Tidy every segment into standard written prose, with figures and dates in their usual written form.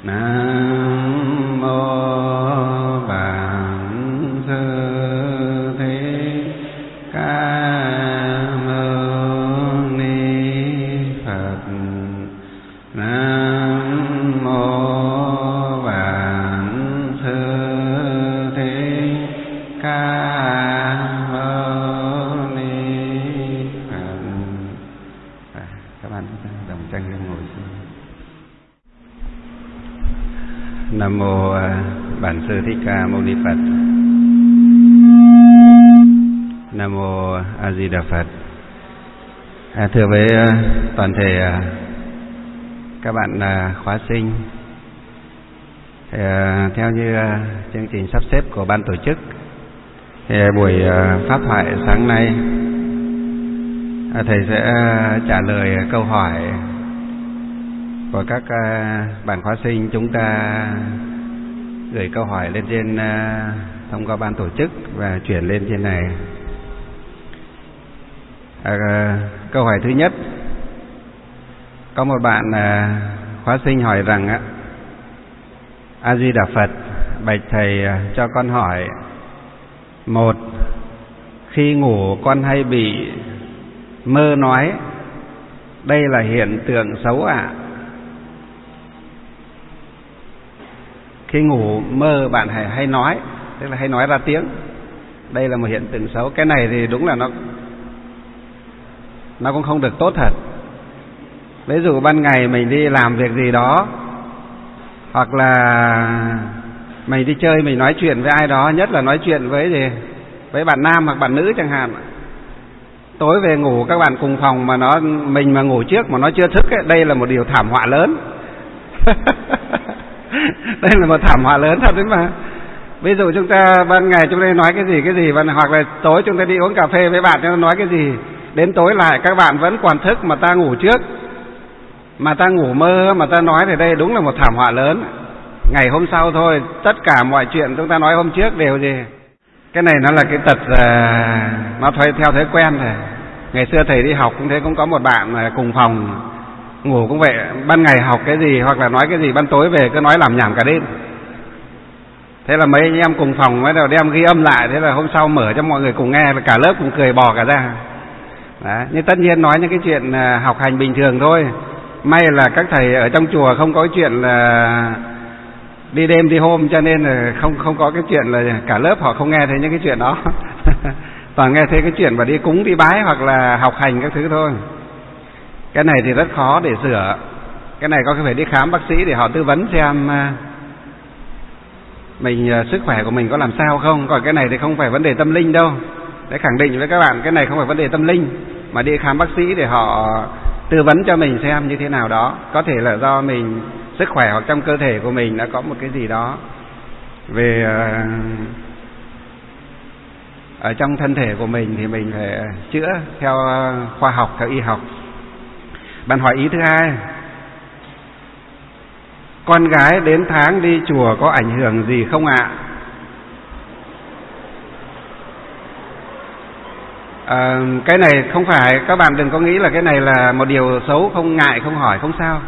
Nam mô Bản Sư Thích Ca Mâu Ni Phật. Nam mô Bản Sư Thích Ca Mâu Ni Phật. Các bạn đồng tranh lên ngồi xuống. Nam mô Bản Sư Thích Ca Mâu Ni Phật. Nam mô A Di Đà Phật. Thưa với toàn thể các bạn khóa sinh, theo như chương trình sắp xếp của ban tổ chức, buổi pháp thoại sáng nay thầy sẽ trả lời câu hỏi của các bạn khóa sinh. Chúng ta gửi câu hỏi lên trên thông qua ban tổ chức và chuyển lên trên này. Câu hỏi thứ nhất, có một bạn khóa sinh hỏi rằng: A Di Đà Phật, bạch thầy cho con hỏi, một, khi ngủ con hay bị mơ nói, đây là hiện tượng xấu ạ? Khi ngủ mơ bạn hay nói, tức là hay nói ra tiếng, đây là một hiện tượng xấu. Cái này thì đúng là nó cũng không được tốt thật. Ví dụ ban ngày mình đi làm việc gì đó, hoặc là mình đi chơi, mình nói chuyện với ai đó, nhất là nói chuyện với bạn nam hoặc bạn nữ chẳng hạn. Tối về ngủ các bạn cùng phòng mà mình mà ngủ trước mà nó chưa thức ấy, đây là một điều thảm họa lớn. Đây là một thảm họa lớn thật đấy mà. Ví dụ chúng ta ban ngày chúng ta nói cái gì, hoặc là tối chúng ta đi uống cà phê với bạn, chúng ta nói cái gì, đến tối lại các bạn vẫn còn thức mà ta ngủ trước, mà ta ngủ mơ mà ta nói, thì đây đúng là một thảm họa lớn. Ngày hôm sau thôi, tất cả mọi chuyện chúng ta nói hôm trước đều gì. Cái này nó là cái tật, nó theo thói quen rồi. Ngày xưa thầy đi học cũng thế, cũng có một bạn cùng phòng, ngủ cũng vậy, ban ngày học cái gì hoặc là nói cái gì, ban tối về cứ nói làm nhảm cả đêm. Thế là mấy anh em cùng phòng mới đầu đem ghi âm lại, thế là hôm sau mở cho mọi người cùng nghe, và cả lớp cùng cười bò cả ra. Đấy. Nhưng tất nhiên nói những cái chuyện học hành bình thường thôi. May là các thầy ở trong chùa không có cái chuyện là đi đêm đi hôm, cho nên là không có cái chuyện là cả lớp họ không nghe thấy những cái chuyện đó. Toàn nghe thấy cái chuyện mà đi cúng đi bái hoặc là học hành các thứ thôi. Cái này thì rất khó để sửa. Cái này có phải đi khám bác sĩ để họ tư vấn xem mình sức khỏe của mình có làm sao không. Còn cái này thì không phải vấn đề tâm linh đâu. Để khẳng định với các bạn, cái này không phải vấn đề tâm linh, mà đi khám bác sĩ để họ tư vấn cho mình xem như thế nào đó. Có thể là do mình sức khỏe hoặc trong cơ thể của mình đã có một cái gì đó về ở trong thân thể của mình thì mình phải chữa theo khoa học, theo y học. Bạn hỏi ý thứ hai, con gái đến tháng đi chùa có ảnh hưởng gì không ạ? Cái này không phải, các bạn đừng có nghĩ là cái này là một điều xấu, không ngại, không hỏi, không sao.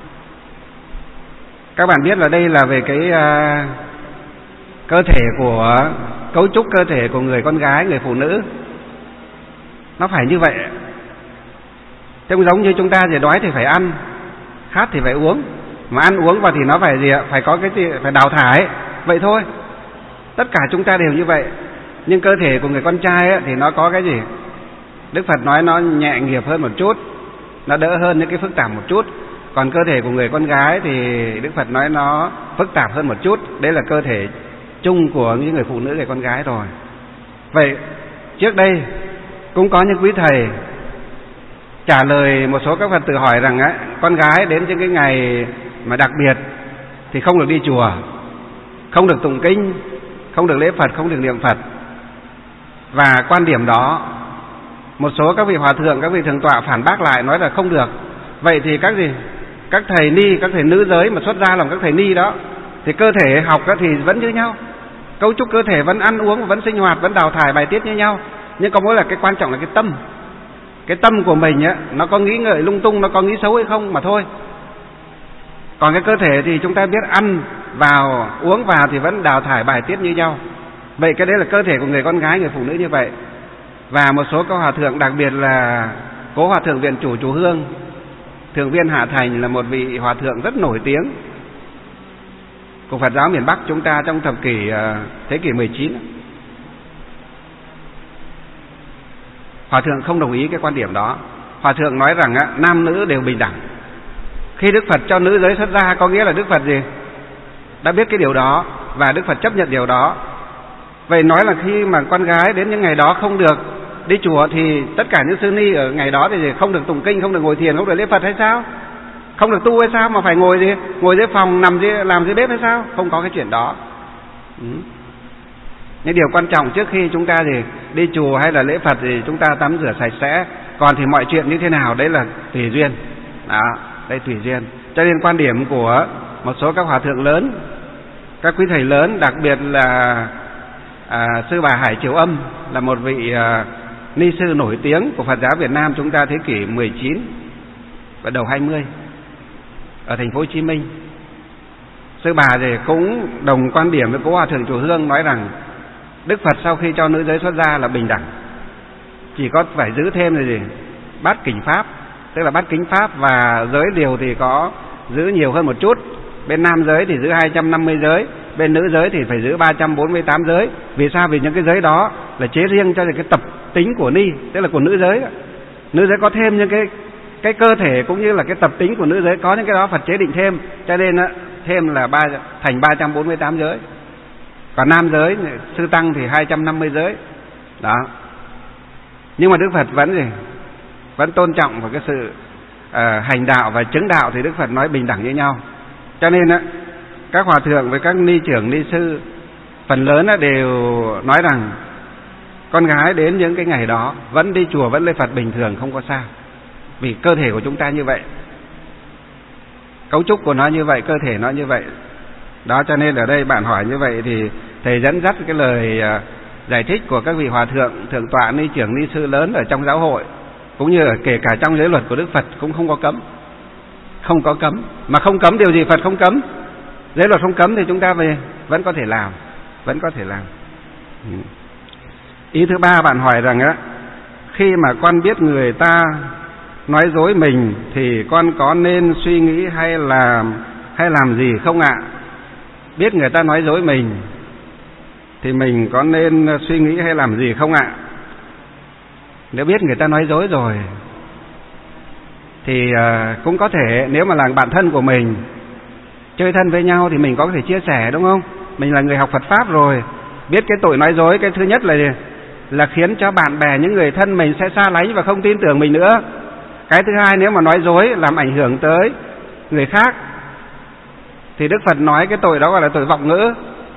Các bạn biết là đây là về cái cơ thể của, cấu trúc cơ thể của người con gái, người phụ nữ. Nó phải như vậy. Chứ không giống như chúng ta thì đói thì phải ăn, khát thì phải uống. Mà ăn uống vào thì nó phải gì ạ? Phải có cái gì? Phải đào thải. Vậy thôi. Tất cả chúng ta đều như vậy. Nhưng cơ thể của người con trai ấy, thì nó có cái gì? Đức Phật nói nó nhẹ nghiệp hơn một chút, nó đỡ hơn những cái phức tạp một chút. Còn cơ thể của người con gái thì Đức Phật nói nó phức tạp hơn một chút. Đấy là cơ thể chung của những người phụ nữ, người con gái rồi. Vậy trước đây cũng có những quý thầy trả lời một số các Phật tử hỏi rằng ấy, con gái đến những cái ngày mà đặc biệt thì không được đi chùa, không được tụng kinh, không được lễ Phật, không được niệm Phật. Và quan điểm đó một số các vị hòa thượng, các vị thượng tọa phản bác lại, nói là không được. Vậy thì các thầy ni, các thầy nữ giới mà xuất gia làm các thầy ni đó, thì cơ thể học thì vẫn như nhau, cấu trúc cơ thể vẫn ăn uống, vẫn sinh hoạt, vẫn đào thải bài tiết như nhau. Nhưng có mỗi là cái quan trọng là cái tâm. Cái tâm của mình á, nó có nghĩ ngợi lung tung, nó có nghĩ xấu hay không mà thôi. Còn cái cơ thể thì chúng ta biết ăn vào, uống vào thì vẫn đào thải bài tiết như nhau. Vậy cái đấy là cơ thể của người con gái, người phụ nữ như vậy. Và một số các hòa thượng, đặc biệt là Cố Hòa Thượng Viện Chủ Chùa Hương, Thượng viên Hạ Thành, là một vị hòa thượng rất nổi tiếng của Phật giáo miền Bắc chúng ta trong thập kỷ thế kỷ 19. Hòa thượng không đồng ý cái quan điểm đó. Hòa thượng nói rằng nam nữ đều bình đẳng. Khi Đức Phật cho nữ giới xuất gia, có nghĩa là Đức Phật gì? Đã biết cái điều đó và Đức Phật chấp nhận điều đó. Vậy nói là khi mà con gái đến những ngày đó không được đi chùa thì tất cả những sư ni ở ngày đó thì không được tụng kinh, không được ngồi thiền, không được lễ Phật hay sao? Không được tu hay sao mà phải ngồi gì? Ngồi dưới phòng, làm dưới bếp hay sao? Không có cái chuyện đó. Những điều quan trọng trước khi chúng ta thì đi chùa hay là lễ Phật thì chúng ta tắm rửa sạch sẽ. Còn thì mọi chuyện như thế nào đấy là tùy duyên. Đó, đây tùy duyên. Cho nên quan điểm của một số các hòa thượng lớn, các quý thầy lớn, đặc biệt là sư bà Hải Triều Âm, là một vị ni sư nổi tiếng của Phật giáo Việt Nam chúng ta thế kỷ 19 và đầu 20 ở thành phố Hồ Chí Minh. Sư bà thì cũng đồng quan điểm với Cố Hòa Thượng Chùa Hương, nói rằng Đức Phật sau khi cho nữ giới xuất gia là bình đẳng, chỉ có phải giữ thêm là gì? Bát kỉnh pháp, tức là bát kính pháp, và giới điều thì có giữ nhiều hơn một chút. Bên nam giới thì giữ 250 giới, bên nữ giới thì phải giữ 348 giới. Vì sao? Vì những cái giới đó là chế riêng cho cái tập tính của ni, tức là của nữ giới đó. Nữ giới có thêm những cái cơ thể cũng như là cái tập tính của nữ giới, có những cái đó Phật chế định thêm, cho nên thêm là thành 348 giới. Còn nam giới, sư tăng thì 250 giới. Đó. Nhưng mà Đức Phật vẫn tôn trọng vào cái sự hành đạo và chứng đạo, thì Đức Phật nói bình đẳng như nhau. Cho nên các hòa thượng với các ni trưởng, ni sư phần lớn đều nói rằng con gái đến những cái ngày đó vẫn đi chùa, vẫn lễ Phật bình thường, không có sao. Vì cơ thể của chúng ta như vậy, cấu trúc của nó như vậy, cơ thể nó như vậy. Đó, cho nên ở đây bạn hỏi như vậy thì thầy dẫn dắt cái lời giải thích của các vị hòa thượng, thượng tọa, ni trưởng, ni sư lớn ở trong giáo hội, cũng như kể cả trong giới luật của Đức Phật cũng không có cấm. Không có cấm. Mà không cấm điều gì Phật không cấm. Giới luật không cấm thì chúng ta vẫn có thể làm. Vẫn có thể làm. Ý thứ ba, bạn hỏi rằng khi mà con biết người ta nói dối mình thì con có nên suy nghĩ hay làm gì không ạ? Biết người ta nói dối mình thì mình có nên suy nghĩ hay làm gì không ạ? Nếu biết người ta nói dối rồi thì cũng có thể, nếu mà là bạn thân của mình, chơi thân với nhau thì mình có thể chia sẻ, đúng không? Mình là người học Phật Pháp rồi, biết cái tội nói dối, cái thứ nhất là khiến cho bạn bè, những người thân mình sẽ xa lánh và không tin tưởng mình nữa. Cái thứ hai, nếu mà nói dối làm ảnh hưởng tới người khác thì Đức Phật nói cái tội đó gọi là tội vọng ngữ.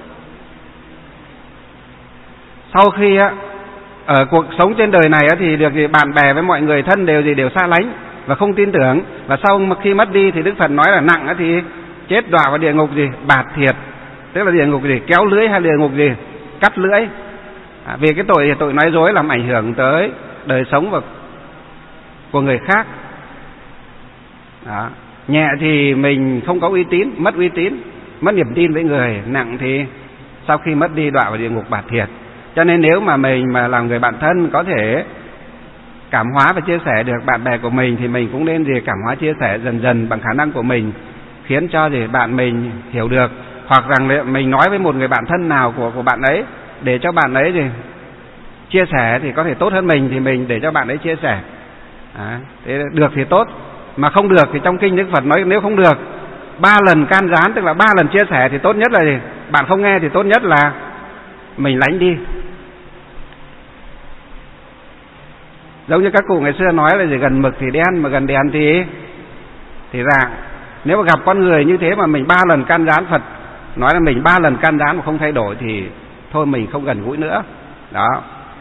Sau khi ở cuộc sống trên đời này thì được bạn bè với mọi người thân đều xa lánh và không tin tưởng, và sau khi mất đi thì Đức Phật nói là nặng thì chết đọa vào địa ngục bạt thiệt, tức là địa ngục kéo lưỡi, hay địa ngục cắt lưỡi. Vì cái tội nói dối làm ảnh hưởng tới đời sống của người khác. Đó. Nhẹ thì mình không có uy tín, mất uy tín, mất niềm tin với người. Nặng thì sau khi mất đi đọa vào địa ngục bạt thiệt. Cho nên nếu mà mình mà làm người bạn thân có thể cảm hóa và chia sẻ được bạn bè của mình thì mình cũng nên cảm hóa chia sẻ dần dần bằng khả năng của mình, khiến cho bạn mình hiểu được. Hoặc rằng mình nói với một người bạn thân nào của bạn ấy để cho bạn ấy chia sẻ thì có thể tốt hơn mình, thì mình để cho bạn ấy chia sẻ. Thế được thì tốt, mà không được thì trong kinh Đức Phật nói nếu không được 3 lần can gián, tức là 3 lần chia sẻ thì tốt nhất là bạn không nghe thì tốt nhất là mình lánh đi. Giống như các cụ ngày xưa nói là gần mực thì đen, mà gần đèn thì rạng. Nếu mà gặp con người như thế mà mình 3 lần can gián, Phật nói là mình 3 lần can gián mà không thay đổi thì thôi mình không gần gũi nữa. Đó.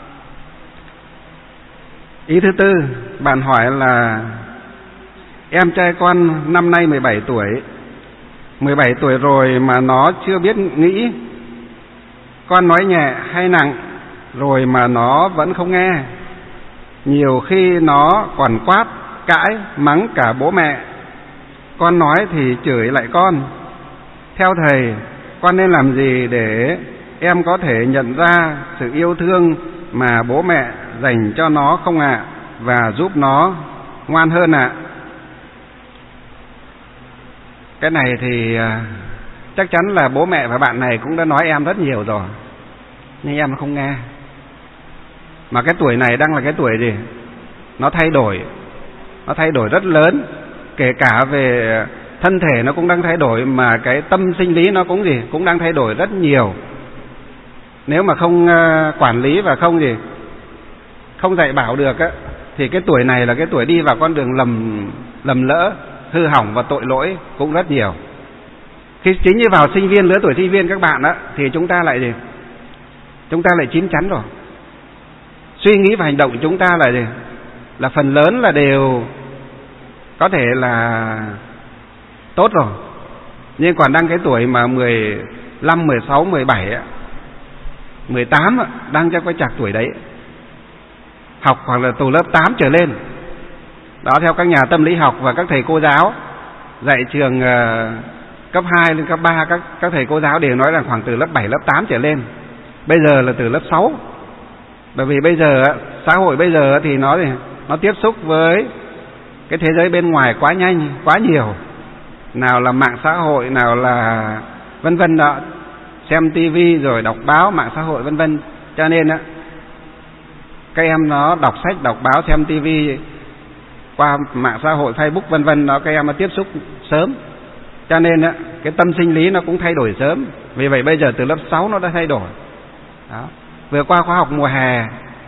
Ý thứ tư, bạn hỏi là em trai con năm nay 17 tuổi. 17 tuổi rồi mà nó chưa biết nghĩ. Con nói nhẹ hay nặng rồi mà nó vẫn không nghe. Nhiều khi nó còn quát, cãi, mắng cả bố mẹ. con nói thì chửi lại con. Theo thầy, con nên làm gì để em có thể nhận ra sự yêu thương mà bố mẹ dành cho nó không ạ? Và giúp nó ngoan hơn ạ? Cái này thì chắc chắn là bố mẹ và bạn này cũng đã nói em rất nhiều rồi, nhưng em không nghe. Mà cái tuổi này đang là cái tuổi gì? Nó thay đổi rất lớn, kể cả về thân thể nó cũng đang thay đổi, mà cái tâm sinh lý nó cũng đang thay đổi rất nhiều. Nếu mà không quản lý và không dạy bảo được á, thì cái tuổi này là cái tuổi đi vào con đường lầm lỡ, hư hỏng và tội lỗi cũng rất nhiều. Khi chính như vào sinh viên, lứa tuổi sinh viên các bạn á, thì chúng ta lại chín chắn rồi. Suy nghĩ và hành động của chúng ta là phần lớn là đều có thể là tốt rồi. Nhưng còn đang cái tuổi mà 15, 16, 17, 18 đang trong cái chạc tuổi đấy. Học hoặc là từ lớp 8 trở lên. Đó, theo các nhà tâm lý học và các thầy cô giáo dạy trường cấp 2 lên cấp 3, các thầy cô giáo đều nói rằng khoảng từ lớp 7, lớp 8 trở lên. Bây giờ là từ lớp 6. Bởi vì bây giờ xã hội bây giờ thì nó tiếp xúc với cái thế giới bên ngoài quá nhanh, quá nhiều. Nào là mạng xã hội, nào là vân vân đó, xem tivi rồi đọc báo, mạng xã hội vân vân. Cho nên á, các em nó đọc sách, đọc báo, xem tivi qua mạng xã hội, Facebook vân vân đó, các em nó tiếp xúc sớm. Cho nên á, cái tâm sinh lý nó cũng thay đổi sớm. Vì vậy bây giờ từ lớp 6 nó đã thay đổi. Đó. Vừa qua khóa học mùa hè,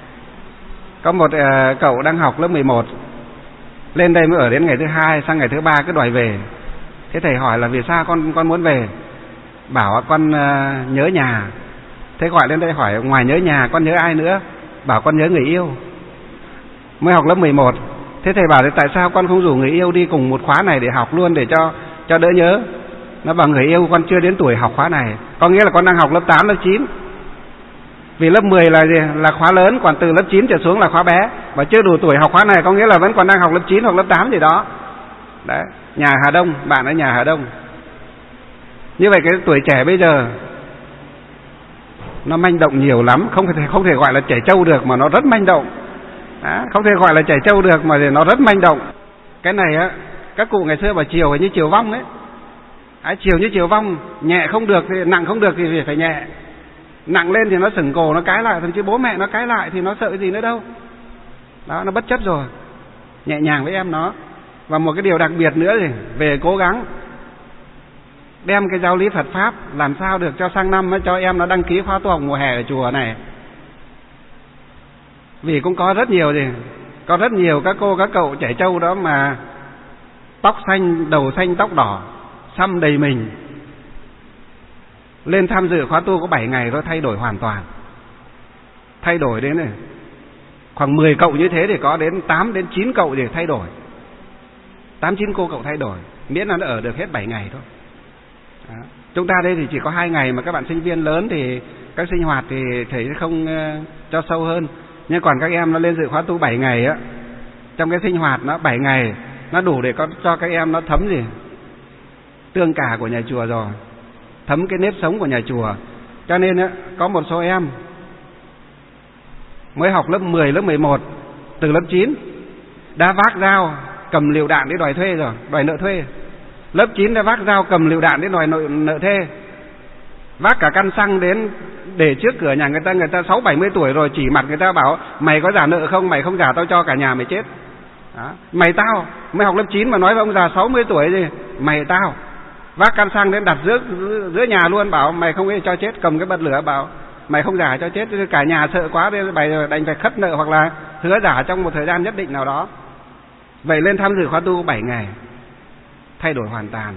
có một cậu đang học lớp 11 lên đây mới ở đến ngày thứ 2, sang ngày thứ 3 cứ đòi về. Thế thầy hỏi là vì sao con muốn về? Bảo con nhớ nhà. Thế gọi lên đây hỏi ngoài nhớ nhà con nhớ ai nữa? Bảo con nhớ người yêu. Mới học lớp 11. Thế thầy bảo tại sao con không rủ người yêu đi cùng một khóa này để học luôn, để cho đỡ nhớ? Nó bảo người yêu con chưa đến tuổi học khóa này. Có nghĩa là con đang học lớp 8, lớp 9. Vì lớp 10 là khóa lớn, còn từ lớp 9 trở xuống là khóa bé. Và chưa đủ tuổi học khóa này, có nghĩa là vẫn còn đang học lớp 9 hoặc lớp 8 gì đó. Đấy, nhà Hà Đông, bạn ở nhà Hà Đông. Như vậy cái tuổi trẻ bây giờ nó manh động nhiều lắm, không thể gọi là trẻ trâu được mà nó rất manh động. Đó, không thể gọi là trẻ trâu được mà nó rất manh động. Cái này á, các cụ ngày xưa bảo chiều như chiều vong ấy. Chiều như chiều vong, nhẹ không được thì nặng không được thì phải nhẹ. Nặng lên thì nó sừng cổ, nó cái lại, thậm chí bố mẹ nó cái lại thì nó sợ gì nữa đâu. Đó, nó bất chấp rồi. Nhẹ nhàng với em nó. Và một cái điều đặc biệt nữa thì về cố gắng đem cái giáo lý Phật Pháp làm sao được cho sang năm cho em nó đăng ký khóa tu học mùa hè ở chùa này. Vì cũng có rất nhiều các cô các cậu trẻ trâu đó mà tóc xanh, đầu xanh, tóc đỏ, xăm đầy mình, lên tham dự khóa tu có 7 ngày thôi thay đổi hoàn toàn. Thay đổi đến này khoảng 10 cậu như thế thì có đến 8 đến 9 cậu thì thay đổi. 8-9 cô cậu thay đổi, miễn là nó ở được hết 7 ngày thôi. Đó. Chúng ta đây thì chỉ có 2 ngày, mà các bạn sinh viên lớn thì các sinh hoạt thì thầy sẽ không cho sâu hơn. Nhưng còn các em nó lên dự khóa tu 7 ngày á, trong cái sinh hoạt nó 7 ngày nó đủ để cho các em nó thấm tương cả của nhà chùa rồi, thấm cái nếp sống của nhà chùa. Cho nên á, có một số em mới học lớp 10, lớp 11, từ lớp 9 đã vác dao cầm lựu đạn để đòi thuê rồi, đòi nợ thuê. Lớp 9 đã vác dao cầm lựu đạn để đòi nợ thuê. Vác cả căn xăng đến để trước cửa nhà người ta 60-70 tuổi rồi, chỉ mặt người ta bảo mày có trả nợ không, mày không trả tao cho cả nhà mày chết. Đó. Mày tao mới học lớp 9 mà nói với ông già 60 tuổi gì, mày tao vác căn xăng đến đặt giữa nhà luôn, bảo mày không cho chết, cầm cái bật lửa bảo mày không giả cho chết. Cả nhà sợ quá nên đành phải khất nợ hoặc là hứa giả trong một thời gian nhất định nào đó. Vậy lên tham dự khóa tu 7 ngày, thay đổi hoàn toàn.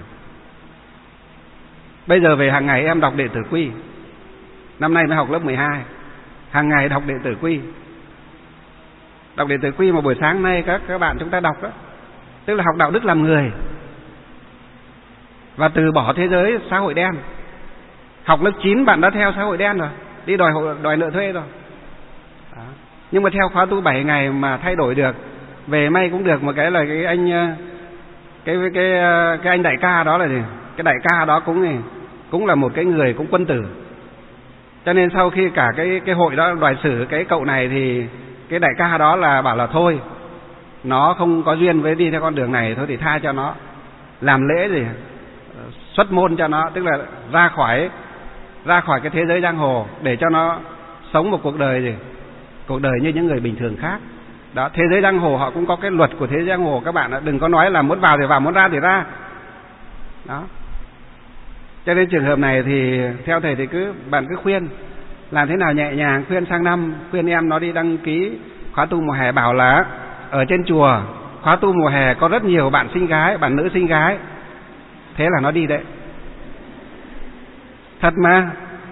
Bây giờ về hàng ngày em đọc Đệ Tử Quy. Năm nay mới học lớp 12, hàng ngày đọc Đệ Tử Quy. Đọc Đệ Tử Quy mà buổi sáng nay các bạn chúng ta đọc đó, tức là học đạo đức làm người và từ bỏ thế giới xã hội đen. Học lớp 9 bạn đã theo xã hội đen rồi, đi đòi nợ thuê rồi. Đó. Nhưng mà theo khóa tu 7 ngày mà thay đổi được. Về may cũng được một cái là cái anh cái anh đại ca đó là gì? Cái đại ca đó cũng là một cái người cũng quân tử. Cho nên sau khi cả cái hội đó đoài xử cái cậu này thì cái đại ca đó là bảo là thôi, nó không có duyên với đi theo con đường này, thôi thì tha cho nó, làm lễ gì xuất môn cho nó, tức là ra khỏi cái thế giới giang hồ để cho nó sống một cuộc đời gì, cuộc đời như những người bình thường khác. Đó, thế giới giang hồ họ cũng có cái luật của thế giới giang hồ các bạn ạ, đừng có nói là muốn vào thì vào, muốn ra thì ra. Đó. Cho nên trường hợp này thì theo thầy thì bạn cứ khuyên làm thế nào nhẹ nhàng, khuyên sang năm, khuyên em nó đi đăng ký khóa tu mùa hè, bảo là ở trên chùa khóa tu mùa hè có rất nhiều bạn sinh gái, bạn nữ sinh gái. Thế là nó đi đấy. Thật mà.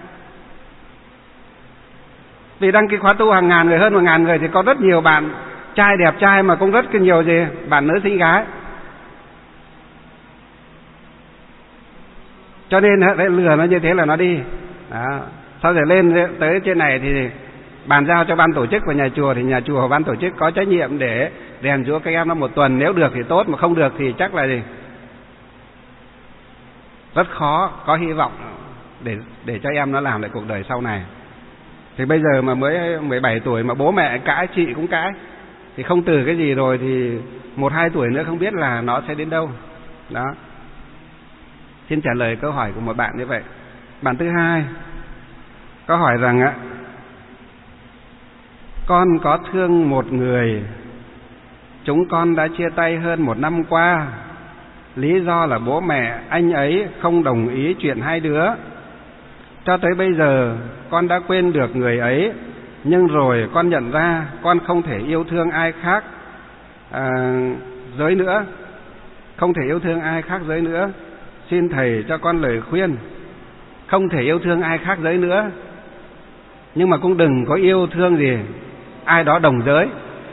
Vì đăng ký khóa tu hàng ngàn người, hơn 1.000 người thì có rất nhiều bạn trai đẹp trai mà cũng rất nhiều gì bạn nữ sinh gái. Cho nên lừa nó như thế là nó đi. Đó. Sau rồi lên tới trên này thì bàn giao cho ban tổ chức và nhà chùa, thì nhà chùa và ban tổ chức có trách nhiệm để rèn giũa các em nó 1 tuần, nếu được thì tốt, mà không được thì chắc là gì rất khó có hy vọng để cho em nó làm lại cuộc đời sau này. Thì bây giờ mà mới 17 tuổi mà bố mẹ cãi, chị cũng cãi, thì không từ cái gì rồi thì 1-2 tuổi nữa không biết là nó sẽ đến đâu. Đó. Xin trả lời câu hỏi của một bạn như vậy. Bạn thứ hai có hỏi rằng ạ, con có thương một người, chúng con đã chia tay hơn 1 năm qua. Lý do là bố mẹ anh ấy không đồng ý chuyện hai đứa. Cho tới bây giờ con đã quên được người ấy, nhưng rồi con nhận ra con không thể yêu thương ai khác giới nữa. Không thể yêu thương ai khác giới nữa. Xin thầy cho con lời khuyên. Không thể yêu thương ai khác giới nữa, nhưng mà cũng đừng có yêu thương gì ai đó đồng giới.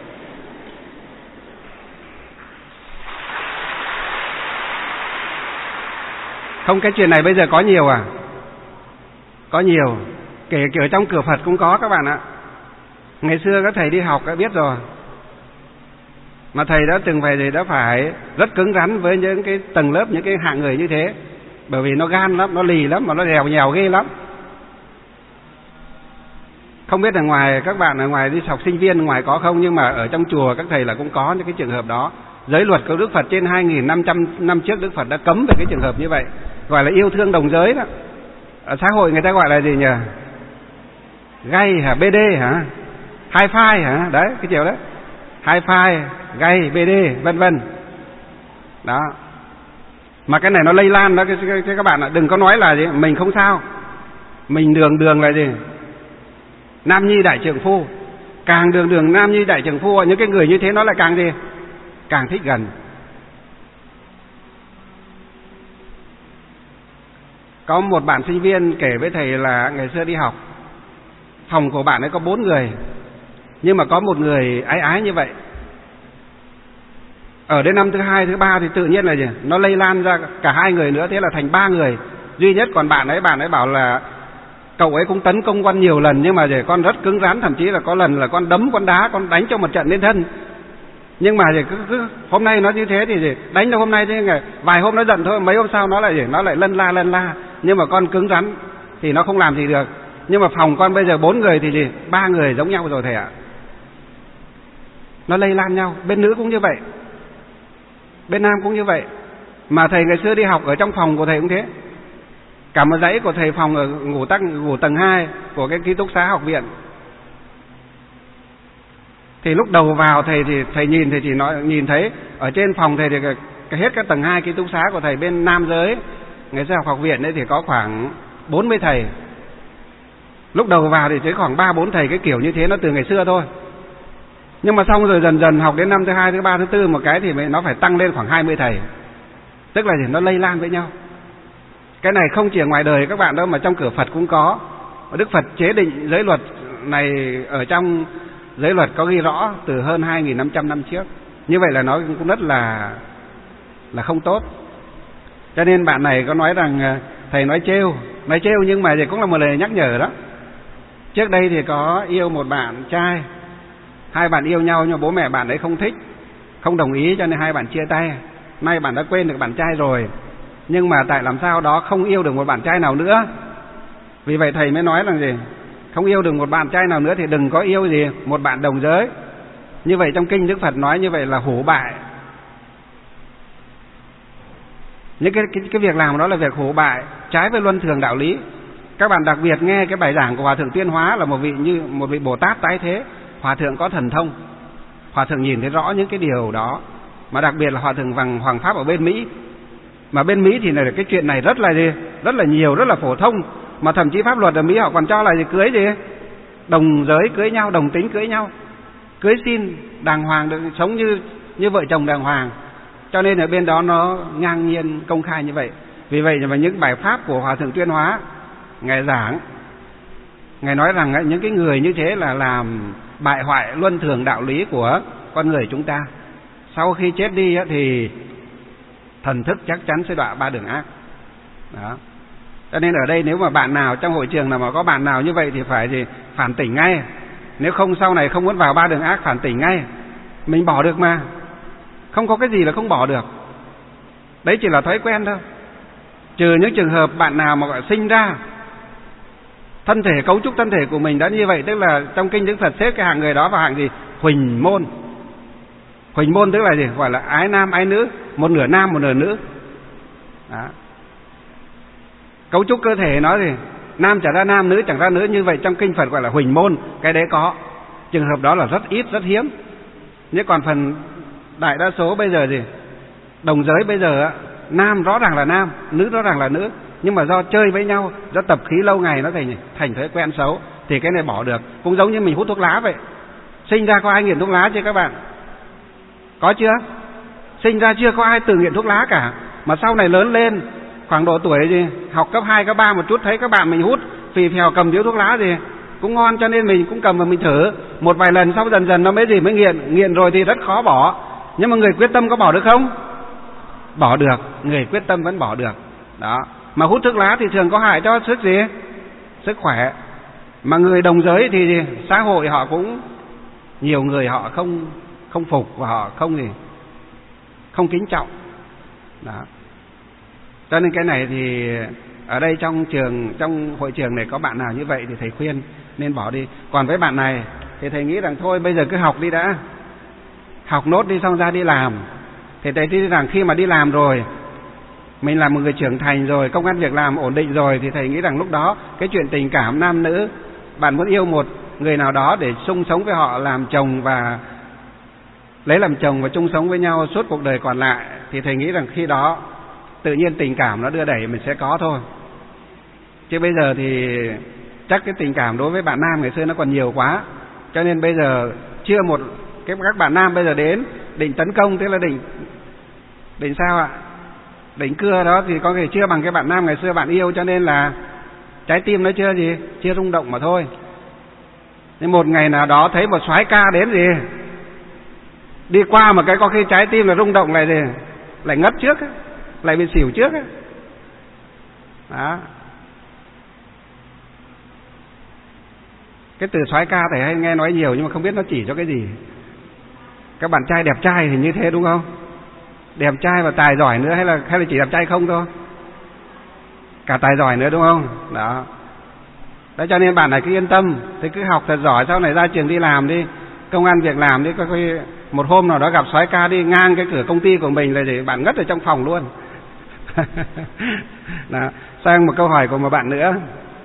Không, cái chuyện này bây giờ có nhiều à? Có nhiều. Kể ở trong cửa Phật cũng có các bạn ạ. Ngày xưa các thầy đi học đã biết rồi. Mà thầy đã từng phải rất cứng rắn với những cái tầng lớp, những cái hạng người như thế. Bởi vì nó gan lắm, nó lì lắm, mà nó đèo nhèo ghê lắm. Không biết là ngoài các bạn ở ngoài đi học sinh viên ngoài có không, nhưng mà ở trong chùa các thầy là cũng có những cái trường hợp đó. Giới luật của Đức Phật trên 2.500 năm trước Đức Phật đã cấm về cái trường hợp như vậy, gọi là yêu thương đồng giới đó. Ở xã hội người ta gọi là gì nhỉ? Gay hả? BD hả? Hi-fi hả? Đấy, cái kiểu đấy. Hi-fi, gay, BD, vân vân. Đó. Mà cái này nó lây lan đó, các bạn ạ, đừng có nói là gì mình không sao. Mình đường là gì? Nam nhi đại trượng phu. Càng đường nam nhi đại trượng phu, những cái người như thế nó lại càng gì? Càng thích gần. Có một bạn sinh viên kể với thầy là ngày xưa đi học, phòng của bạn ấy có 4 người, nhưng mà có một người ái như vậy. Ở đến năm thứ 2, thứ 3 thì tự nhiên là gì? Nó lây lan ra cả 2 người nữa, thế là thành 3 người. Duy nhất còn bạn ấy bảo là cậu ấy cũng tấn công con nhiều lần, nhưng mà con rất cứng rắn, thậm chí là có lần là con đấm, con đá, con đánh cho một trận lên thân. Nhưng mà cứ hôm nay nó như thế thì đánh đâu hôm nay thế, vài hôm nó giận thôi, mấy hôm sau nó lại lân la. Nhưng mà con cứng rắn thì nó không làm gì được. Nhưng mà phòng con bây giờ 4 người thì 3 người giống nhau rồi thầy ạ. Nó lây lan nhau. Bên nữ cũng như vậy, bên nam cũng như vậy. Mà thầy ngày xưa đi học ở trong phòng của thầy cũng thế. Cả một dãy của thầy phòng ở ngủ tầng 2 của cái ký túc xá học viện. Thì lúc đầu vào thầy nhìn thì chỉ nhìn thấy ở trên phòng thầy thì hết các tầng 2 ký túc xá của thầy bên nam giới ngày xưa học viện đấy thì có khoảng 40 thầy. Lúc đầu vào thì chỉ khoảng 3-4 thầy, cái kiểu như thế nó từ ngày xưa thôi. Nhưng mà xong rồi dần dần học đến năm thứ 2, thứ 3, thứ 4 một cái thì nó phải tăng lên khoảng 20 thầy. Tức là nó lây lan với nhau. Cái này không chỉ ở ngoài đời các bạn đâu, mà trong cửa Phật cũng có. Đức Phật chế định giới luật này ở trong giới luật có ghi rõ từ hơn 2.500 năm trước. Như vậy là nó cũng rất là không tốt. Cho nên bạn này có nói rằng thầy nói trêu nhưng mà cũng là một lời nhắc nhở đó. Trước đây thì có yêu một bạn trai, 2 bạn yêu nhau nhưng mà bố mẹ bạn ấy không thích, không đồng ý, cho nên 2 bạn chia tay. nay bạn đã quên được bạn trai rồi, nhưng mà tại làm sao đó không yêu được một bạn trai nào nữa. Vì vậy thầy mới nói là gì? Không yêu được một bạn trai nào nữa thì đừng có yêu gì một bạn đồng giới. Như vậy trong kinh Đức Phật nói như vậy là hủ bại. Những cái việc làm đó là việc hủ bại, trái với luân thường đạo lý. Các bạn đặc biệt nghe cái bài giảng của Hòa thượng Tuyên Hóa là một vị Bồ Tát tái thế. Hòa thượng có thần thông, Hòa thượng nhìn thấy rõ những cái điều đó. Mà đặc biệt là Hòa thượng Vằng Hoàng Pháp ở bên Mỹ. Mà bên Mỹ thì là cái chuyện này rất là gì? Rất là nhiều, rất là phổ thông. Mà thậm chí pháp luật ở Mỹ họ còn cho là gì? Cưới gì? Đồng giới cưới nhau, đồng tính cưới nhau, cưới xin đàng hoàng, được sống như vợ chồng đàng hoàng. Cho nên ở bên đó nó ngang nhiên công khai như vậy. Vì vậy mà những bài pháp của Hòa thượng Tuyên Hóa Ngài giảng, Ngài nói rằng những cái người như thế là làm bại hoại luân thường đạo lý của con người chúng ta. Sau khi chết đi thì thần thức chắc chắn sẽ đọa ba đường ác. Đó. Cho nên ở đây nếu mà bạn nào trong hội trường nào mà có bạn nào như vậy thì phải gì? Phản tỉnh ngay. Nếu không sau này không muốn vào ba đường ác, phản tỉnh ngay. Mình bỏ được mà. Không có cái gì là không bỏ được. Đấy chỉ là thói quen thôi. Trừ những trường hợp bạn nào mà gọi sinh ra thân thể, cấu trúc thân thể của mình đã như vậy, tức là trong kinh Đức Phật xếp cái hạng người đó vào hạng gì? Huỳnh môn. Huỳnh môn tức là gì? Gọi là ái nam ái nữ, một nửa nam một nửa nữ. Đó. Cấu trúc cơ thể nó thì nam chẳng ra nam, nữ chẳng ra nữ, như vậy trong kinh Phật gọi là huỳnh môn. Cái đấy có. Trường hợp đó là rất ít, rất hiếm. Nhưng còn phần đại đa số bây giờ gì? Đồng giới bây giờ nam rõ ràng là nam, nữ rõ ràng là nữ, nhưng mà do chơi với nhau, do tập khí lâu ngày nó thành thói quen xấu, thì cái này bỏ được. Cũng giống như mình hút thuốc lá vậy. Sinh ra có ai nghiện thuốc lá chưa các bạn? Có chưa? Sinh ra chưa có ai từng nghiện thuốc lá cả. Mà sau này lớn lên, khoảng độ tuổi gì học cấp 2, cấp 3 một chút, thấy các bạn mình hút phì phèo cầm điếu thuốc lá gì cũng ngon, cho nên mình cũng cầm và mình thử một vài lần, sau dần dần nó mới nghiện rồi thì rất khó bỏ. Nhưng mà người quyết tâm có bỏ được không? Bỏ được, người quyết tâm vẫn bỏ được. Đó. Mà hút thuốc lá thì thường có hại cho sức gì? Sức khỏe. Mà người đồng giới thì xã hội họ cũng nhiều người họ không phục và họ không kính trọng. Đó. Cho nên cái này thì ở đây trong hội trường này có bạn nào như vậy thì thầy khuyên nên bỏ đi. Còn với bạn này thì thầy nghĩ rằng thôi bây giờ cứ học đi đã. Học nốt đi xong ra đi làm. Thì thầy nghĩ rằng khi mà đi làm rồi, mình là một người trưởng thành rồi, công ăn việc làm ổn định rồi, thì thầy nghĩ rằng lúc đó cái chuyện tình cảm nam nữ, bạn muốn yêu một người nào đó để chung sống với họ, làm chồng và lấy làm chồng và chung sống với nhau suốt cuộc đời còn lại, thì thầy nghĩ rằng khi đó tự nhiên tình cảm nó đưa đẩy mình sẽ có thôi. Chứ bây giờ thì chắc cái tình cảm đối với bạn nam ngày xưa nó còn nhiều quá, cho nên bây giờ chưa các bạn nam bây giờ đến định tấn công, tức là định sao ạ? Định cưa đó thì có thể chưa bằng cái bạn nam ngày xưa bạn yêu, cho nên là trái tim nó chưa rung động mà thôi. Nhưng một ngày nào đó thấy một soái ca đến gì đi qua một cái có khi trái tim là rung động lại ngất trước, lại bị xỉu trước. Đó. Cái từ soái ca thầy hay nghe nói nhiều nhưng mà không biết nó chỉ cho cái gì. Các bạn trai đẹp trai thì như thế đúng không? Đẹp trai và tài giỏi nữa hay là chỉ đẹp trai không thôi? Cả tài giỏi nữa đúng không? Đó. Đấy, cho nên bạn này cứ yên tâm, thì cứ học thật giỏi, sau này ra trường đi làm đi, công ăn việc làm đi, có khi một hôm nào đó gặp soái ca đi ngang cái cửa công ty của mình là gì bạn ngất ở trong phòng luôn. Đó. Sang một câu hỏi của một bạn nữa.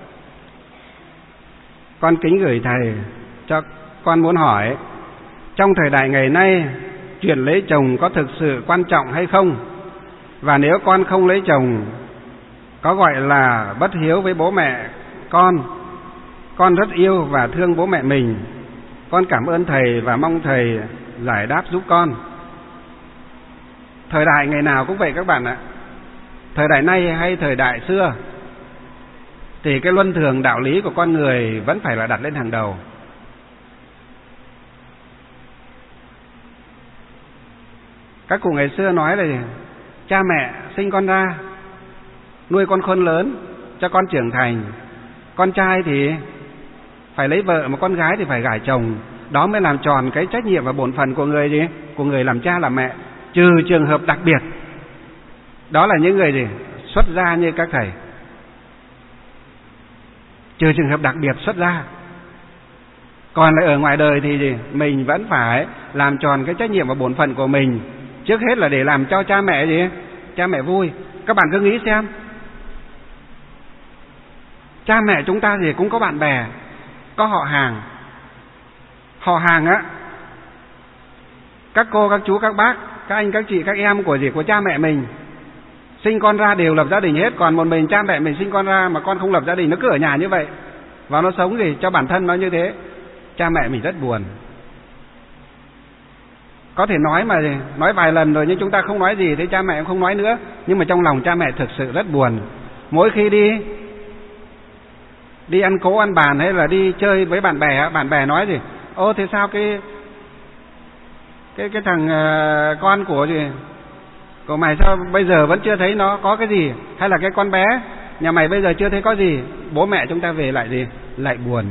Con kính gửi thầy, cho con muốn hỏi, trong thời đại ngày nay, chuyện lấy chồng có thực sự quan trọng hay không? Và nếu con không lấy chồng, có gọi là bất hiếu với bố mẹ con rất yêu và thương bố mẹ mình. Con cảm ơn thầy và mong thầy giải đáp giúp con. Thời đại ngày nào cũng vậy các bạn ạ. Thời đại nay hay thời đại xưa, thì cái luân thường đạo lý của con người vẫn phải là đặt lên hàng đầu. Các cụ ngày xưa nói là cha mẹ sinh con ra, nuôi con khôn lớn, cho con trưởng thành. Con trai thì phải lấy vợ, mà con gái thì phải gả chồng. Đó mới làm tròn cái trách nhiệm và bổn phận của người làm cha làm mẹ. Trừ trường hợp đặc biệt Đó là những người gì? Xuất gia như các thầy. Trừ trường hợp đặc biệt xuất gia. Còn lại ở ngoài đời thì gì? Mình vẫn phải làm tròn cái trách nhiệm và bổn phận của mình. Trước hết là để làm cho cha mẹ gì? Cha mẹ vui. Các bạn cứ nghĩ xem, cha mẹ chúng ta thì cũng có bạn bè, có họ hàng. Họ hàng á, các cô, các chú, các bác, các anh, các chị, các em của cha mẹ mình sinh con ra đều lập gia đình hết. Còn một mình cha mẹ mình sinh con ra mà con không lập gia đình, nó cứ ở nhà như vậy và nó sống gì cho bản thân nó như thế. Cha mẹ mình rất buồn. Có thể nói vài lần rồi nhưng chúng ta không nói gì, thế cha mẹ cũng không nói nữa. Nhưng mà trong lòng cha mẹ thực sự rất buồn. Mỗi khi đi ăn cố ăn bàn hay là đi chơi với bạn bè nói gì? Ô thế sao cái thằng con của mày sao bây giờ vẫn chưa thấy nó có cái gì? Hay là cái con bé nhà mày bây giờ chưa thấy có gì? Bố mẹ chúng ta về lại gì? Lại buồn.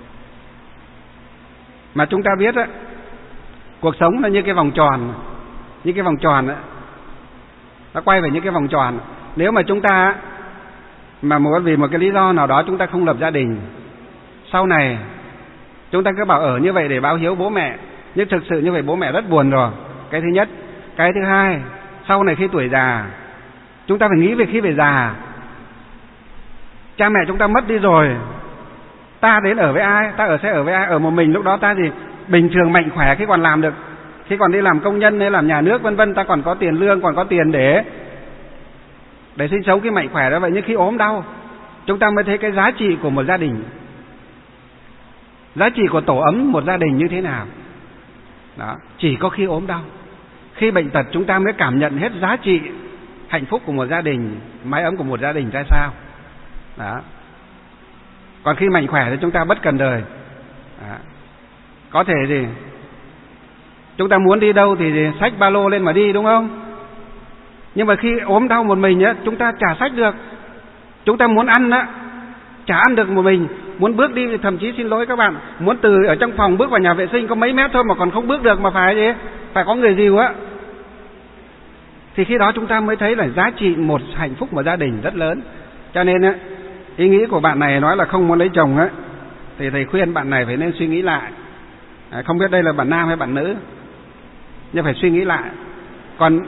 Mà chúng ta biết á, cuộc sống là như cái vòng tròn. Như cái vòng tròn á, nó quay về những cái vòng tròn. Nếu mà chúng ta mà vì một cái lý do nào đó chúng ta không lập gia đình, sau này chúng ta cứ bảo ở như vậy để báo hiếu bố mẹ, nhưng thực sự như vậy bố mẹ rất buồn rồi. Cái thứ nhất. Cái thứ hai, sau này khi tuổi già, chúng ta phải nghĩ về khi về già, cha mẹ chúng ta mất đi rồi, ta đến ở với ai? Ta sẽ ở với ai? Ở một mình lúc đó ta gì? Bình thường mạnh khỏe khi còn làm được, khi còn đi làm công nhân hay làm nhà nước vân vân, ta còn có tiền lương, còn có tiền để sinh sống khi mạnh khỏe đó. Vậy nhưng khi ốm đau, chúng ta mới thấy cái giá trị của một gia đình, giá trị của tổ ấm một gia đình như thế nào. Đó, chỉ có khi ốm đau, khi bệnh tật chúng ta mới cảm nhận hết giá trị hạnh phúc của một gia đình, mái ấm của một gia đình ra sao. Đó. Còn khi mạnh khỏe thì chúng ta bất cần đời. Đó. Có thể gì chúng ta muốn đi đâu thì xách ba lô lên mà đi, đúng không? Nhưng mà khi ốm đau một mình á, chúng ta chả xách được. Chúng ta muốn ăn á, chả ăn được một mình. Muốn bước đi, thậm chí xin lỗi các bạn, muốn từ ở trong phòng bước vào nhà vệ sinh có mấy mét thôi mà còn không bước được, mà phải có người dìu á. Thì khi đó chúng ta mới thấy là giá trị một hạnh phúc một gia đình rất lớn. Cho nên á, ý nghĩ của bạn này nói là không muốn lấy chồng á, thì thầy khuyên bạn này phải nên suy nghĩ lại. Không biết đây là bạn nam hay bạn nữ, nhưng phải suy nghĩ lại. Còn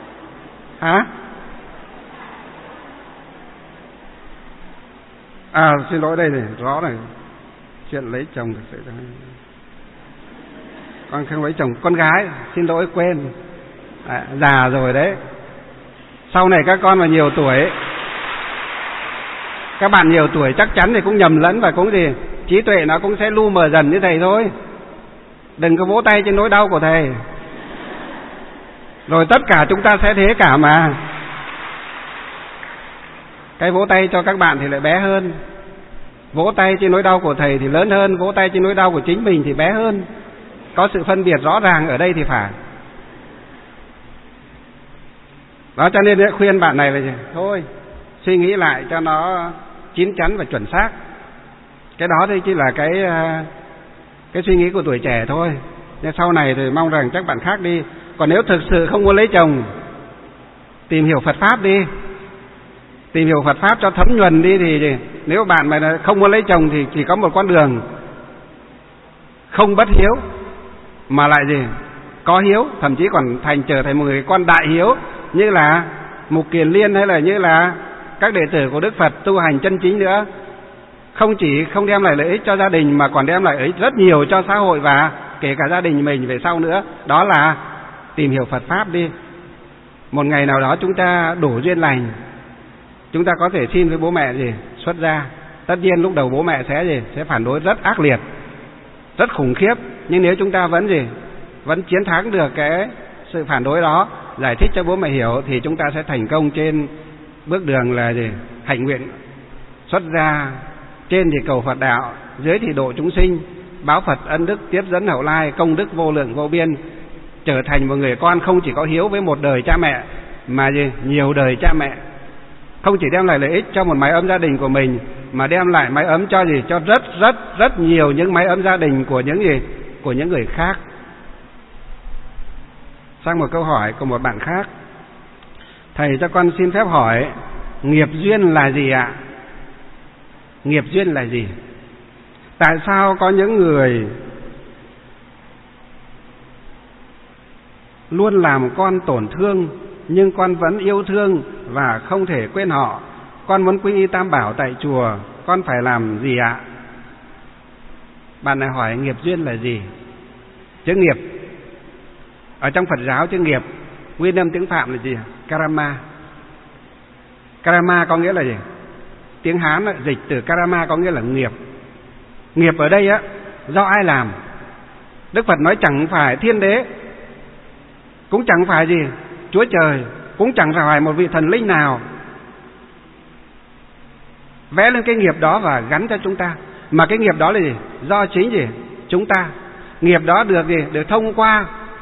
xin lỗi, đây này, rõ này, chuyện lấy chồng thực sự con không lấy chồng. Con gái, xin lỗi quên, già rồi đấy. Sau này các con mà nhiều tuổi, các bạn nhiều tuổi chắc chắn thì cũng nhầm lẫn và cũng trí tuệ nó cũng sẽ lu mờ dần như thầy thôi. Đừng có vỗ tay trên nỗi đau của thầy. Rồi tất cả chúng ta sẽ thế cả mà. Cái vỗ tay cho các bạn thì lại bé hơn, vỗ tay trên nỗi đau của thầy thì lớn hơn, vỗ tay trên nỗi đau của chính mình thì bé hơn. Có sự phân biệt rõ ràng ở đây thì phải. Đó, cho nên khuyên bạn này là thôi, suy nghĩ lại cho nó chín chắn và chuẩn xác. Cái đó thì chỉ là cái suy nghĩ của tuổi trẻ thôi. Nhưng sau này thì mong rằng các bạn khác đi. Còn nếu thực sự không muốn lấy chồng, tìm hiểu Phật Pháp đi. Tìm hiểu Phật Pháp cho thấm nhuần đi. Thì nếu bạn mà không muốn lấy chồng thì chỉ có một con đường: không bất hiếu, mà lại có hiếu, thậm chí còn trở thành một người con đại hiếu, như là Mục Kiền Liên hay là như là các đệ tử của Đức Phật tu hành chân chính nữa. Không chỉ không đem lại lợi ích cho gia đình mà còn đem lại lợi ích rất nhiều cho xã hội và kể cả gia đình mình về sau nữa. Đó là tìm hiểu Phật Pháp đi. Một ngày nào đó chúng ta đủ duyên lành, chúng ta có thể xin với bố mẹ xuất gia. Tất nhiên lúc đầu bố mẹ sẽ phản đối rất ác liệt, rất khủng khiếp. Nhưng nếu chúng ta vẫn chiến thắng được cái sự phản đối đó, giải thích cho bố mẹ hiểu, thì chúng ta sẽ thành công trên bước đường là hạnh nguyện xuất gia. Trên thì cầu Phật đạo, dưới thì độ chúng sinh, báo Phật ân đức, tiếp dẫn hậu lai, công đức vô lượng vô biên. Trở thành một người con không chỉ có hiếu với một đời cha mẹ, mà nhiều đời cha mẹ. Không chỉ đem lại lợi ích cho một mái ấm gia đình của mình, mà đem lại mái ấm cho cho rất nhiều những mái ấm gia đình của những người khác. Sang một câu hỏi của một bạn khác: Thầy cho con xin phép hỏi, nghiệp duyên là gì ạ? Nghiệp duyên là gì? Tại sao có những người luôn làm con tổn thương, nhưng con vẫn yêu thương và không thể quên họ? Con muốn quy y Tam Bảo tại chùa, con phải làm gì ạ? Bạn này hỏi nghiệp duyên là gì? Chữ nghiệp ở trong Phật giáo, chữ nghiệp nguyên âm tiếng Phạm là gì? Karma. Karma có nghĩa là gì? Tiếng Hán dịch từ karma có nghĩa là nghiệp. Nghiệp ở đây á, do ai làm? Đức Phật nói chẳng phải thiên đế, cũng chẳng phải gì Chúa Trời, cũng chẳng phải một vị thần linh nào vẽ lên cái nghiệp đó và gắn cho chúng ta, mà cái nghiệp đó là gì? Do chính gì? Chúng ta. Nghiệp đó được gì? Được thông qua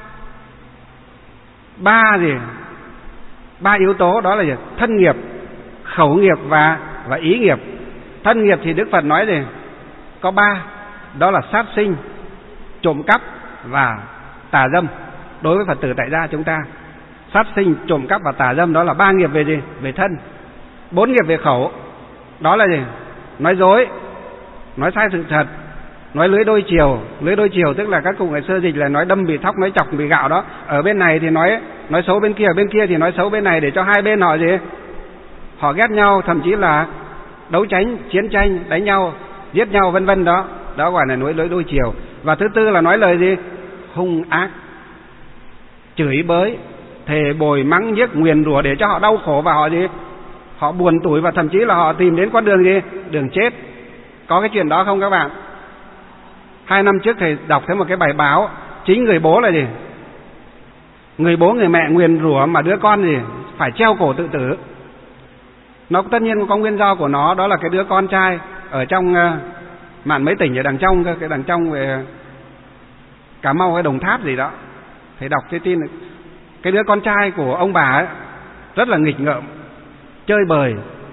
ba yếu tố, đó là gì? Thân nghiệp, khẩu nghiệp và ý nghiệp. Thân nghiệp thì Đức Phật nói gì? Có 3, đó là sát sinh, trộm cắp và tà dâm. Đối với Phật tử tại gia chúng ta, sát sinh, trộm cắp và tà dâm đó là 3 nghiệp về gì? Về thân. 4 nghiệp về khẩu, đó là gì? Nói dối, nói sai sự thật, nói lưỡi đôi chiều. Lưỡi đôi chiều tức là các cụ ngày xưa dịch là nói đâm bị thóc, nói chọc bị gạo đó. Ở bên này thì nói xấu bên kia, ở bên kia thì nói xấu bên này, để cho hai bên họ gì? Họ ghét nhau, thậm chí là đấu tranh, chiến tranh, đánh nhau, giết nhau vân vân đó. Đó gọi là nói lưỡi đôi chiều. Và thứ tư là nói lời gì? Hung ác, chửi bới, thề bồi, mắng nhiếc, nguyền rủa để cho họ đau khổ và họ gì? Họ buồn tủi và thậm chí là họ tìm đến con đường gì? Đường chết. Có cái chuyện đó không các bạn? 2 năm trước thầy đọc thấy một cái bài báo, chính người bố là gì? Người bố người mẹ nguyền rủa mà đứa con gì? Phải treo cổ tự tử. Nó tất nhiên có nguyên do của nó, đó là cái đứa con trai ở trong mạn mấy tỉnh ở đằng trong, cái đằng trong về Cà Mau hay Đồng Tháp gì đó. Thầy đọc cái tin này. Cái đứa con trai của ông bà ấy rất là nghịch ngợm, chơi bời,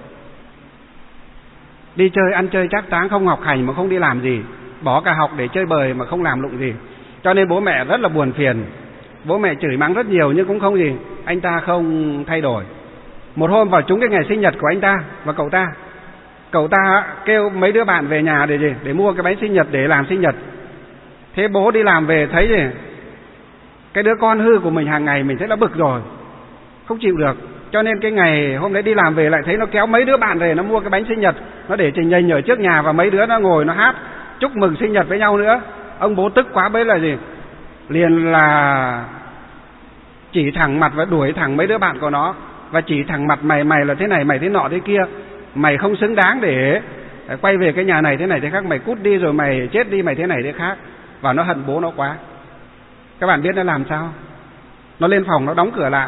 đi chơi ăn chơi trác táng, không học hành mà không đi làm gì, bỏ cả học để chơi bời mà không làm lụng gì. Cho nên bố mẹ rất là buồn phiền. Bố mẹ chửi mắng rất nhiều nhưng cũng không gì, anh ta không thay đổi. Một hôm vào trúng cái ngày sinh nhật của anh ta và cậu ta kêu mấy đứa bạn về nhà để gì? Để mua cái bánh sinh nhật để làm sinh nhật. Thế bố đi làm về thấy gì? Cái đứa con hư của mình hàng ngày mình thấy nó bực rồi, không chịu được. Cho nên cái ngày hôm đấy đi làm về lại thấy nó kéo mấy đứa bạn về, nó mua cái bánh sinh nhật, nó để trình nhành ở trước nhà và mấy đứa nó ngồi nó hát chúc mừng sinh nhật với nhau nữa. Ông bố tức quá bấy là gì? Liền là chỉ thẳng mặt và đuổi thẳng mấy đứa bạn của nó, và chỉ thẳng mặt mày là thế này, mày thế nọ thế kia, mày không xứng đáng để quay về cái nhà này thế này thế khác, mày cút đi rồi mày chết đi, mày thế này thế khác. Và nó hận bố nó quá. Các bạn biết nó làm sao? Nó lên phòng nó đóng cửa lại,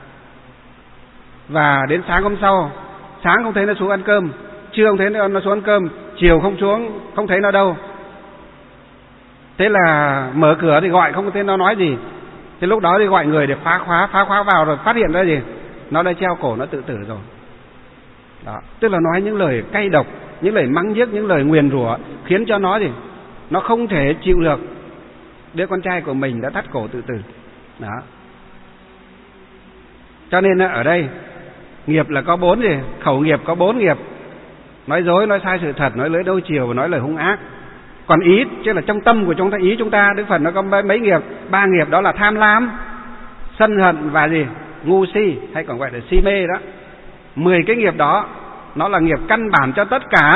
và đến sáng hôm sau, sáng không thấy nó xuống ăn cơm, trưa không thấy nó xuống ăn cơm, chiều không xuống, không thấy nó đâu. Thế là mở cửa thì gọi không thấy nó nói gì. Thế lúc đó thì gọi người để phá khóa vào, rồi phát hiện ra gì? Nó đã treo cổ, nó tự tử rồi. Đó, tức là nói những lời cay độc, những lời mắng nhiếc, những lời nguyền rủa, khiến cho nó gì? Nó không thể chịu được đứa con trai của mình đã thắt cổ tự tử. Đó. Cho nên ở đây nghiệp là có 4 gì? Khẩu nghiệp có 4 nghiệp: nói dối, nói sai sự thật, nói lưỡi đôi chiều và nói lời hung ác. Còn ý, chứ là trong tâm của chúng ta, ý chúng ta, Đức Phật nó có mấy nghiệp? 3 nghiệp, đó là tham lam, sân hận và gì? Ngu si, hay còn gọi là si mê đó. 10 cái nghiệp đó nó là nghiệp căn bản cho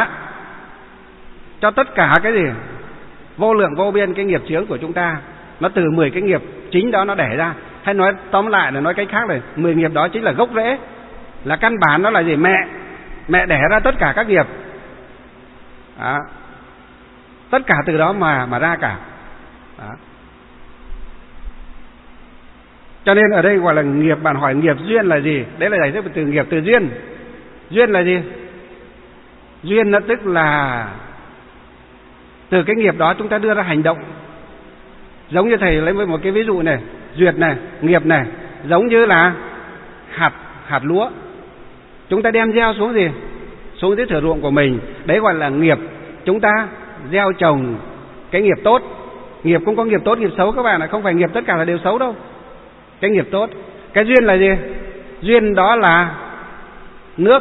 tất cả cái gì? Vô lượng vô biên cái nghiệp chướng của chúng ta. Nó từ 10 cái nghiệp chính đó nó đẻ ra. Hay nói tóm lại là nói cách khác này, 10 nghiệp đó chính là gốc rễ, là căn bản, nó là gì? Mẹ đẻ ra tất cả các nghiệp. Đó. Tất cả từ đó mà ra cả. Đó. Cho nên ở đây gọi là nghiệp. Bạn hỏi nghiệp duyên là gì? Đấy là giải thích từ nghiệp, từ duyên. Duyên là gì? Duyên nó tức là từ cái nghiệp đó chúng ta đưa ra hành động. Giống như thầy lấy một cái ví dụ này, duyệt này, nghiệp này, giống như là hạt lúa. Chúng ta đem gieo xuống gì? Xuống dưới thửa ruộng của mình. Đấy gọi là nghiệp. Chúng ta gieo trồng cái nghiệp tốt. Nghiệp cũng có nghiệp tốt, nghiệp xấu các bạn ạ. Không phải nghiệp tất cả là đều xấu đâu. Cái nghiệp tốt. Cái duyên là gì? Duyên đó là nước,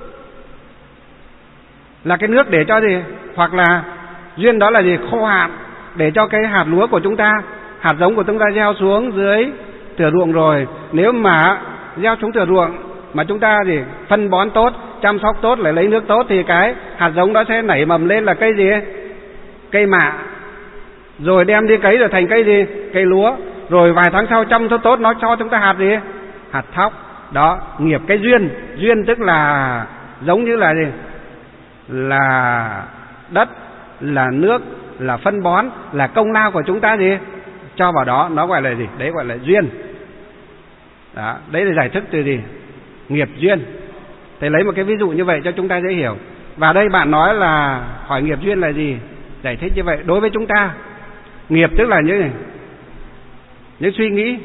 là cái nước để cho gì? Hoặc là duyên đó là gì? Khô hạn, để cho cái hạt lúa của chúng ta, hạt giống của chúng ta gieo xuống dưới thửa ruộng rồi. Nếu mà gieo xuống thửa ruộng mà chúng ta gì? Phân bón tốt, chăm sóc tốt, lại lấy nước tốt, thì cái hạt giống đó sẽ nảy mầm lên là cây gì? Cây mạ. Rồi đem đi cấy rồi thành cây gì? Cây lúa. Rồi vài tháng sau chăm sóc tốt nó cho chúng ta hạt gì? Hạt thóc. Đó, nghiệp cái duyên. Duyên tức là giống như là gì? Là đất, là nước, là phân bón, là công lao của chúng ta gì? Cho vào đó, nó gọi là gì? Đấy gọi là duyên. Đó, đấy là giải thích từ gì? Nghiệp duyên. Thầy lấy một cái ví dụ như vậy cho chúng ta dễ hiểu. Và đây bạn nói là hỏi nghiệp duyên là gì? Giải thích như vậy. Đối với chúng ta, nghiệp tức là những suy nghĩ,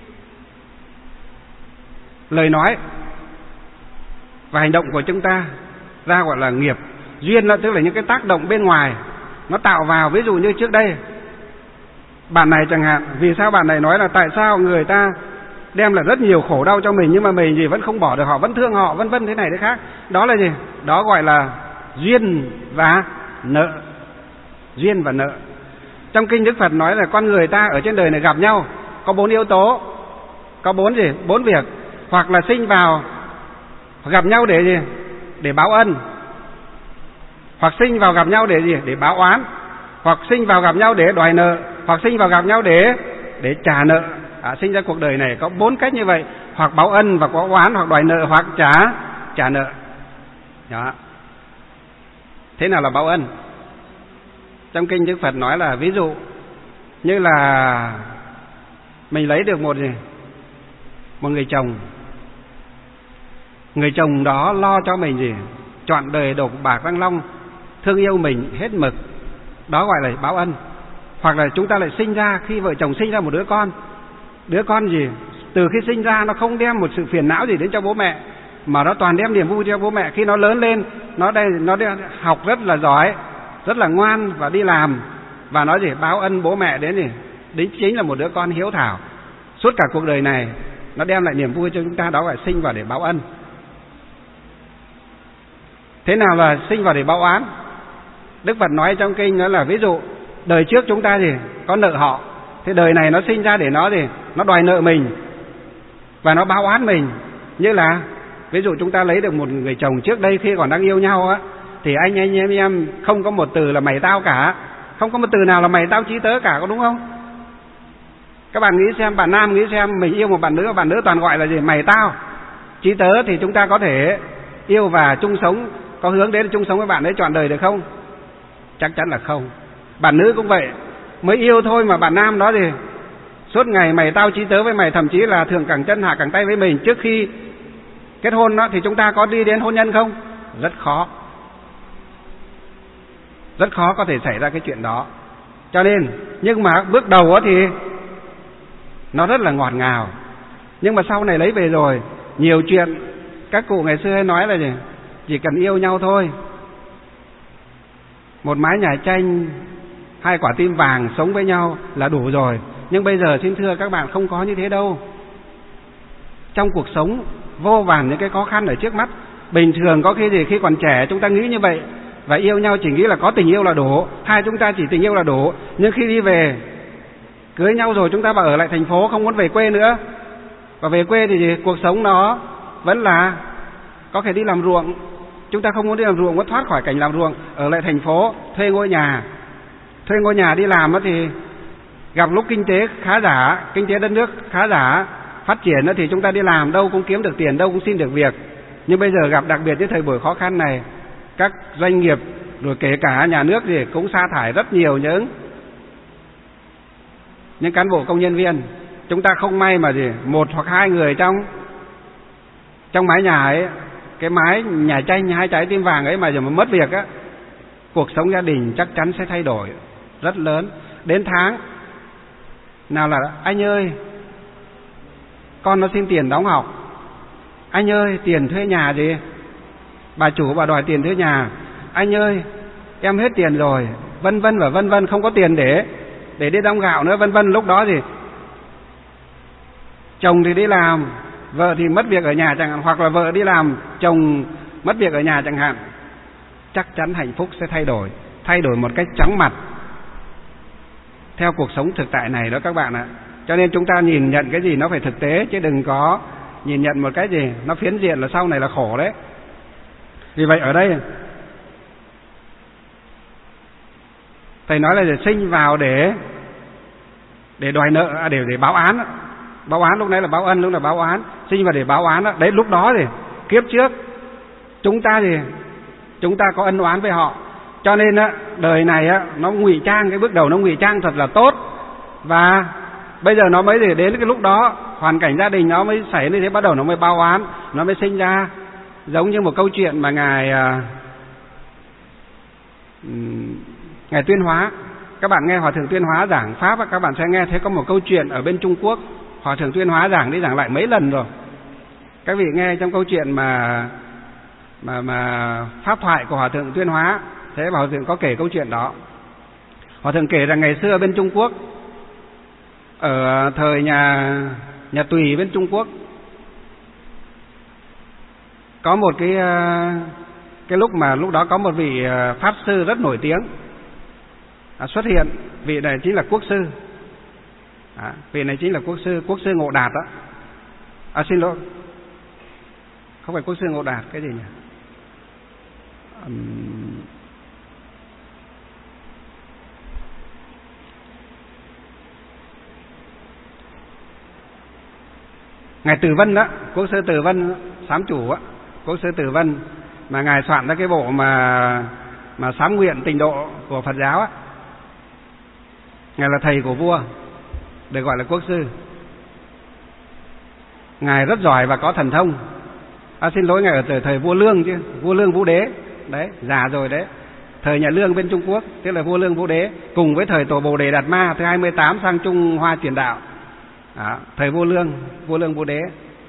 lời nói và hành động của chúng ta ra gọi là nghiệp. Duyên đó tức là những cái tác động bên ngoài nó tạo vào. Ví dụ như trước đây bạn này chẳng hạn, vì sao bạn này nói là tại sao người ta đem là rất nhiều khổ đau cho mình nhưng mà mình gì vẫn không bỏ được họ, vẫn thương họ, vân vân thế này thế khác. Đó là gì? Đó gọi là duyên và nợ. Duyên và nợ. Trong kinh Đức Phật nói là con người ta ở trên đời này gặp nhau có 4 yếu tố, có 4 gì? 4 việc. Hoặc là sinh vào gặp nhau để gì? Để báo ân. Hoặc sinh vào gặp nhau để gì? Để báo oán. Hoặc sinh vào gặp nhau để đòi nợ. Hoặc sinh vào gặp nhau để trả nợ. Sinh ra cuộc đời này có 4 cách như vậy. Hoặc báo ân, và có oán, hoặc đòi nợ, hoặc trả nợ. Đó. Thế nào là báo ân? Trong kinh Đức Phật nói là ví dụ như là mình lấy được một người chồng. Người chồng đó lo cho mình gì? Trọn đời đổ bạc răng long, thương yêu mình hết mực. Đó gọi là báo ân. Hoặc là chúng ta lại sinh ra, khi vợ chồng sinh ra một đứa con. Đứa con gì? Từ khi sinh ra nó không đem một sự phiền não gì đến cho bố mẹ, mà nó toàn đem niềm vui cho bố mẹ. Khi nó lớn lên, nó học rất là giỏi, rất là ngoan và đi làm, và nó gì? Báo ân bố mẹ đến gì? Đến chính là một đứa con hiếu thảo. Suốt cả cuộc đời này nó đem lại niềm vui cho chúng ta. Đó gọi là sinh vào để báo ân. Thế nào là sinh vào để báo oán? Đức Phật nói trong kinh đó là ví dụ đời trước chúng ta gì? Có nợ họ. Thế đời này nó sinh ra để nó gì? Nó đòi nợ mình và nó báo oán mình. Như là ví dụ chúng ta lấy được một người chồng trước đây khi còn đang yêu nhau á, thì anh em không có một từ là mày tao cả, không có một từ nào là mày tao chí tớ cả, có đúng không? Các bạn nghĩ xem, bạn nam nghĩ xem, mình yêu một bạn nữ toàn gọi là gì? Mày tao chí tớ, thì chúng ta có thể yêu và chung sống, có hướng đến chung sống với bạn ấy trọn đời được không? Chắc chắn là không. Bạn nữ cũng vậy, mới yêu thôi mà bạn nam đó thì suốt ngày mày tao chí tớ với mày, thậm chí là thường cẳng chân hạ cẳng tay với mình. Trước khi kết hôn đó thì chúng ta có đi đến hôn nhân không? Rất khó. Rất khó có thể xảy ra cái chuyện đó. Cho nên, nhưng mà bước đầu thì nó rất là ngọt ngào. Nhưng mà sau này lấy về rồi, nhiều chuyện các cụ ngày xưa hay nói là gì? Chỉ cần yêu nhau thôi, một mái nhà tranh, 2 quả tim vàng sống với nhau là đủ rồi. Nhưng bây giờ xin thưa các bạn, không có như thế đâu. Trong cuộc sống vô vàn những cái khó khăn ở trước mắt. Bình thường có khi gì, khi còn trẻ chúng ta nghĩ như vậy, và yêu nhau chỉ nghĩ là có tình yêu là đủ, hai chúng ta chỉ tình yêu là đủ. Nhưng khi đi về cưới nhau rồi, chúng ta bảo ở lại thành phố, không muốn về quê nữa. Và về quê thì gì? Cuộc sống nó vẫn là có thể đi làm ruộng. Chúng ta không muốn đi làm ruộng, muốn thoát khỏi cảnh làm ruộng, ở lại thành phố, thuê ngôi nhà đi làm thì gặp lúc kinh tế khá giả, kinh tế đất nước khá giả, phát triển thì chúng ta đi làm đâu cũng kiếm được tiền, đâu cũng xin được việc. Nhưng bây giờ gặp đặc biệt những thời buổi khó khăn này, các doanh nghiệp rồi kể cả nhà nước thì cũng sa thải rất nhiều những cán bộ công nhân viên. Chúng ta không may mà gì 1 hoặc 2 người trong mái nhà ấy, cái mái nhà tranh 2 trái tim vàng ấy mà giờ mà mất việc á, cuộc sống gia đình chắc chắn sẽ thay đổi rất lớn. Đến tháng nào là anh ơi, con nó xin tiền đóng học, anh ơi tiền thuê nhà gì, bà chủ bà đòi tiền thuê nhà, anh ơi em hết tiền rồi, vân vân và vân vân, không có tiền để đi đong gạo nữa, vân vân. Lúc đó thì chồng thì đi làm, vợ thì mất việc ở nhà chẳng hạn, hoặc là vợ đi làm, chồng mất việc ở nhà chẳng hạn, chắc chắn hạnh phúc sẽ thay đổi một cách chóng mặt theo cuộc sống thực tại này đó các bạn ạ. Cho nên chúng ta nhìn nhận cái gì nó phải thực tế, chứ đừng có nhìn nhận một cái gì nó phiến diện là sau này là khổ đấy. Vì vậy ở đây thầy nói là sinh vào để đòi nợ, để báo án. Báo án lúc nãy là báo ân, lúc là báo án. Sinh vào để báo án đó. Đấy, lúc đó thì kiếp trước chúng ta có ân oán với họ, cho nên á đời này á nó ngụy trang, cái bước đầu nó ngụy trang thật là tốt, và bây giờ nó mới đến cái lúc đó hoàn cảnh gia đình nó mới xảy như thế, bắt đầu nó mới báo oán, nó mới sinh ra. Giống như một câu chuyện mà ngài Tuyên Hóa, các bạn nghe Hòa thượng Tuyên Hóa giảng pháp, các bạn sẽ nghe thấy có một câu chuyện ở bên Trung Quốc, Hòa thượng Tuyên Hóa giảng đi giảng lại mấy lần rồi. Các vị nghe trong câu chuyện mà pháp thoại của Hòa thượng Tuyên Hóa, thế Hòa thượng có kể câu chuyện đó. Hòa thượng kể rằng ngày xưa bên Trung Quốc, ở thời nhà Tùy bên Trung Quốc, có một cái lúc đó có một vị pháp sư rất nổi tiếng xuất hiện. Vị này chính là Quốc sư. Vị này chính là Quốc sư Ngộ Đạt đó. Xin lỗi, không phải Quốc sư Ngộ Đạt, cái gì nhỉ? Ngài Từ Vân đó, Quốc sư Từ Vân sám chủ á, Quốc sư Từ Vân mà ngài soạn ra cái bộ mà sám nguyện tịnh độ của Phật giáo á. Ngài là thầy của vua, được gọi là quốc sư. Ngài rất giỏi và có thần thông. Xin lỗi, ngài ở thời vua Lương chứ, vua Lương Vũ Đế đấy, già rồi đấy. Thời nhà Lương bên Trung Quốc, tức là vua Lương Vũ Đế, cùng với thời tổ Bồ Đề Đạt Ma thứ 28 sang Trung Hoa truyền đạo. Thời vua Lương Vũ Đế.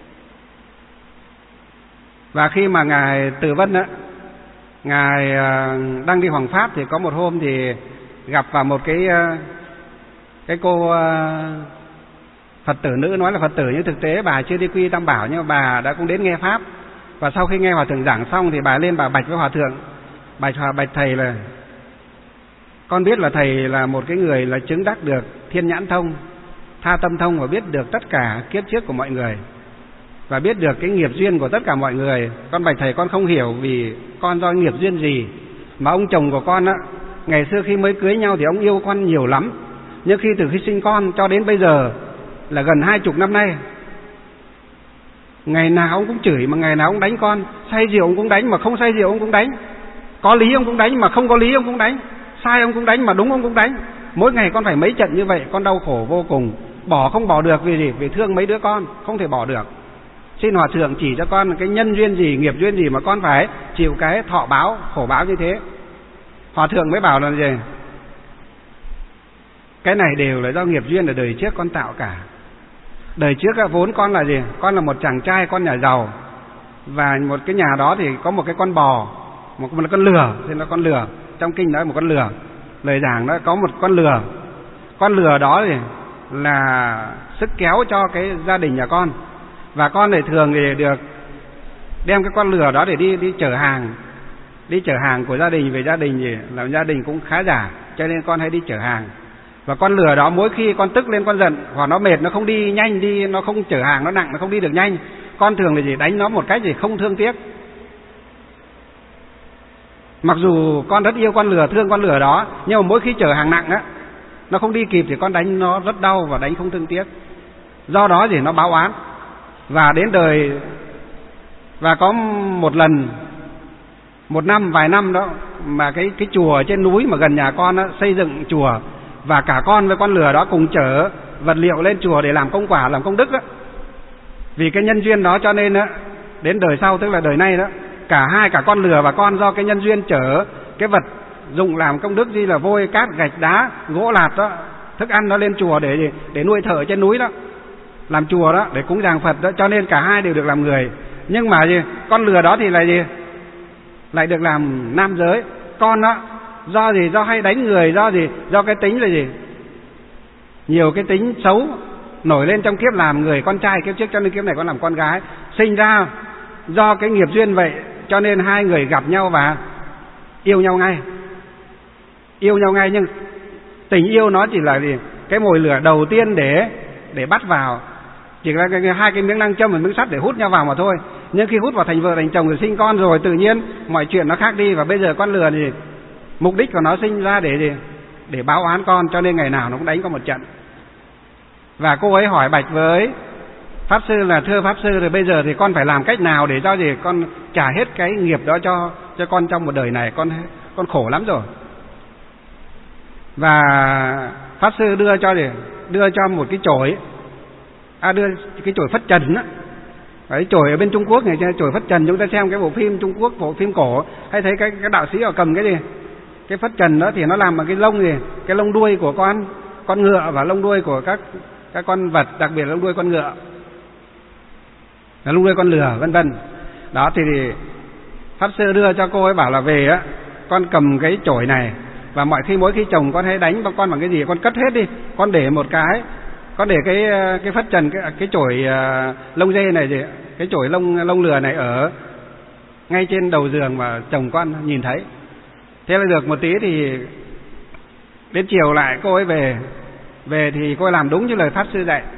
Và khi mà ngài Từ Vân á, ngài đang đi hoằng pháp, thì có một hôm thì gặp vào một cái cô Phật tử nữ, nói là Phật tử nhưng thực tế bà chưa đi quy Tam Bảo, nhưng mà bà đã cũng đến nghe pháp. Và sau khi nghe Hòa thượng giảng xong thì bà lên bà bạch với Hòa thượng, bạch thầy là: con biết là thầy là một cái người là chứng đắc được thiên nhãn thông, tha tâm thông, và biết được tất cả kiếp trước của mọi người, và biết được cái nghiệp duyên của tất cả mọi người. Con bạch thầy, con không hiểu vì con do nghiệp duyên gì mà ông chồng của con á, ngày xưa khi mới cưới nhau thì ông yêu con nhiều lắm, nhưng từ khi sinh con cho đến bây giờ là gần 20 năm nay, ngày nào ông cũng chửi, mà ngày nào ông đánh con. Say rượu ông cũng đánh, mà không say rượu ông cũng đánh. Có lý ông cũng đánh, mà không có lý ông cũng đánh. Sai ông cũng đánh, mà đúng ông cũng đánh. Mỗi ngày con phải mấy trận như vậy, con đau khổ vô cùng. Bỏ không bỏ được, vì gì? Vì thương mấy đứa con, không thể bỏ được. Xin Hòa thượng chỉ cho con cái nhân duyên gì, nghiệp duyên gì mà con phải chịu cái thọ báo, khổ báo như thế. Hòa thượng mới bảo là gì? Cái này đều là do nghiệp duyên ở đời trước con tạo cả. Đời trước vốn con là gì? Con là một chàng trai, con nhà giàu, và một cái nhà đó thì có một cái con bò, một con lừa, nên là con lừa. Trong kinh nói một con lừa, lời giảng đó có một con lừa. Con lừa đó thì là sức kéo cho cái gia đình nhà con, và con này thường thì được đem cái con lừa đó để đi chở hàng của gia đình về. Gia đình thì làm gia đình cũng khá giả, cho nên con hay đi chở hàng. Và con lừa đó mỗi khi con tức lên, con giận hoặc nó mệt, nó không đi nhanh, nó không chở hàng, nó nặng, nó không đi được nhanh, con thường là gì? Đánh nó một cách gì không thương tiếc. Mặc dù con rất yêu con lừa, thương con lừa đó, nhưng mà mỗi khi chở hàng nặng á, nó không đi kịp thì con đánh nó rất đau và đánh không thương tiếc. Do đó thì nó báo oán. Và đến đời, và có một lần, vài năm đó, mà cái chùa trên núi mà gần nhà con á, xây dựng chùa, và cả con với con lừa đó cùng chở vật liệu lên chùa để làm công quả, làm công đức á. Vì cái nhân duyên đó cho nên á, đến đời sau, tức là đời này đó, cả con lừa và con do cái nhân duyên chở cái vật dụng làm công đức, như là vôi, cát, gạch, đá, gỗ lạt đó, thức ăn nó lên chùa để nuôi thợ trên núi đó, làm chùa đó, để cúng dường Phật đó, cho nên cả hai đều được làm người. Nhưng mà gì? Con lừa đó thì là gì? Lại được làm nam giới. Con đó do gì? Do hay đánh người, do gì? Do cái tính là gì? Nhiều cái tính xấu, nổi lên trong kiếp làm người con trai kiếp trước, cho nên kiếp này con làm con gái. Sinh ra do cái nghiệp duyên vậy, cho nên hai người gặp nhau và yêu nhau ngay. Yêu nhau ngay, nhưng tình yêu nó chỉ là gì? Cái mồi lửa đầu tiên để bắt vào, chỉ là hai cái miếng nam châm và miếng sắt để hút nhau vào mà thôi. Nhưng khi hút vào thành vợ thành chồng rồi sinh con rồi, tự nhiên mọi chuyện nó khác đi. Và bây giờ con lừa thì mục đích của nó sinh ra để gì? Để báo oán con, cho nên ngày nào nó cũng đánh con một trận. Và cô ấy hỏi bạch với Pháp Sư là: thưa Pháp Sư, rồi bây giờ thì con phải làm cách nào để cho gì con trả hết cái nghiệp đó cho con trong một đời này, con khổ lắm rồi. Và Pháp Sư đưa cho một cái chổi, đưa cái chổi phất trần á. Cái chổi ở bên Trung Quốc này, chổi phất trần, chúng ta xem cái bộ phim Trung Quốc, bộ phim cổ, hay thấy cái đạo sĩ họ cầm cái gì? Cái phất trần đó thì nó làm bằng cái lông gì? Cái lông đuôi của con ngựa và lông đuôi của các con vật, đặc biệt là lông đuôi con ngựa, là lông đuôi con lừa, vân vân. Đó thì Pháp Sư đưa cho cô ấy, bảo là về á, con cầm cái chổi này và mỗi khi chồng con hay đánh con bằng cái gì con cất hết đi, con để một cái, con để cái phất trần, cái chổi lông dê này gì, cái chổi lông lừa này ở ngay trên đầu giường mà chồng con nhìn thấy. Thế là được một tí thì đến chiều lại cô ấy về thì cô ấy làm đúng như lời Pháp Sư dạy.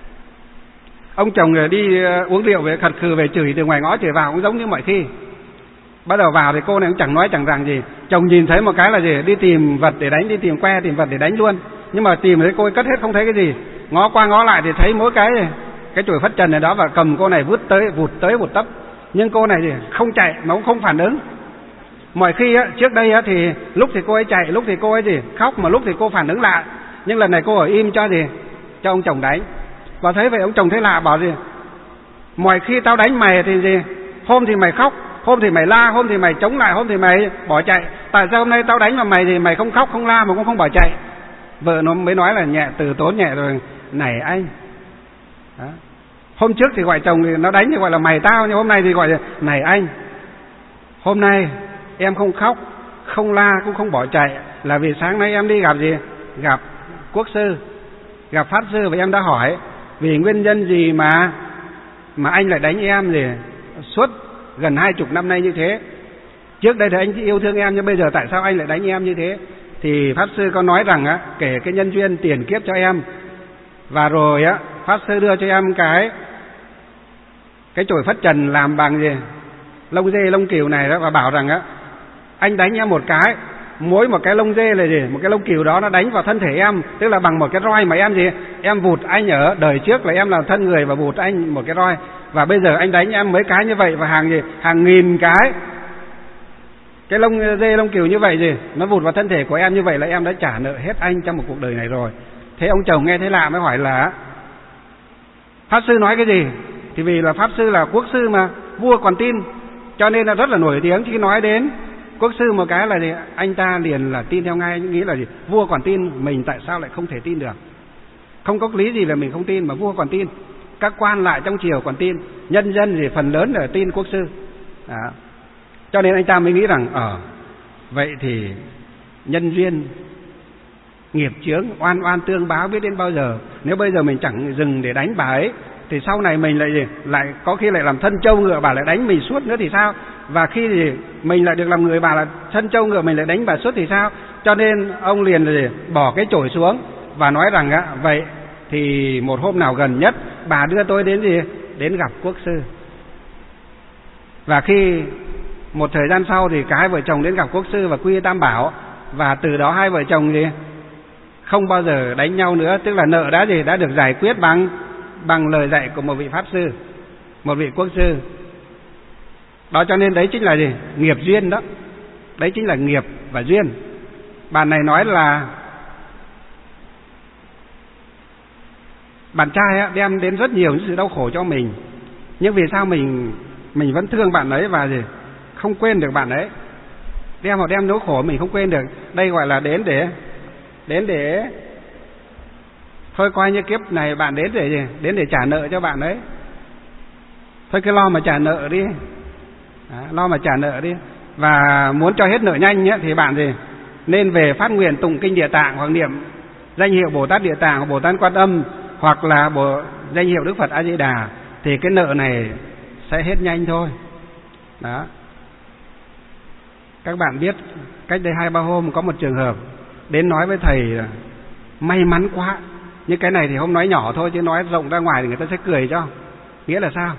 Ông chồng đi uống rượu về khật khừ về chửi từ ngoài ngõ chửi vào cũng giống như mọi khi. Bắt đầu vào thì cô này cũng chẳng nói chẳng rằng gì. Chồng nhìn thấy một cái là gì? Đi tìm vật để đánh, đi tìm que tìm vật để đánh luôn. Nhưng mà tìm thấy cô ấy cất hết không thấy cái gì. Ngó qua ngó lại thì thấy mỗi cái chổi phất trần này đó, và cầm cô này vụt tới một tấc. Nhưng cô này thì không chạy mà cũng không phản ứng. Mọi khi á, trước đây á, thì lúc thì cô ấy chạy, lúc thì cô ấy gì khóc, mà lúc thì cô phản ứng lại. Nhưng lần này cô ở im cho ông chồng đánh. Và thấy vậy ông chồng thấy lạ, bảo gì: mọi khi tao đánh mày thì gì, hôm thì mày khóc, hôm thì mày la, hôm thì mày chống lại, hôm thì mày bỏ chạy. Tại sao hôm nay tao đánh vào mày thì mày không khóc không la mà cũng không bỏ chạy? Vợ nó mới nói là nhẹ, từ tốn nhẹ rồi: này anh đó. Hôm trước thì gọi chồng thì nó đánh thì gọi là mày tao, nhưng hôm nay thì gọi là này anh. Hôm nay em không khóc, không la, cũng không bỏ chạy là vì sáng nay em đi gặp gì? Gặp Quốc Sư, gặp Pháp Sư, và em đã hỏi vì nguyên nhân gì mà anh lại đánh em gì suốt gần 20 năm nay như thế. Trước đây thì anh yêu thương em, nhưng bây giờ tại sao anh lại đánh em như thế? Thì Pháp Sư có nói rằng á, kể cái nhân duyên tiền kiếp cho em. Và rồi á, Pháp Sư đưa cho em cái chổi phất trần làm bằng gì? Lông dê, lông cừu này đó, và bảo rằng á, anh đánh em một cái, mỗi một cái lông dê là gì? Một cái lông cừu đó nó đánh vào thân thể em, tức là bằng một cái roi mà em gì? Em vụt anh ở đời trước là em là thân người và vụt anh một cái roi. Và bây giờ anh đánh em mấy cái như vậy, và hàng nghìn cái lông dê, lông cừu như vậy gì? Nó vụt vào thân thể của em, như vậy là em đã trả nợ hết anh trong một cuộc đời này rồi. Thế ông chồng nghe thấy lạ mới hỏi là: Pháp Sư nói cái gì? Thì vì là Pháp Sư là Quốc Sư mà, vua còn tin, cho nên là rất là nổi tiếng. Khi nói đến Quốc Sư một cái là gì? Anh ta liền là tin theo ngay, nghĩ là gì? Vua còn tin, mình tại sao lại không thể tin được? Không có lý gì là mình không tin, mà vua còn tin, các quan lại trong triều còn tin, nhân dân thì phần lớn là tin Quốc Sư. Cho nên anh ta mới nghĩ rằng vậy thì nhân duyên nghiệp chướng, oan oan tương báo biết đến bao giờ. Nếu bây giờ mình chẳng dừng để đánh bà ấy thì sau này mình lại có khi lại làm thân trâu ngựa, bà lại đánh mình suốt nữa thì sao? Và khi thì mình lại được làm người bà là thân trâu ngựa, mình lại đánh bà suốt thì sao? Cho nên ông liền bỏ cái chổi xuống và nói rằng vậy thì một hôm nào gần nhất bà đưa tôi đến gặp Quốc Sư. Và khi một thời gian sau thì cả hai vợ chồng đến gặp Quốc Sư và quy tam bảo, và từ đó hai vợ chồng không bao giờ đánh nhau nữa, tức là nợ đã được giải quyết bằng lời dạy của một vị Pháp Sư, một vị Quốc Sư. Đó, cho nên đấy chính là nghiệp duyên đó. Đấy chính là nghiệp và duyên. Bạn này nói là bạn trai đem đến rất nhiều những sự đau khổ cho mình, nhưng vì sao mình vẫn thương bạn ấy và không quên được bạn ấy. Đem nỗi khổ mình không quên được. Đây gọi là đến để thôi coi như kiếp này bạn đến để trả nợ cho bạn ấy. Thôi cứ lo mà trả nợ đi. Lo mà trả nợ đi. Và muốn cho hết nợ nhanh thì bạn nên về phát nguyện tụng kinh Địa Tạng, hoặc niệm danh hiệu Bồ Tát Địa Tạng, Bồ Tát Quan Âm, hoặc là bộ danh hiệu Đức Phật A Di Đà, thì cái nợ này sẽ hết nhanh thôi. Đó. Các bạn biết cách đây 2-3 hôm có một trường hợp đến nói với thầy là may mắn quá. Nhưng cái này thì không nói nhỏ thôi, chứ nói rộng ra ngoài thì người ta sẽ cười cho. Nghĩa là sao?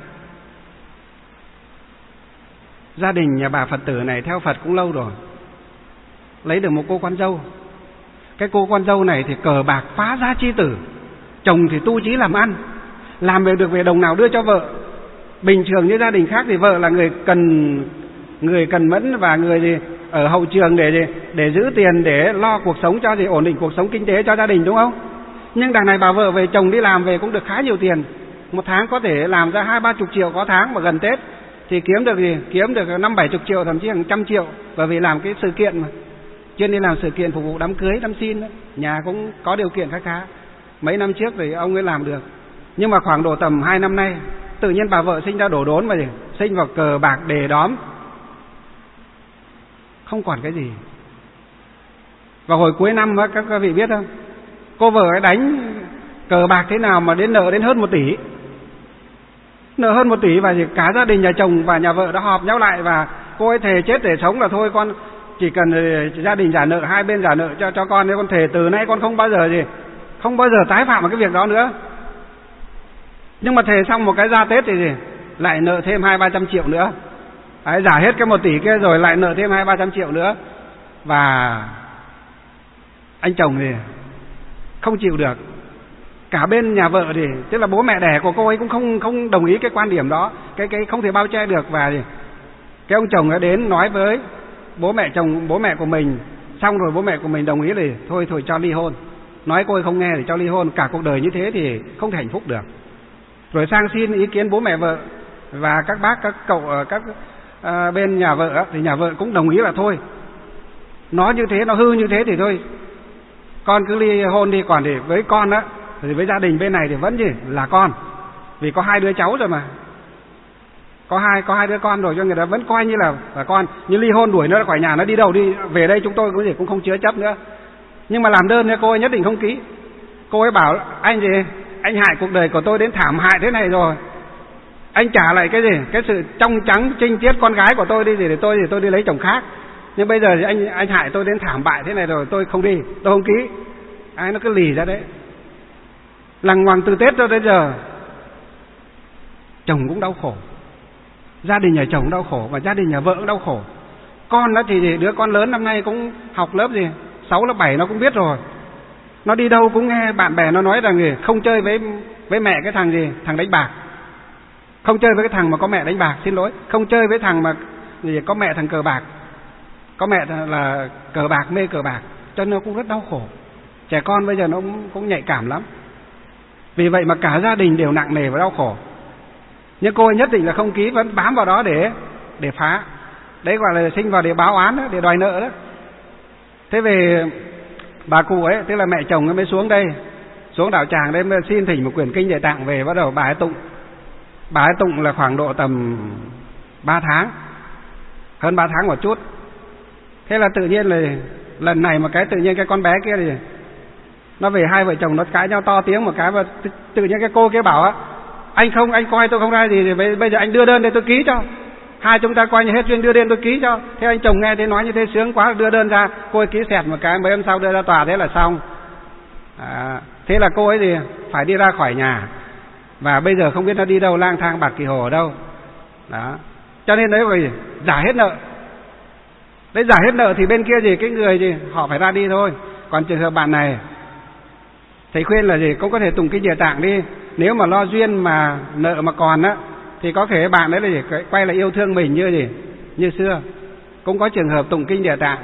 Gia đình nhà bà Phật tử này theo Phật cũng lâu rồi, lấy được một cô con dâu. Cái cô con dâu này thì cờ bạc phá gia chi tử, chồng thì tu chí làm ăn, làm được về đồng nào đưa cho vợ. Bình thường như gia đình khác thì vợ là người cần mẫn và người gì ở hậu trường để giữ tiền, để lo cuộc sống cho gì, ổn định cuộc sống kinh tế cho gia đình, đúng không? Nhưng đằng này bà vợ về, chồng đi làm về cũng được khá nhiều tiền, một tháng có thể làm ra 20-30 triệu có tháng, mà gần Tết thì kiếm được 50-70 triệu, thậm chí hàng 100 triệu, bởi vì làm cái sự kiện mà chuyên đi làm sự kiện phục vụ đám cưới, đám xin đó. Nhà cũng có điều kiện khá. Mấy năm trước thì ông ấy làm được. Nhưng mà khoảng độ tầm 2 năm nay, tự nhiên bà vợ sinh ra đổ đốn mà sinh vào cờ bạc đề đóm, không còn cái gì. Và hồi cuối năm đó, các vị biết không, cô vợ ấy đánh cờ bạc thế nào mà đến nợ đến hơn 1 tỷ. Nợ hơn 1 tỷ, và cả gia đình nhà chồng và nhà vợ đã họp nhau lại, và cô ấy thề chết để sống là thôi con chỉ cần gia đình trả nợ, hai bên trả nợ cho con, nếu con thề từ nay con không bao giờ tái phạm vào cái việc đó nữa. Nhưng mà thề xong một cái ra Tết thì lại nợ thêm 200-300 triệu nữa. Đấy, giả hết cái 1 tỷ kia rồi lại nợ thêm 200-300 triệu nữa. Và anh chồng thì không chịu được. Cả bên nhà vợ thì tức là bố mẹ đẻ của cô ấy cũng không đồng ý cái quan điểm đó, cái không thể bao che được. Và cái ông chồng đã đến nói với bố mẹ của mình, xong rồi bố mẹ của mình đồng ý thì thôi cho ly hôn. Nói cô ấy không nghe thì cho ly hôn, cả cuộc đời như thế thì không thể hạnh phúc được. Rồi sang xin ý kiến bố mẹ vợ và các bác, các cậu ở các bên nhà vợ, thì nhà vợ cũng đồng ý là thôi, nó như thế, nó hư như thế thì thôi, con cứ ly hôn đi. Còn thì với con á, thì với gia đình bên này thì vẫn là con, vì có 2 đứa cháu rồi mà, có hai đứa con rồi, cho người ta vẫn coi như là con. Nhưng ly hôn đuổi nó ra khỏi nhà, nó đi đâu đi về đây chúng tôi cũng không chứa chấp nữa. Nhưng mà làm đơn cô ấy nhất định không ký. Cô ấy bảo anh hại cuộc đời của tôi đến thảm hại thế này rồi, anh trả lại cái sự trong trắng trinh tiết con gái của tôi đi, để tôi đi lấy chồng khác. Nhưng bây giờ thì anh hại tôi đến thảm bại thế này rồi, tôi không đi, tôi không ký. Nó cứ lì ra đấy, lằng ngoằng từ Tết cho đến giờ. Chồng cũng đau khổ, gia đình nhà chồng đau khổ, và gia đình nhà vợ cũng đau khổ. Con nó thì đứa con lớn năm nay cũng học lớp 6, lớp 7 nó cũng biết rồi. Nó đi đâu cũng nghe bạn bè nó nói rằng không chơi với mẹ cái thằng đánh bạc, không chơi với cái thằng mà có mẹ đánh bạc, không chơi với thằng mà có mẹ thằng cờ bạc, có mẹ là cờ bạc, mê cờ bạc. Cho nên nó cũng rất đau khổ. Trẻ con bây giờ nó cũng nhạy cảm lắm. Vì vậy mà cả gia đình đều nặng nề và đau khổ. Nhưng cô ấy nhất định là không ký, vẫn bám vào đó để phá. Đấy gọi là sinh vào để báo án đó, để đòi nợ đó. Thế về bà cụ ấy, tức là mẹ chồng ấy mới xuống đây, xuống đạo tràng đây mới xin thỉnh một quyển kinh Địa Tạng về, bắt đầu bà ấy tụng. Bà ấy tụng là khoảng độ tầm 3 tháng, hơn 3 tháng một chút. Thế là tự nhiên là lần này mà tự nhiên cái con bé kia thì nó về, hai vợ chồng nó cãi nhau to tiếng một cái, và tự nhiên cái cô kia bảo á, anh coi tôi không ra gì thì bây giờ anh đưa đơn để tôi ký cho. Hai chúng ta coi như hết duyên, đưa đơn tôi ký cho. Thế anh chồng nghe thế nói như thế sướng quá, đưa đơn ra, cô ấy ký xẹt một cái, mấy hôm sau đưa ra tòa, thế là xong. Thế là cô ấy thì phải đi ra khỏi nhà, và bây giờ không biết nó đi đâu, lang thang bạc kỳ hồ ở đâu. Đó. Cho nên đấy phải giả hết nợ. Đấy, giả hết nợ thì bên kia cái người họ phải ra đi thôi. Còn trường hợp bạn này, thầy khuyên là cũng có thể tụng kinh Địa Tạng đi. Nếu mà lo duyên mà nợ mà còn á, thì có thể bạn đấy là quay lại yêu thương mình như xưa. Cũng có trường hợp tụng kinh Địa Tạng,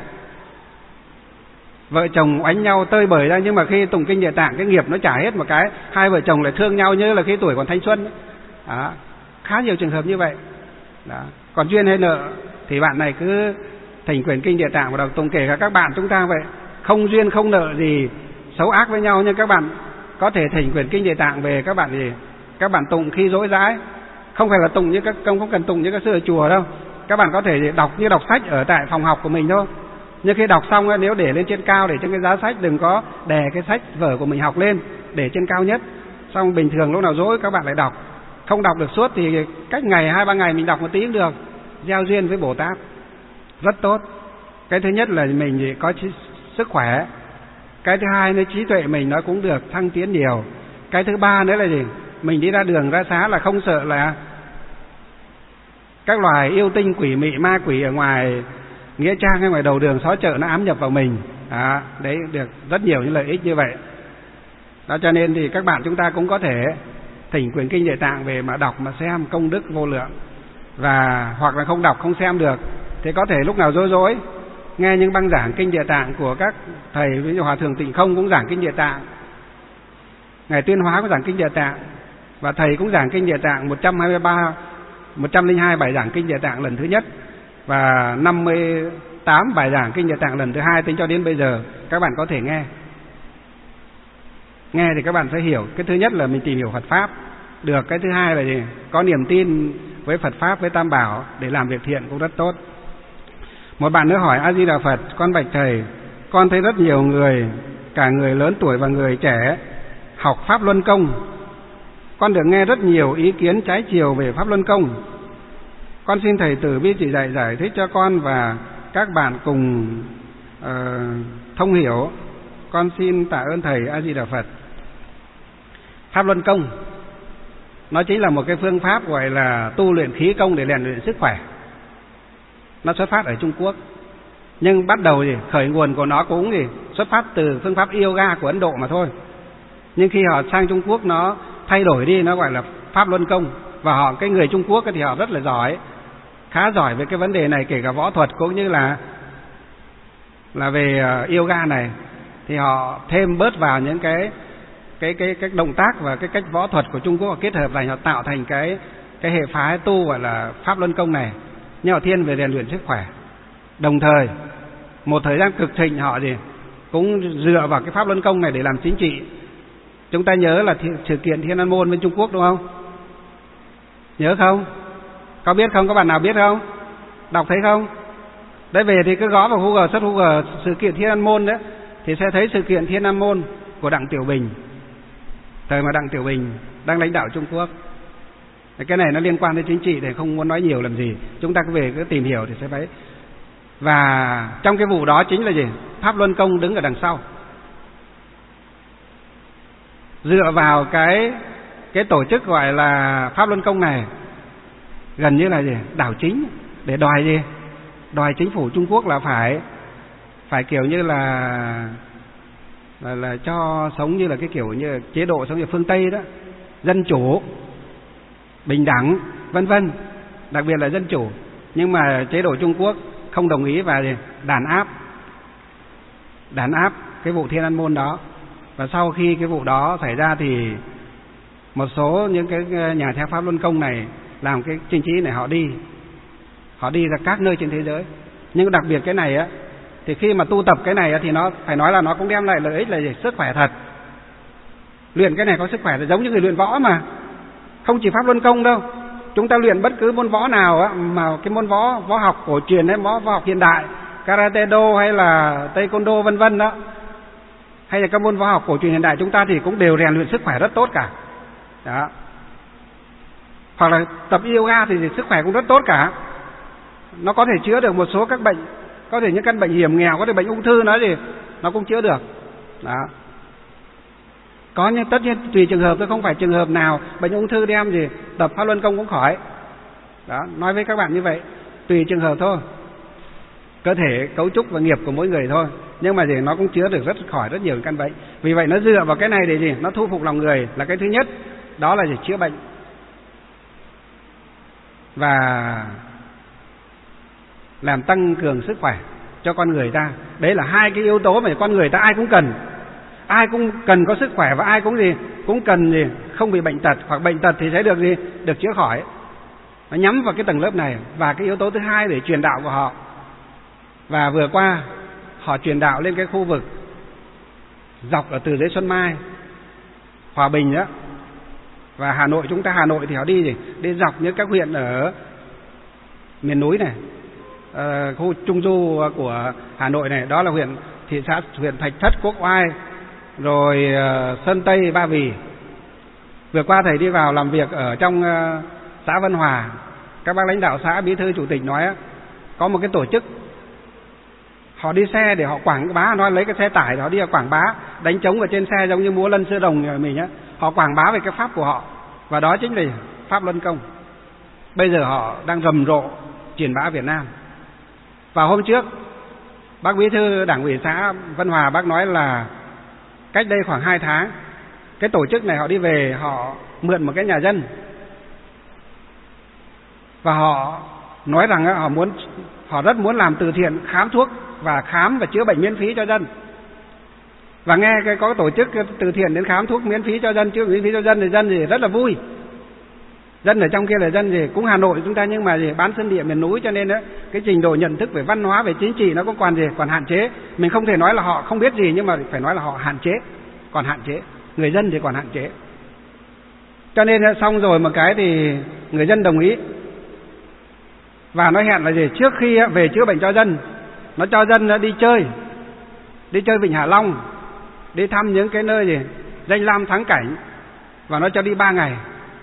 vợ chồng oánh nhau tơi bời ra, nhưng mà khi tụng kinh Địa Tạng cái nghiệp nó trả hết một cái, hai vợ chồng lại thương nhau như là khi tuổi còn thanh xuân. Đó. Khá nhiều trường hợp như vậy. Đó. Còn duyên hay nợ thì bạn này cứ thỉnh quyển kinh Địa Tạng và đọc tụng, kể cả các bạn chúng ta vậy, không duyên không nợ gì xấu ác với nhau, nhưng các bạn có thể thỉnh quyển kinh Địa Tạng về, các bạn tụng khi rỗi rãi, không phải là tụng như không cần tụng như các sư ở chùa đâu. Các bạn có thể đọc như đọc sách ở tại phòng học của mình thôi. Nhưng khi đọc xong nếu để lên trên cao, để trên cái giá sách, đừng có đè cái sách vở của mình học lên, để trên cao nhất. Xong bình thường lúc nào rỗi các bạn lại đọc. Không đọc được suốt thì cách ngày 2-3 ngày mình đọc một tí cũng được. Gieo duyên với Bồ Tát rất tốt. Cái thứ nhất là mình có sức khỏe. Cái thứ hai nữa trí tuệ mình nó cũng được thăng tiến nhiều. Cái thứ ba nữa là gì? Mình đi ra đường ra xá là không sợ là các loài yêu tinh quỷ mị ma quỷ ở ngoài nghĩa trang hay ngoài đầu đường xó chợ nó ám nhập vào mình. Đấy được rất nhiều những lợi ích như vậy. Đó, cho nên thì các bạn chúng ta cũng có thể thỉnh quyển kinh Địa Tạng về mà đọc mà xem, công đức vô lượng. Và hoặc là không đọc không xem được thì có thể lúc nào rỗi rỗi nghe những băng giảng kinh Địa Tạng của các thầy, ví dụ Hòa Thượng Tịnh Không cũng giảng kinh Địa Tạng, Ngài Tuyên Hóa cũng giảng kinh Địa Tạng, và thầy cũng giảng kinh Địa Tạng 102 bài giảng kinh Địa Tạng lần thứ nhất và 58 bài giảng kinh Địa Tạng lần thứ hai, tính cho đến bây giờ các bạn có thể nghe. Nghe thì các bạn sẽ hiểu. Cái thứ nhất là mình tìm hiểu Phật Pháp được. Cái thứ hai là gì? Có niềm tin với Phật Pháp, với Tam Bảo để làm việc thiện cũng rất tốt. Một bạn nữa hỏi: A Di Đà Phật, con bạch thầy, con thấy rất nhiều người, cả người lớn tuổi và người trẻ, học Pháp Luân Công. Con được nghe rất nhiều ý kiến trái chiều về Pháp Luân Công. Con xin thầy từ bi chỉ dạy giải thích cho con và các bạn cùng thông hiểu. Con xin tạ ơn thầy. A Di Đà Phật. Pháp Luân Công nó chính là một cái phương pháp gọi là tu luyện khí công để rèn luyện sức khỏe. Nó xuất phát ở Trung Quốc, nhưng bắt đầu thì khởi nguồn của nó cũng thì xuất phát từ phương pháp yoga của Ấn Độ mà thôi. Nhưng khi họ sang Trung Quốc nó thay đổi đi, nó gọi là Pháp Luân Công. Và cái người Trung Quốc thì họ rất là giỏi, khá giỏi về cái vấn đề này, kể cả võ thuật cũng như là về yoga này. Thì họ thêm bớt vào những cái động tác và cái cách võ thuật của Trung Quốc, kết hợp lại họ tạo thành cái hệ phái tu gọi là Pháp Luân Công này, nhưng họ thiên về rèn luyện sức khỏe. Đồng thời một thời gian cực thịnh họ gì cũng dựa vào cái Pháp Luân Công này để làm chính trị. Chúng ta nhớ là sự kiện Thiên An Môn bên Trung Quốc đúng không? Nhớ không? Có biết không? Có bạn nào biết không? Đọc thấy không? Đấy, về thì cứ gõ vào Google, search Google sự kiện Thiên An Môn đấy, thì sẽ thấy sự kiện Thiên An Môn của Đặng Tiểu Bình, thời mà Đặng Tiểu Bình đang lãnh đạo Trung Quốc. Cái này nó liên quan đến chính trị thì không muốn nói nhiều làm gì. Chúng ta cứ về cứ tìm hiểu thì sẽ thấy. Và trong cái vụ đó chính là gì? Pháp Luân Công đứng ở đằng sau, dựa vào cái tổ chức gọi là Pháp Luân Công này, gần như là gì? Đảo chính, để đòi gì? Đòi chính phủ Trung Quốc là phải kiểu như là cho sống như là cái kiểu như chế độ sống như phương Tây đó, dân chủ, bình đẳng, vân vân, đặc biệt là dân chủ. Nhưng mà chế độ Trung Quốc không đồng ý và đàn áp cái vụ Thiên An Môn đó. Và sau khi cái vụ đó xảy ra thì một số những cái nhà theo Pháp Luân Công này làm cái chính trị này, họ đi ra các nơi trên thế giới. Nhưng đặc biệt cái này á, thì khi mà tu tập cái này á, thì nó phải nói là nó cũng đem lại lợi ích là gì? Sức khỏe thật. Luyện cái này có sức khỏe thì giống như người luyện võ mà. Không chỉ Pháp Luân Công đâu, chúng ta luyện bất cứ môn võ nào á, mà cái môn võ học cổ truyền hay võ học hiện đại, karate do hay là taekwondo vân vân đó, hay là các môn võ học cổ truyền hiện đại, chúng ta thì cũng đều rèn luyện sức khỏe rất tốt cả. Đó. Hoặc là tập yoga thì sức khỏe cũng rất tốt cả. Nó có thể chữa được một số các bệnh, có thể những căn bệnh hiểm nghèo, có thể bệnh ung thư nó cũng chữa được. Đó. Có, nhưng tất nhiên tùy trường hợp, tôi không phải trường hợp nào bệnh ung thư đem gì tập Pháp Luân Công cũng khỏi. Đó, nói với các bạn như vậy, tùy trường hợp thôi, cơ thể, cấu trúc và nghiệp của mỗi người thôi. Nhưng mà nó cũng chữa được khỏi rất nhiều căn bệnh. Vì vậy nó dựa vào cái này để gì? Nó thu phục lòng người là cái thứ nhất, đó là để chữa bệnh và làm tăng cường sức khỏe cho con người ta. Đấy là hai cái yếu tố mà con người ta ai cũng cần. Ai cũng cần có sức khỏe và ai cũng cần không bị bệnh tật, hoặc bệnh tật thì sẽ được được chữa khỏi. Nó nhắm vào cái tầng lớp này. Và cái yếu tố thứ hai để truyền đạo của họ. Và vừa qua họ truyền đạo lên cái khu vực dọc ở từ dưới Xuân Mai, Hòa Bình đó, và Hà Nội. Chúng ta Hà Nội thì họ đi dọc những các huyện ở miền núi này, khu trung du của Hà Nội này, đó là huyện Thạch Thất, Quốc Oai, rồi Sơn Tây, Ba Vì, Vừa qua thầy đi vào làm việc ở trong xã Vân Hòa, các bác lãnh đạo xã, bí thư, chủ tịch nói có một cái tổ chức họ đi xe để họ quảng bá, nói lấy cái xe tải họ đi quảng bá, đánh trống ở trên xe giống như múa lân sư đồng mình á, họ quảng bá về cái pháp của họ, và đó chính là pháp luân công. Bây giờ họ đang rầm rộ truyền bá Việt Nam. Và hôm trước bác bí thư đảng ủy xã Vân Hòa bác nói là cách đây khoảng 2 tháng cái tổ chức này họ đi về, họ mượn một cái nhà dân và họ nói rằng họ rất muốn làm từ thiện, khám thuốc và khám và chữa bệnh miễn phí cho dân. Và nghe có tổ chức từ thiện đến khám thuốc miễn phí cho dân, chữa miễn phí cho dân thì dân thì rất là vui. Dân ở trong kia là dân gì cũng Hà Nội chúng ta, nhưng mà gì bán sơn địa miền núi, cho nên cái trình độ nhận thức về văn hóa, về chính trị nó cũng còn hạn chế. Mình không thể nói là họ không biết gì, nhưng mà phải nói là họ hạn chế, còn hạn chế. Người dân thì còn hạn chế. Cho nên xong rồi một cái thì người dân đồng ý, và nó hẹn là gì, trước khi về chữa bệnh cho dân, nó cho dân đi chơi Vịnh Hạ Long, đi thăm những cái nơi gì danh lam thắng cảnh, và nó cho đi 3 ngày.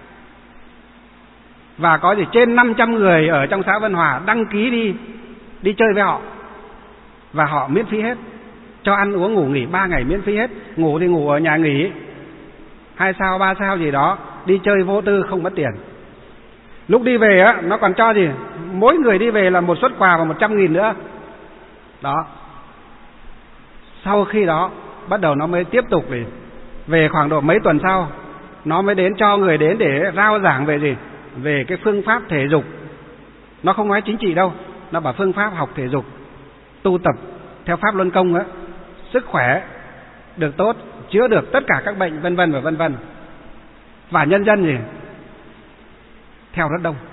Và có gì trên 500 người ở trong xã Vân Hòa đăng ký đi chơi với họ, và họ miễn phí hết, cho ăn uống ngủ nghỉ 3 ngày miễn phí hết. Ngủ thì ngủ ở nhà nghỉ 2 sao 3 sao gì đó, đi chơi vô tư không mất tiền. Lúc đi về nó còn cho gì mỗi người đi về là một suất quà và 100.000 nữa đó. Sau khi đó bắt đầu nó mới tiếp tục về khoảng độ mấy tuần sau, nó mới đến cho người đến để rao giảng về gì, về cái phương pháp thể dục. Nó không nói chính trị đâu, nó bảo phương pháp học thể dục, tu tập theo pháp luân công sức khỏe được tốt, chữa được tất cả các bệnh vân vân và vân vân. Và nhân dân gì theo rất đông.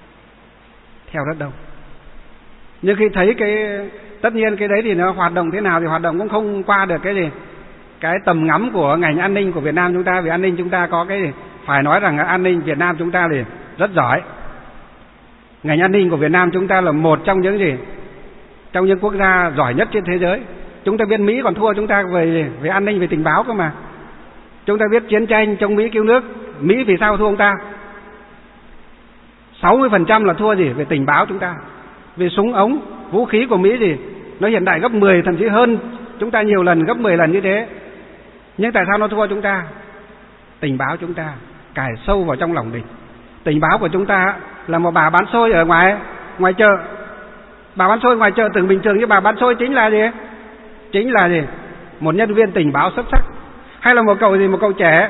Nhưng khi thấy tất nhiên cái đấy thì nó hoạt động thế nào thì hoạt động cũng không qua được cái tầm ngắm của ngành an ninh của Việt Nam chúng ta. Vì an ninh chúng ta có phải nói rằng an ninh Việt Nam chúng ta thì rất giỏi. Ngành an ninh của Việt Nam chúng ta là một trong những quốc gia giỏi nhất trên thế giới. Chúng ta biết Mỹ còn thua chúng ta về an ninh, về tình báo cơ mà. Chúng ta biết chiến tranh chống Mỹ cứu nước, Mỹ vì sao thua ông ta? 60% là thua về tình báo chúng ta. Vì súng ống, vũ khí của Mỹ nó hiện đại gấp 10, thậm chí hơn chúng ta nhiều lần, gấp 10 lần như thế. Nhưng tại sao nó thua chúng ta? Tình báo chúng ta cài sâu vào trong lòng địch. Tình báo của chúng ta là một bà bán xôi ở ngoài chợ. Bà bán xôi ngoài chợ tưởng bình thường, nhưng bà bán xôi chính là gì? Chính là một nhân viên tình báo xuất sắc. Hay là một cậu trẻ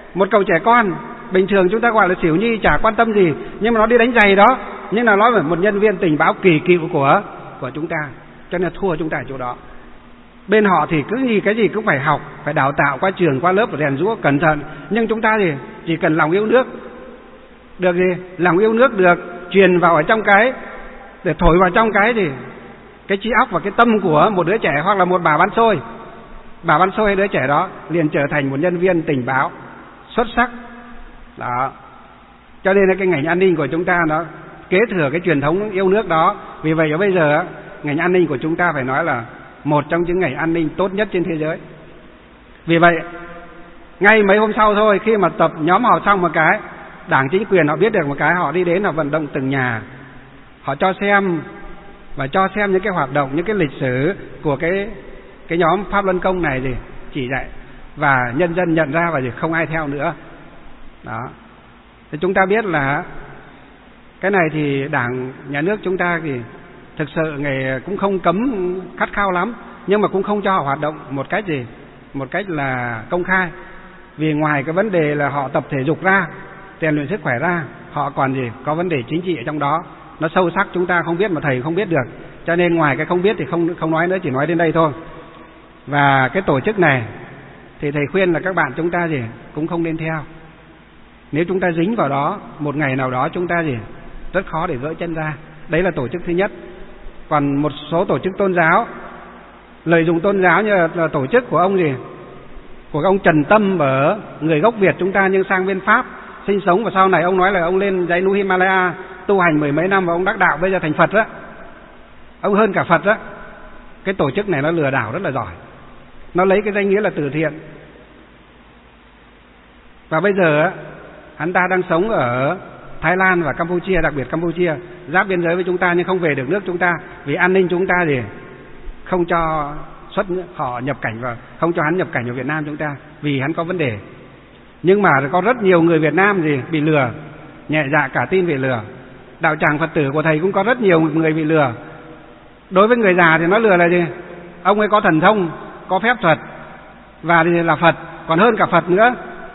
con, bình thường chúng ta gọi là xỉu nhi, chả quan tâm gì, nhưng mà nó đi đánh giày đó, nhưng là nó là một nhân viên tình báo kỳ cựu của chúng ta. Cho nên thua chúng ta ở chỗ đó. Bên họ thì cái gì cũng phải học, phải đào tạo qua trường, qua lớp, phải rèn giũa cẩn thận. Nhưng chúng ta thì chỉ cần lòng yêu nước được lòng yêu nước được truyền vào ở trong để thổi vào trong cái trí óc và cái tâm của một đứa trẻ hoặc là một bà bán xôi. Bà bán xôi hay đứa trẻ đó liền trở thành một nhân viên tình báo xuất sắc đó. Cho nên là cái ngành an ninh của chúng ta nó kế thừa cái truyền thống yêu nước đó. Vì vậy ở bây giờ ngành an ninh của chúng ta phải nói là một trong những ngành an ninh tốt nhất trên thế giới. Vì vậy ngay mấy hôm sau thôi, khi mà tập nhóm họ xong một cái, đảng chính quyền họ biết được một cái, họ đi đến, họ vận động từng nhà, họ cho xem những cái hoạt động, những cái lịch sử của cái nhóm pháp luân công này chỉ dạy, và nhân dân nhận ra và không ai theo nữa đó. Thì chúng ta biết là cái này thì đảng nhà nước chúng ta thì thực sự cũng không cấm khắt khao lắm, nhưng mà cũng không cho họ hoạt động một cách là công khai. Vì ngoài cái vấn đề là họ tập thể dục ra, rèn luyện sức khỏe ra, họ còn có vấn đề chính trị ở trong đó, nó sâu sắc chúng ta không biết mà thầy không biết được. Cho nên ngoài cái không biết thì không nói nữa, chỉ nói đến đây thôi. Và cái tổ chức này thì thầy khuyên là các bạn chúng ta cũng không nên theo. Nếu chúng ta dính vào đó, một ngày nào đó chúng ta rất khó để gỡ chân ra. Đấy là tổ chức thứ nhất. Còn một số tổ chức tôn giáo lợi dụng tôn giáo, như là tổ chức của của ông Trần Tâm, ở người gốc Việt chúng ta nhưng sang bên Pháp sinh sống, và sau này ông nói là ông lên dãy núi Himalaya tu hành 10 mấy năm và ông đắc đạo, bây giờ thành Phật đó. Ông hơn cả Phật đó. Cái tổ chức này nó lừa đảo rất là giỏi. Nó lấy cái danh nghĩa là từ thiện. Và bây giờ hắn ta đang sống ở Thái Lan và Campuchia, đặc biệt Campuchia giáp biên giới với chúng ta, nhưng không về được nước chúng ta vì an ninh chúng ta thì không cho họ nhập cảnh vào, không cho hắn nhập cảnh vào Việt Nam chúng ta vì hắn có vấn đề. Nhưng mà có rất nhiều người Việt Nam gì bị lừa, nhẹ dạ cả tin bị lừa. Đạo tràng Phật tử của thầy cũng có rất nhiều người bị lừa. Đối với người già thì nó lừa là gì? Ông ấy có thần thông, có phép thuật và thì là Phật, còn hơn cả Phật nữa.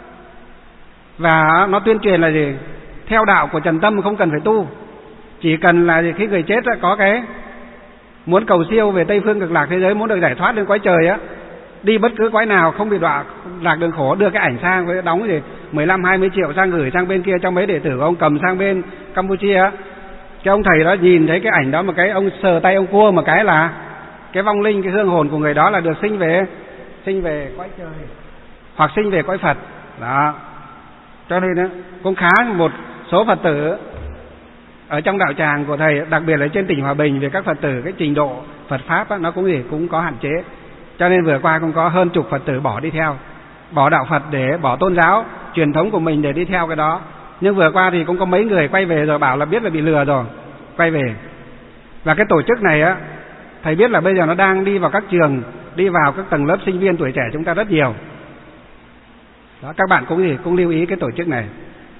Và nó tuyên truyền là gì? Theo đạo của Trần Tâm không cần phải tu, chỉ cần là gì? Khi người chết có cái muốn cầu siêu về Tây Phương Cực Lạc thế giới, muốn được giải thoát lên cõi trời á, đi bất cứ cõi nào không bị đọa lạc đường khổ, đưa cái ảnh sang với đóng gì 15-20 triệu sang gửi sang bên kia cho mấy đệ tử của ông cầm sang bên Campuchia á. Cái ông thầy đó nhìn thấy cái ảnh đó mà cái ông sờ tay ông cua một cái là cái vong linh, cái hương hồn của người đó là được sinh về cõi trời hoặc sinh về cõi Phật đó. Cho nên đó, cũng khá một số Phật tử ở trong đạo tràng của thầy, đặc biệt là trên tỉnh Hòa Bình, về các Phật tử cái trình độ Phật pháp đó, nó cũng có hạn chế. Cho nên vừa qua cũng có hơn chục Phật tử bỏ đi theo, bỏ đạo Phật để bỏ tôn giáo truyền thống của mình để đi theo cái đó. Nhưng vừa qua thì cũng có mấy người quay về rồi bảo là biết là bị lừa rồi, quay về. Và cái tổ chức này á, thầy biết là bây giờ nó đang đi vào các trường, đi vào các tầng lớp sinh viên tuổi trẻ chúng ta rất nhiều. Đó, các bạn cũng lưu ý cái tổ chức này.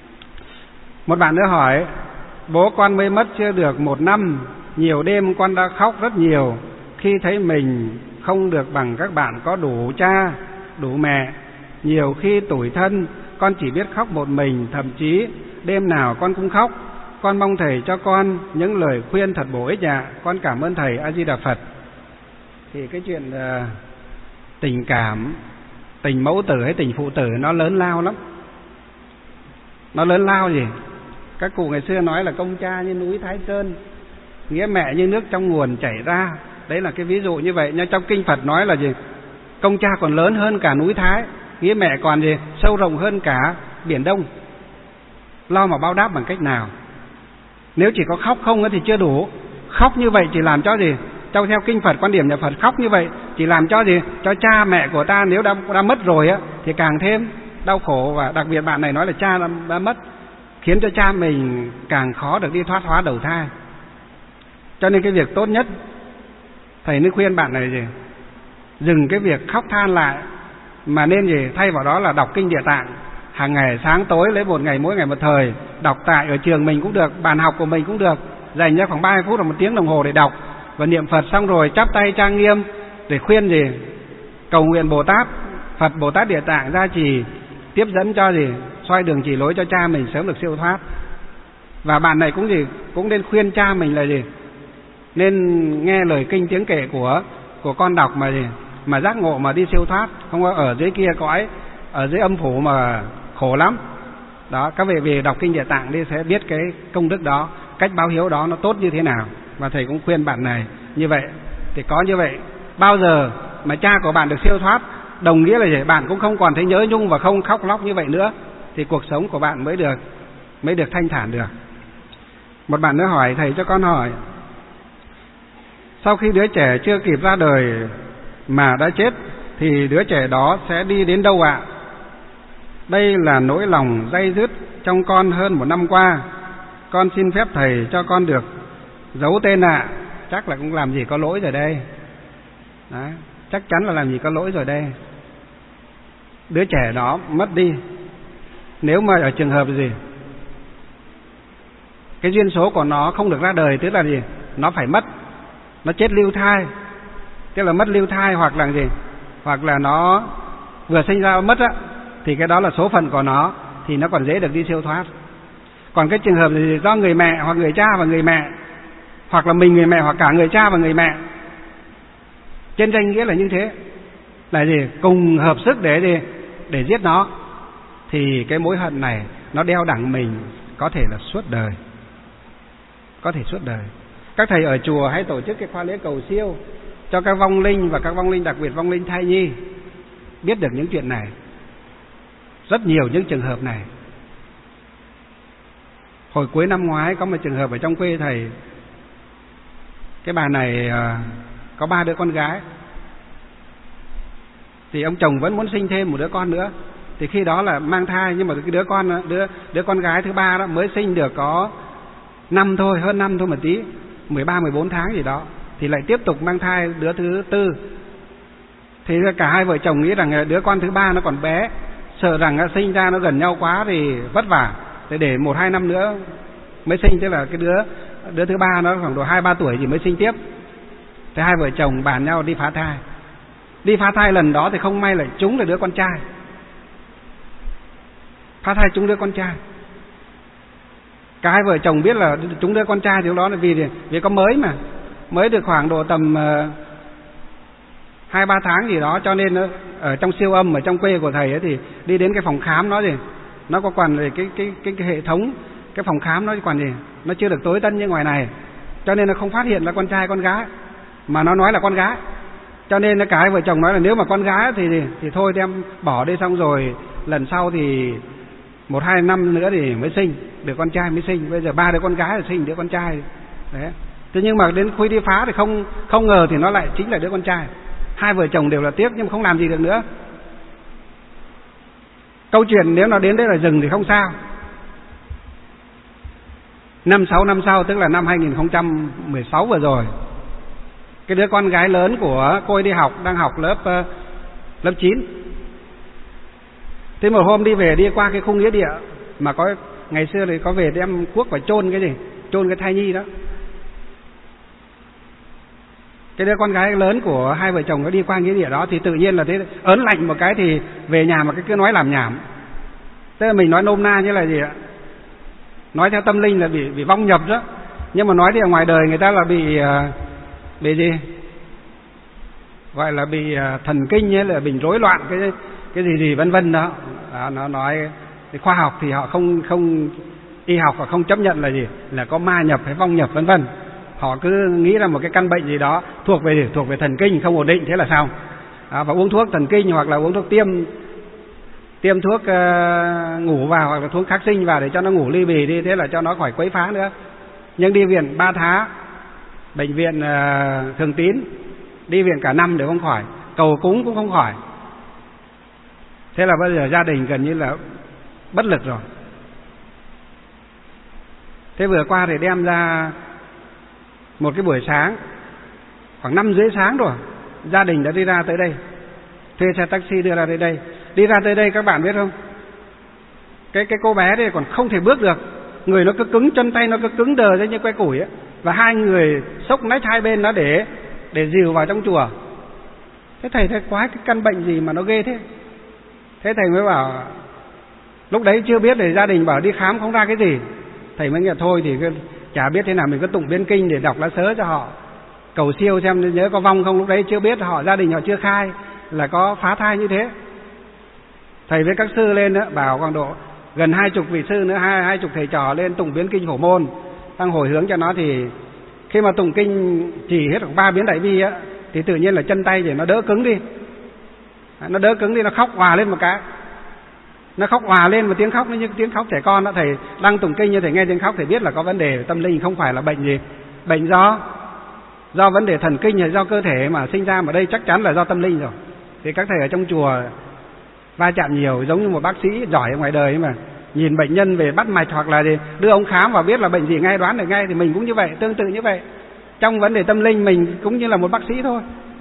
Một bạn nữa hỏi: bố con mới mất chưa được 1 năm, nhiều đêm con đã khóc rất nhiều khi thấy mình không được bằng các bạn có đủ cha, đủ mẹ. Nhiều khi tủi thân, con chỉ biết khóc một mình, thậm chí đêm nào con cũng khóc. Con mong thầy cho con những lời khuyên thật bổ ích ạ. Con cảm ơn thầy. A Di Đà Phật. Thì cái chuyện tình cảm, tình mẫu tử hay tình phụ tử nó lớn lao lắm. Nó lớn lao gì? Các cụ ngày xưa nói là công cha như núi Thái Sơn, nghĩa mẹ như nước trong nguồn chảy ra. Đấy là cái ví dụ như vậy. Nhưng trong kinh Phật nói là gì? Công cha còn lớn hơn cả núi Thái, nghĩa mẹ còn gì? Sâu rộng hơn cả Biển Đông. Lo mà báo đáp bằng cách nào? Nếu chỉ có khóc không thì chưa đủ. Khóc như vậy chỉ làm cho gì? Theo kinh Phật, quan điểm nhà Phật, khóc như vậy chỉ làm cho gì? Cho cha mẹ của ta nếu đã mất rồi á thì càng thêm đau khổ. Và đặc biệt bạn này nói là cha đã mất, khiến cho cha mình càng khó được đi thoát hóa đầu thai. Cho nên cái việc tốt nhất, thầy nên khuyên bạn này gì? Dừng cái việc khóc than lại, mà nên gì? Thay vào đó là đọc kinh Địa Tạng hàng ngày, sáng tối lấy một ngày, mỗi ngày một thời. Đọc tại ở trường mình cũng được, bàn học của mình cũng được, dành ra khoảng 30 phút hoặc 1 tiếng đồng hồ để đọc và niệm Phật. Xong rồi chắp tay trang nghiêm để khuyên gì? Cầu nguyện Bồ Tát, Phật Bồ Tát Địa Tạng gia trì, tiếp dẫn cho gì? Soi đường chỉ lối cho cha mình sớm được siêu thoát. Và bạn này cũng gì? Cũng nên khuyên cha mình là gì? Nên nghe lời kinh tiếng kệ của con đọc mà gì? Mà giác ngộ mà đi siêu thoát, không có ở dưới kia cõi, ở dưới âm phủ mà khổ lắm. Đó, các vị về đọc kinh Địa Tạng đi sẽ biết cái công đức đó, cách báo hiếu đó nó tốt như thế nào. Và thầy cũng khuyên bạn này như vậy. Thì có như vậy, bao giờ mà cha của bạn được siêu thoát, đồng nghĩa là gì? Bạn cũng không còn thấy nhớ nhung và không khóc lóc như vậy nữa, thì cuộc sống của bạn mới được thanh thản được. Một bạn nữa hỏi: thầy cho con hỏi, sau khi đứa trẻ chưa kịp ra đời mà đã chết thì đứa trẻ đó sẽ đi đến đâu ạ? Đây là nỗi lòng day dứt trong con hơn 1 năm qua. Con xin phép thầy cho con được giấu tên ạ. Chắc là cũng làm gì có lỗi rồi đây. Đấy, chắc chắn là làm gì có lỗi rồi đây. Đứa trẻ đó mất đi, nếu mà ở trường hợp gì? Cái duyên số của nó không được ra đời, tức là gì? Nó phải mất, nó chết lưu thai, tức là mất lưu thai, hoặc là gì? Hoặc là nó vừa sinh ra mất á, thì cái đó là số phận của nó, thì nó còn dễ được đi siêu thoát. Còn cái trường hợp gì do người mẹ hoặc người cha và người mẹ, hoặc là mình người mẹ hoặc cả người cha và người mẹ, trên danh nghĩa là như thế, là gì? Cùng hợp sức để giết nó, thì cái mối hận này nó đeo đẳng mình có thể là suốt đời, có thể suốt đời. Các thầy ở chùa hay tổ chức cái khóa lễ cầu siêu cho các vong linh, và các vong linh, đặc biệt vong linh thai nhi, biết được những chuyện này. Rất nhiều những trường hợp này. Hồi cuối năm ngoái có một trường hợp ở trong quê thầy. Cái bà này có 3 đứa con gái, thì ông chồng vẫn muốn sinh thêm một đứa con nữa. thì khi đó là mang thai. Nhưng mà cái đứa con gái thứ ba đó mới sinh được có năm thôi, hơn năm thôi một tí, 13-14 tháng gì đó, thì lại tiếp tục mang thai đứa thứ tư. Thì cả hai vợ chồng nghĩ rằng đứa con thứ ba nó còn bé, sợ rằng sinh ra nó gần nhau quá thì vất vả, thì để 1-2 năm nữa mới sinh. Tức là cái đứa thứ ba nó khoảng độ 2-3 tuổi thì mới sinh tiếp. Thì hai vợ chồng bàn nhau đi phá thai. Đi phá thai lần đó thì không may lại trúng là đứa con trai. Phá thai trúng đứa con trai. Cả hai vợ chồng biết là trúng đứa con trai thì lúc đó là vì có mới được khoảng độ tầm 2-3 tháng gì đó, cho nên ở trong siêu âm ở trong quê của thầy ấy, thì đi đến cái phòng khám nó thì nó có còn cái hệ thống cái phòng khám nó còn gì, nó chưa được tối tân như ngoài này, cho nên nó không phát hiện là con trai con gái, mà nó nói là con gái. Cho nên cả hai vợ chồng nói là nếu mà con gái thì thôi đem bỏ đi, xong rồi lần sau thì 1-2 năm nữa thì mới sinh được con trai mới sinh. Bây giờ 3 đứa con gái là sinh đứa con trai đấy. Thế nhưng mà đến khi đi phá thì không ngờ thì nó lại chính là đứa con trai. Hai vợ chồng đều là tiếc nhưng mà không làm gì được nữa. Câu chuyện nếu nó đến đây là dừng thì không sao. 5-6 năm sau, tức là năm 2016 vừa rồi, cái đứa con gái lớn của cô ấy đi học, đang học lớp 9. Thế một hôm đi qua cái khu nghĩa địa mà có ngày xưa thì có về đem cuốc và chôn cái thai nhi đó. Cái đứa con gái lớn của hai vợ chồng nó đi qua nghĩa địa đó thì tự nhiên là thế ớn lạnh một cái, thì về nhà mà cái cứ nói làm nhảm. Tức là mình nói nôm na như là gì ạ? Nói theo tâm linh là bị vong nhập đó. Nhưng mà nói thì ở ngoài đời người ta là bị gì? Gọi là bị thần kinh hay là bị rối loạn cái gì vân vân đó. Nó nói thì khoa học thì họ không y học họ không chấp nhận là gì? Là có ma nhập hay vong nhập vân vân. Họ cứ nghĩ là một cái căn bệnh gì đó thuộc về thần kinh không ổn định, thế là xong. Và uống thuốc thần kinh hoặc là uống thuốc tiêm thuốc ngủ vào hoặc là thuốc kháng sinh vào để cho nó ngủ ly bì đi, thế là cho nó khỏi quấy phá nữa. Nhưng đi viện 3 tháng, bệnh viện Thường Tín, đi viện cả năm đều không khỏi, cầu cúng cũng không khỏi. Thế là bây giờ gia đình gần như là bất lực rồi. Thế vừa qua thì đem ra một cái buổi sáng, khoảng 5:30 sáng rồi, gia đình đã đi ra tới đây, thuê xe taxi đưa ra tới đây. Đi ra tới đây các bạn biết không, cái cô bé đây còn không thể bước được, người nó cứ cứng, chân tay nó cứ cứng đờ như que củi ấy. Và hai người xốc nách hai bên nó để dìu vào trong chùa. Thế thầy thấy quái cái căn bệnh gì mà nó ghê thế. Thế thầy mới bảo, lúc đấy chưa biết thì gia đình bảo đi khám không ra cái gì. Thầy mới nghĩ thôi thì chả biết thế nào, mình cứ tụng biến kinh để đọc lá sớ cho họ, cầu siêu xem nhớ có vong không. Lúc đấy chưa biết, gia đình họ chưa khai là có phá thai như thế. Thầy với các sư lên đó, bảo khoảng độ gần 20 vị sư nữa, 20 thầy trò lên tụng biến kinh phổ môn, đang hồi hướng cho nó. Thì khi mà tụng kinh chỉ hết 3 biến đại bi á, thì tự nhiên là chân tay thì nó đỡ cứng đi. Nó đỡ cứng đi, nó khóc òa lên một cái. Nó khóc òa lên một tiếng khóc nó như tiếng khóc trẻ con đó. Thầy đang tụng kinh như thầy nghe tiếng khóc, thầy biết là có vấn đề tâm linh, không phải là bệnh gì. Bệnh do vấn đề thần kinh hay do cơ thể mà sinh ra, mà đây chắc chắn là do tâm linh rồi. Thì các thầy ở trong chùa va chạm nhiều, giống như một bác sĩ giỏi ở ngoài đời mà nhìn bệnh nhân về bắt mạch hoặc là gì, đưa ông khám và biết là bệnh gì ngay, đoán được ngay. Thì mình cũng như vậy, tương tự như vậy. Trong vấn đề tâm linh mình cũng như là một bác sĩ thôi.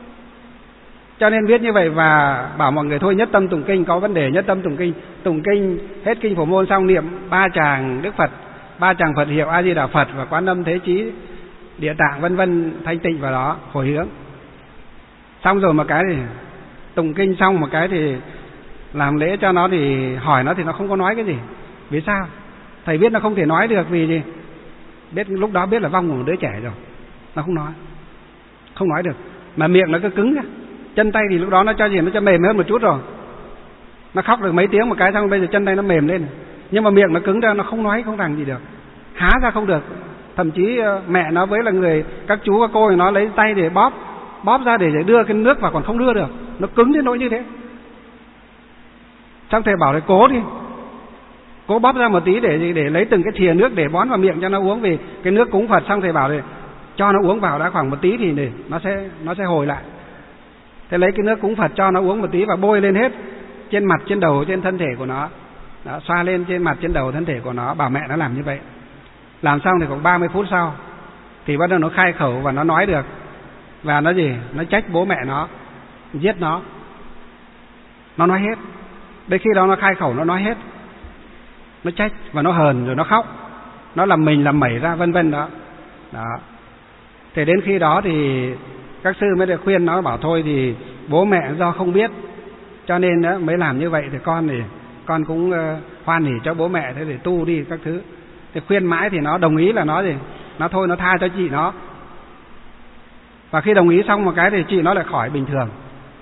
Cho nên biết như vậy và bảo mọi người thôi nhất tâm tụng kinh, có vấn đề nhất tâm tụng kinh hết kinh phổ môn xong niệm 3 tràng Đức Phật, 3 tràng Phật hiệu A Di Đà Phật và Quán Âm Thế Chí Địa Tạng vân vân, thanh tịnh vào đó hồi hướng. Xong rồi một cái thì tụng kinh xong một cái thì làm lễ cho nó, thì hỏi nó thì nó không có nói cái gì. Vì sao? Thầy biết nó không thể nói được vì gì? Biết lúc đó biết là vong của một đứa trẻ rồi, nó không nói được, mà miệng nó cứ cứng ra. Chân tay thì lúc đó nó cho gì, nó cho mềm hơn một chút rồi. Nó khóc được mấy tiếng một cái xong bây giờ chân tay nó mềm lên, nhưng mà miệng nó cứng ra, nó không nói không rằng gì được, há ra không được. Thậm chí mẹ nó với là người các chú các cô thì nó lấy tay để bóp ra để đưa cái nước vào còn không đưa được, nó cứng đến nỗi như thế. Xong thầy bảo là cố đi, cố bóp ra một tí để lấy từng cái thìa nước để bón vào miệng cho nó uống, vì cái nước cúng Phật. Xong thầy bảo là cho nó uống vào đã khoảng một tí thì để nó sẽ hồi lại. Thế lấy cái nước cúng Phật cho nó uống một tí và bôi lên hết trên mặt, trên đầu, trên thân thể của nó. Đó, xoa lên trên mặt, trên đầu, thân thể của nó, bảo mẹ nó làm như vậy. Làm xong thì khoảng 30 phút sau thì bắt đầu nó khai khẩu và nó nói được. Và nó gì? Nó trách bố mẹ nó, giết nó. Nó nói hết. Đến khi đó nó khai khẩu, nó nói hết. Nó trách và nó hờn rồi nó khóc. Nó làm mình làm mẩy ra vân vân đó. Đó. Thì đến khi đó thì các sư mới được khuyên nó, bảo thôi thì bố mẹ do không biết cho nên đó mới làm như vậy, thì con cũng hoan hỉ cho bố mẹ, thế để tu đi các thứ. Thì khuyên mãi thì nó đồng ý, là nó gì? Nó thôi nó tha cho chị nó. Và khi đồng ý xong một cái thì chị nó lại khỏi bình thường.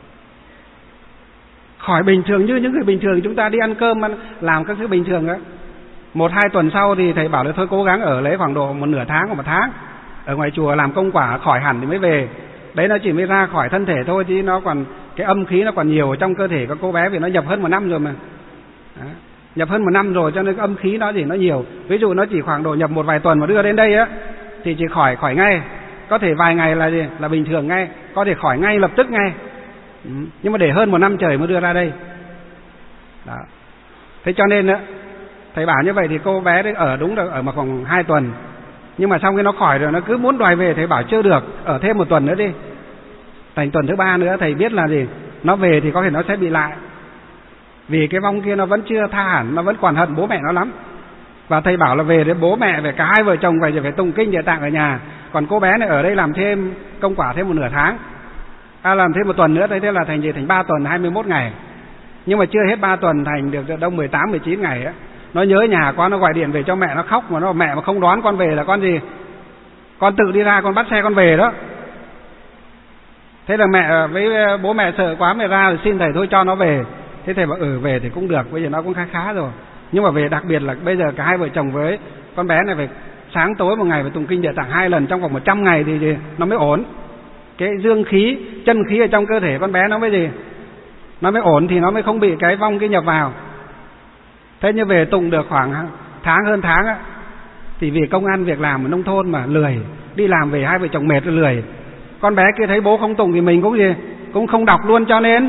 Khỏi bình thường như những người bình thường chúng ta đi ăn cơm, làm các thứ bình thường á. 1-2 tuần sau thì thầy bảo là thôi cố gắng ở lấy khoảng độ nửa tháng hoặc 1 tháng ở ngoài chùa làm công quả khỏi hẳn thì mới về. Đấy nó chỉ mới ra khỏi thân thể thôi, chứ nó còn cái âm khí nó còn nhiều ở trong cơ thể của cô bé, vì nó nhập hơn 1 năm rồi mà. Đó. Nhập hơn 1 năm rồi cho nên cái âm khí nó gì nó nhiều. Ví dụ nó chỉ khoảng độ nhập một vài tuần mà đưa đến đây á thì chỉ khỏi ngay. Có thể vài ngày là gì? Là bình thường ngay, có thể khỏi ngay lập tức ngay. Nhưng mà để hơn 1 năm trời mới đưa ra đây. Đó. Thế cho nên á, thầy bảo như vậy thì cô bé đấy ở đúng là ở mà khoảng 2 tuần. Nhưng mà sau khi nó khỏi rồi nó cứ muốn đòi về, thầy bảo chưa được, ở thêm 1 tuần nữa đi. Thành tuần thứ 3 nữa thầy biết là gì? Nó về thì có thể nó sẽ bị lại. Vì cái vong kia nó vẫn chưa tha hẳn, nó vẫn còn hận bố mẹ nó lắm. Và thầy bảo là về đến bố mẹ, về cả hai vợ chồng phải tụng kinh Địa Tạng ở nhà. Còn cô bé này ở đây làm thêm công quả thêm nửa tháng. Làm thêm 1 tuần nữa, thế là thành gì? Thành 3 tuần 21 ngày. Nhưng mà chưa hết 3 tuần thành được đông 18-19 ngày á. Nó nhớ nhà quá, nó gọi điện về cho mẹ, nó khóc, mà nó mẹ mà không đón con về là con gì? Con tự đi ra, con bắt xe con về đó. Thế là mẹ với bố mẹ sợ quá, mẹ ra rồi xin thầy thôi cho nó về. Thế thầy bảo về thì cũng được, bây giờ nó cũng khá rồi. Nhưng mà về đặc biệt là bây giờ cả hai vợ chồng với con bé này phải sáng tối một ngày phải tụng kinh Địa Tạng 2 lần trong vòng 100 ngày thì nó mới ổn. Cái dương khí, chân khí ở trong cơ thể con bé nó mới gì? Nó mới ổn thì nó mới không bị cái vong kia nhập vào. Thế như về tụng được khoảng hơn tháng á, thì vì công ăn việc làm ở nông thôn mà lười, đi làm về hai vợ chồng mệt rồi lười. Con bé kia thấy bố không tụng thì mình cũng gì? Cũng không đọc luôn,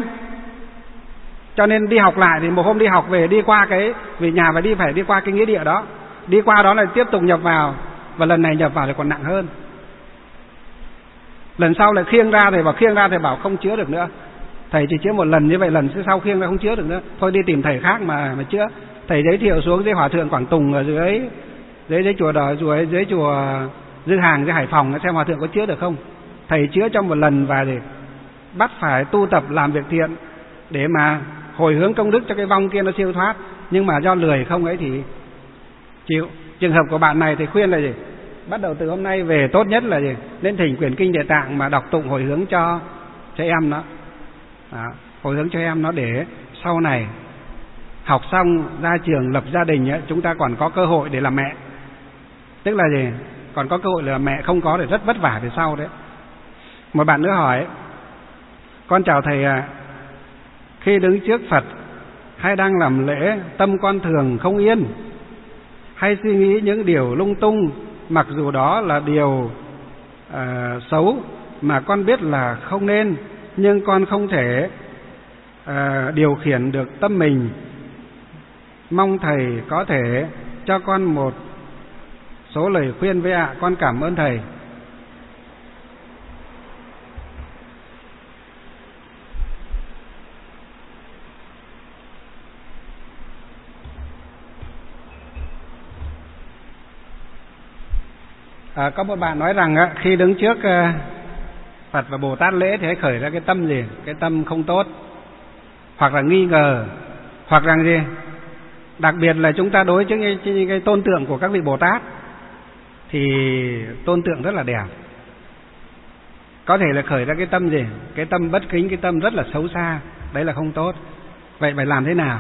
cho nên đi học lại. Thì một hôm đi học về đi qua cái, vì nhà phải đi qua cái nghĩa địa đó, đi qua đó lại tiếp tục nhập vào, và lần này nhập vào thì còn nặng hơn. Lần sau lại khiêng ra, thầy bảo không chữa được nữa. Thầy chỉ chữa 1 lần như vậy, lần sau khiêng ra không chữa được nữa, thôi đi tìm thầy khác mà chữa. Thầy giới thiệu xuống dưới Hòa Thượng Quảng Tùng ở dưới chùa dưới chùa Dư Hàng dưới Hải Phòng xem Hòa Thượng có chữa được không. Thầy chữa trong 1 lần và để bắt phải tu tập làm việc thiện để mà hồi hướng công đức cho cái vong kia nó siêu thoát. Nhưng mà do lười không ấy thì chịu. Trường hợp của bạn này thì khuyên là gì? Bắt đầu từ hôm nay về tốt nhất là gì? Lên thỉnh quyển kinh Địa Tạng mà đọc tụng hồi hướng cho em nó. Hồi hướng cho em nó để sau này học xong ra trường lập gia đình ấy, chúng ta còn có cơ hội để làm mẹ. Tức là gì? Còn có cơ hội là mẹ, không có thì rất vất vả về sau đấy. Một bạn nữa hỏi: con chào thầy ạ, khi đứng trước Phật hay đang làm lễ, tâm con thường không yên, hay suy nghĩ những điều lung tung, mặc dù đó là điều xấu mà con biết là không nên, nhưng con không thể điều khiển được tâm mình. Mong thầy có thể cho con một số lời khuyên với ạ. Con cảm ơn thầy. Có một bạn nói rằng khi đứng trước Phật và Bồ Tát lễ thì hãy khởi ra cái tâm gì? Cái tâm không tốt, hoặc là nghi ngờ, hoặc là gì? Đặc biệt là chúng ta đối với cái tôn tượng của các vị Bồ Tát thì tôn tượng rất là đẹp. Có thể là khởi ra cái tâm gì? Cái tâm bất kính, cái tâm rất là xấu xa. Đấy là không tốt. Vậy phải làm thế nào?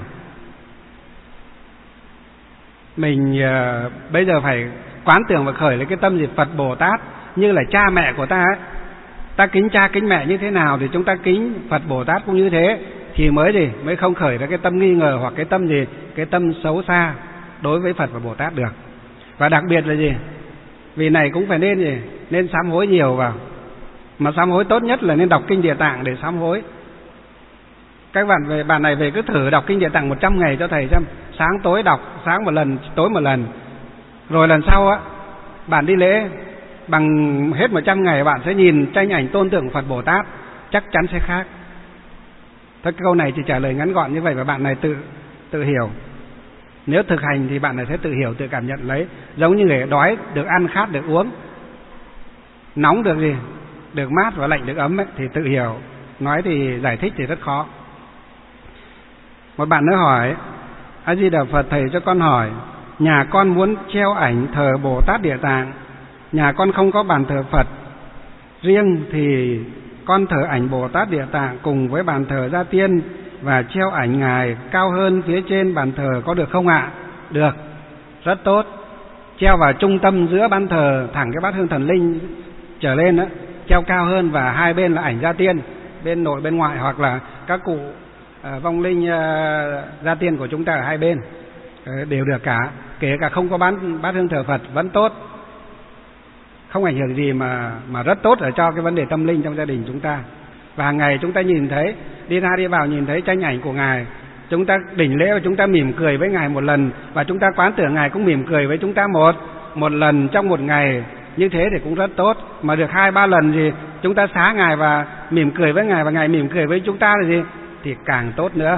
Mình bây giờ phải quán tưởng và khởi lấy cái tâm gì? Phật Bồ Tát như là cha mẹ của ta ấy. Ta kính cha kính mẹ như thế nào thì chúng ta kính Phật Bồ Tát cũng như thế, thì mới không khởi ra cái tâm nghi ngờ hoặc cái tâm gì? Cái tâm xấu xa đối với Phật và Bồ Tát được. Và đặc biệt là gì? Vì này cũng phải nên gì? Nên sám hối nhiều vào. Mà sám hối tốt nhất là nên đọc kinh Địa Tạng để sám hối. Các bạn này về cứ thử đọc Kinh Địa Tạng 100 ngày cho thầy xem. Sáng tối đọc, sáng một lần, tối một lần. Rồi lần sau á, bạn đi lễ bằng hết 100 ngày, bạn sẽ nhìn tranh ảnh tôn tượng Phật Bồ Tát, chắc chắn sẽ khác. Thôi câu này chỉ trả lời ngắn gọn như vậy và bạn này tự hiểu. Nếu thực hành thì bạn này sẽ tự hiểu, tự cảm nhận lấy. Giống như người đói được ăn, khát được uống, nóng được gì, được mát và lạnh được ấm ấy, thì tự hiểu. Nói thì giải thích thì rất khó. Một bạn nữa hỏi: A Di Đà Phật, thầy cho con hỏi, nhà con muốn treo ảnh thờ Bồ Tát Địa Tạng, nhà con không có bàn thờ Phật riêng, thì con thờ ảnh Bồ Tát Địa Tạng cùng với bàn thờ Gia Tiên và treo ảnh ngài cao hơn phía trên bàn thờ có được không ạ? Được, rất tốt. Treo vào trung tâm giữa bàn thờ, thẳng cái bát hương thần linh trở lên đó, treo cao hơn, và hai bên là ảnh Gia Tiên, bên nội bên ngoại, hoặc là các cụ vong linh Gia Tiên của chúng ta ở hai bên, đều được cả. Kể cả không có bát hương thờ Phật vẫn tốt, không ảnh hưởng gì mà rất tốt ở cho cái vấn đề tâm linh trong gia đình chúng ta. Và hàng ngày chúng ta nhìn thấy, đi ra đi vào nhìn thấy tranh ảnh của ngài, chúng ta đỉnh lễ và chúng ta mỉm cười với ngài một lần, và chúng ta quán tưởng ngài cũng mỉm cười với chúng ta một lần trong một ngày, như thế thì cũng rất tốt. Mà được 2-3 lần gì chúng ta xá ngài và mỉm cười với ngài, và ngài mỉm cười với chúng ta là gì thì càng tốt nữa.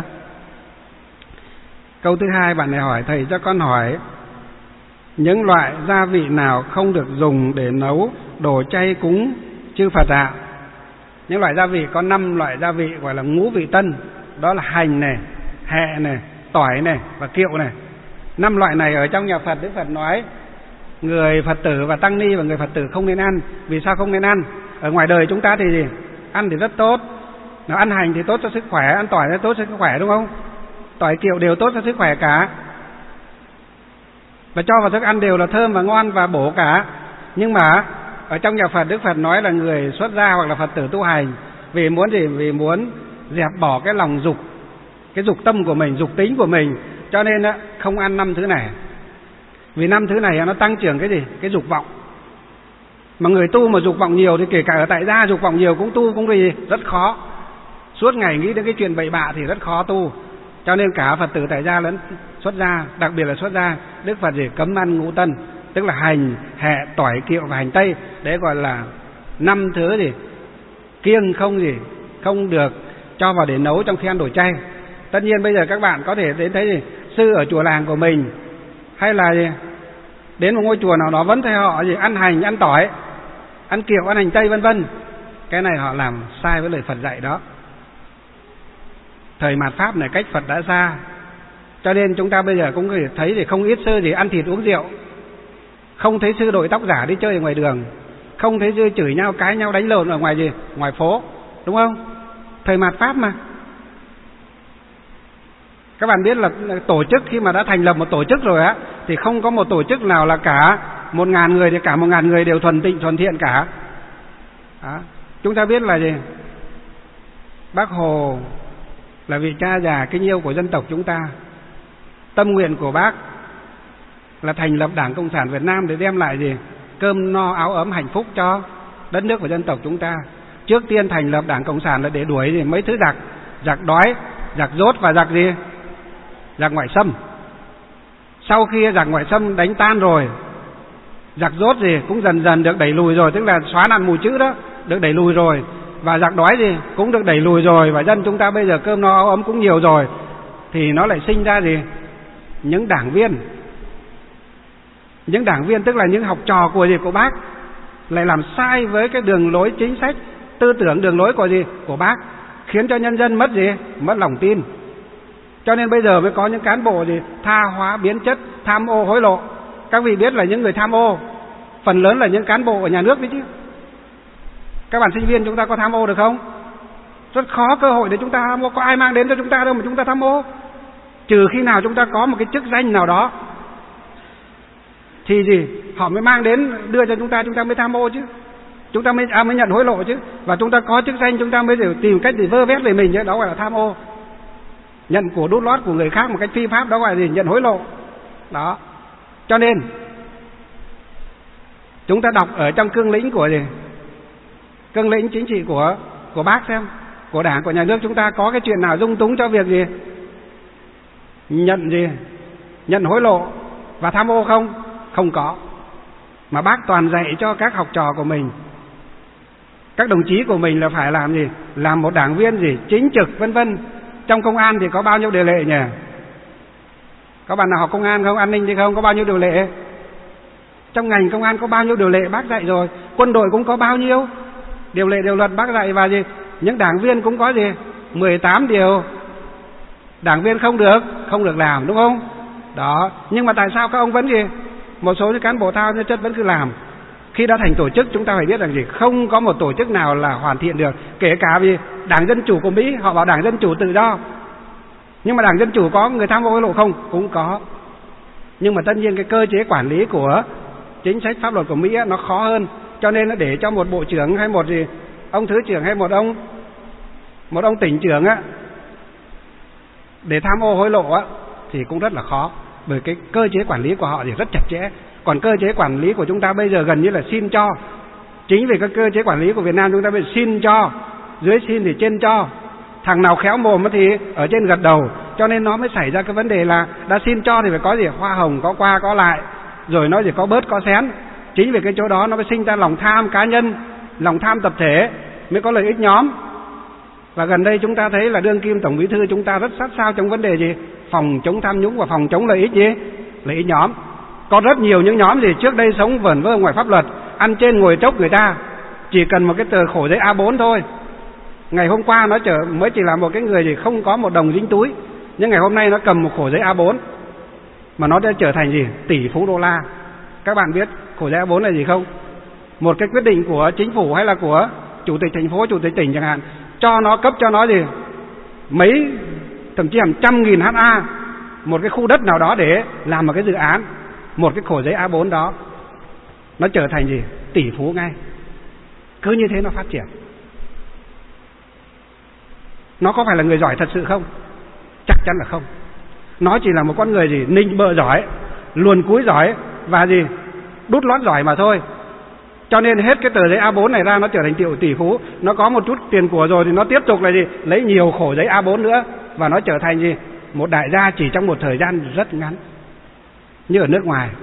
Câu thứ hai, bạn này hỏi: thầy cho con hỏi, những loại gia vị nào không được dùng để nấu đồ chay cúng chư Phật ạ? Những loại gia vị có 5 loại gia vị gọi là ngũ vị tân, đó là hành này, hẹ này, tỏi này và kiệu này. 5 loại này ở trong nhà Phật, Đức Phật nói người Phật tử và tăng ni và người Phật tử không nên ăn. Vì sao không nên ăn? Ở ngoài đời chúng ta thì gì? Ăn thì rất tốt. Nào, ăn hành thì tốt cho sức khỏe, ăn tỏi thì tốt cho sức khỏe, đúng không? Tỏi kiệu đều tốt cho sức khỏe cả, và cho vào thức ăn đều là thơm và ngon và bổ cả. Nhưng mà ở trong nhà Phật, Đức Phật nói là người xuất gia hoặc là Phật tử tu hành vì muốn gì? Vì muốn dẹp bỏ cái lòng dục, cái dục tâm của mình, dục tính của mình, cho nên không ăn 5 thứ này. Vì 5 thứ này nó tăng trưởng cái gì? Cái dục vọng. Mà người tu mà dục vọng nhiều thì kể cả ở tại gia dục vọng nhiều cũng tu cũng gì rất khó. Suốt ngày nghĩ đến cái chuyện bậy bạ thì rất khó tu. Cho nên cả Phật tử tại gia lẫn xuất gia, đặc biệt là xuất gia, Đức Phật gì cấm ăn ngũ tân, tức là hành, hẹ, tỏi, kiệu và hành tây. Đấy gọi là 5 thứ gì kiêng, không được cho vào để nấu trong khi ăn đồ chay. Tất nhiên bây giờ các bạn có thể đến thấy gì sư ở chùa làng của mình, hay là gì đến một ngôi chùa nào đó vẫn thấy họ gì ăn hành, ăn tỏi, ăn kiệu, ăn hành tây vân vân. Cái này họ làm sai với lời Phật dạy đó. Thời mạt Pháp này cách Phật đã xa, cho nên chúng ta bây giờ cũng thấy thì không ít sư gì ăn thịt uống rượu, không thấy sư đội tóc giả đi chơi ở ngoài đường, không thấy sư chửi nhau, cãi nhau, đánh lộn ở ngoài phố, đúng không? Thời mạt Pháp mà. Các bạn biết là tổ chức khi mà đã thành lập một tổ chức rồi á, thì không có một tổ chức nào là cả 1.000 người thì cả 1.000 người đều thuần tịnh thuần thiện cả. Đó. Chúng ta biết là gì? Bác Hồ là vị cha già kính yêu của dân tộc chúng ta. Tâm nguyện của bác là thành lập Đảng Cộng sản Việt Nam để đem lại gì? Cơm no áo ấm hạnh phúc cho đất nước và dân tộc chúng ta. Trước tiên thành lập Đảng Cộng sản là để đuổi gì? Mấy thứ giặc, giặc đói, giặc dốt và giặc gì? Giặc ngoại xâm. Sau khi giặc ngoại xâm đánh tan rồi, giặc dốt gì cũng dần dần được đẩy lùi rồi, tức là xóa nạn mù chữ đó, được đẩy lùi rồi. Và giặc đói gì cũng được đẩy lùi rồi, và dân chúng ta bây giờ cơm no áo ấm cũng nhiều rồi, thì nó lại sinh ra gì? Những đảng viên. Những đảng viên tức là những học trò của bác lại làm sai với cái đường lối chính sách, tư tưởng đường lối của bác, khiến cho nhân dân mất gì? Mất lòng tin. Cho nên bây giờ mới có những cán bộ gì tha hóa biến chất, tham ô hối lộ. Các vị biết là những người tham ô phần lớn là những cán bộ ở nhà nước đấy chứ. Các bạn sinh viên chúng ta có tham ô được không? Rất khó cơ hội để chúng ta tham ô. Có ai mang đến cho chúng ta đâu mà chúng ta tham ô. Trừ khi nào chúng ta có một cái chức danh nào đó thì gì họ mới mang đến đưa cho chúng ta mới tham ô chứ. Chúng ta mới nhận hối lộ chứ. Và chúng ta có chức danh chúng ta mới tìm cách để vơ vét về mình chứ. Đó gọi là tham ô. Nhận của đút lót của người khác một cách phi pháp, đó gọi là gì? Nhận hối lộ. Đó. Cho nên chúng ta đọc ở trong cương lĩnh của gì? Cương lĩnh chính trị của bác xem, của Đảng, của nhà nước chúng ta có cái chuyện nào dung túng cho việc gì? Nhận hối lộ và tham ô không? Không có. Mà bác toàn dạy cho các học trò của mình, các đồng chí của mình là phải làm gì? Làm một đảng viên gì? Chính trực vân vân. Trong công an thì có bao nhiêu điều lệ nhỉ? Có bạn nào học công an không? An ninh thì không? Có bao nhiêu điều lệ? Trong ngành công an có bao nhiêu điều lệ bác dạy rồi. Quân đội cũng có bao nhiêu điều lệ, điều luật bác dạy. Và gì? Những đảng viên cũng có gì? 18 điều đảng viên không được làm, đúng không? Đó. Nhưng mà tại sao các ông vẫn gì? Một số những cán bộ thao nhân chất vẫn cứ làm. Khi đã thành tổ chức chúng ta phải biết rằng gì? Không có một tổ chức nào là hoàn thiện được. Kể cả vì Đảng Dân Chủ của Mỹ, họ bảo Đảng Dân Chủ tự do. Nhưng mà Đảng Dân Chủ có người tham ô hối lộ không? Cũng có. Nhưng mà tất nhiên cái cơ chế quản lý của chính sách pháp luật của Mỹ nó khó hơn. Cho nên nó để cho một bộ trưởng hay một gì ông thứ trưởng hay một ông tỉnh trưởng để tham ô hối lộ thì cũng rất là khó. Bởi cái cơ chế quản lý của họ thì rất chặt chẽ. Còn cơ chế quản lý của chúng ta bây giờ gần như là xin cho. Chính vì cái cơ chế quản lý của Việt Nam chúng ta bây giờ xin cho, dưới xin thì trên cho. Thằng nào khéo mồm thì ở trên gật đầu. Cho nên nó mới xảy ra cái vấn đề là đã xin cho thì phải có gì? Hoa hồng, có qua có lại. Rồi nó chỉ có bớt có xén. Chính vì cái chỗ đó nó mới sinh ra lòng tham cá nhân, lòng tham tập thể, mới có lợi ích nhóm. Và gần đây chúng ta thấy là đương kim Tổng Bí thư chúng ta rất sát sao trong vấn đề gì? Phòng chống tham nhũng và phòng chống lợi ích gì? Lợi ích nhóm. Có rất nhiều những nhóm gì trước đây sống vẩn vơ ngoài pháp luật, ăn trên ngồi trốc người ta, chỉ cần một cái tờ khổ giấy A4 thôi. Ngày hôm qua nó mới chỉ là một cái người gì không có một đồng dính túi, nhưng ngày hôm nay nó cầm một khổ giấy A4 mà nó đã trở thành gì? Tỷ phú đô la. Các bạn biết khổ giấy A4 là gì không? Một cái quyết định của chính phủ hay là của chủ tịch thành phố, chủ tịch tỉnh chẳng hạn, cho nó cấp cho nó gì? Mấy, thậm chí hàng trăm nghìn ha một cái khu đất nào đó để làm một cái dự án. Một cái khổ giấy A4 đó nó trở thành gì? Tỷ phú ngay. Cứ như thế nó phát triển. Nó có phải là người giỏi thật sự không? Chắc chắn là không. Nó chỉ là một con người gì? Nịnh bợ giỏi, luồn cúi giỏi và gì? Đút lót giỏi mà thôi. Cho nên hết cái tờ giấy A4 này ra nó trở thành tỷ phú. Nó có một chút tiền của rồi thì nó tiếp tục là gì? Lấy nhiều khổ giấy A4 nữa và nó trở thành gì? Một đại gia chỉ trong một thời gian rất ngắn. Như ở nước ngoài,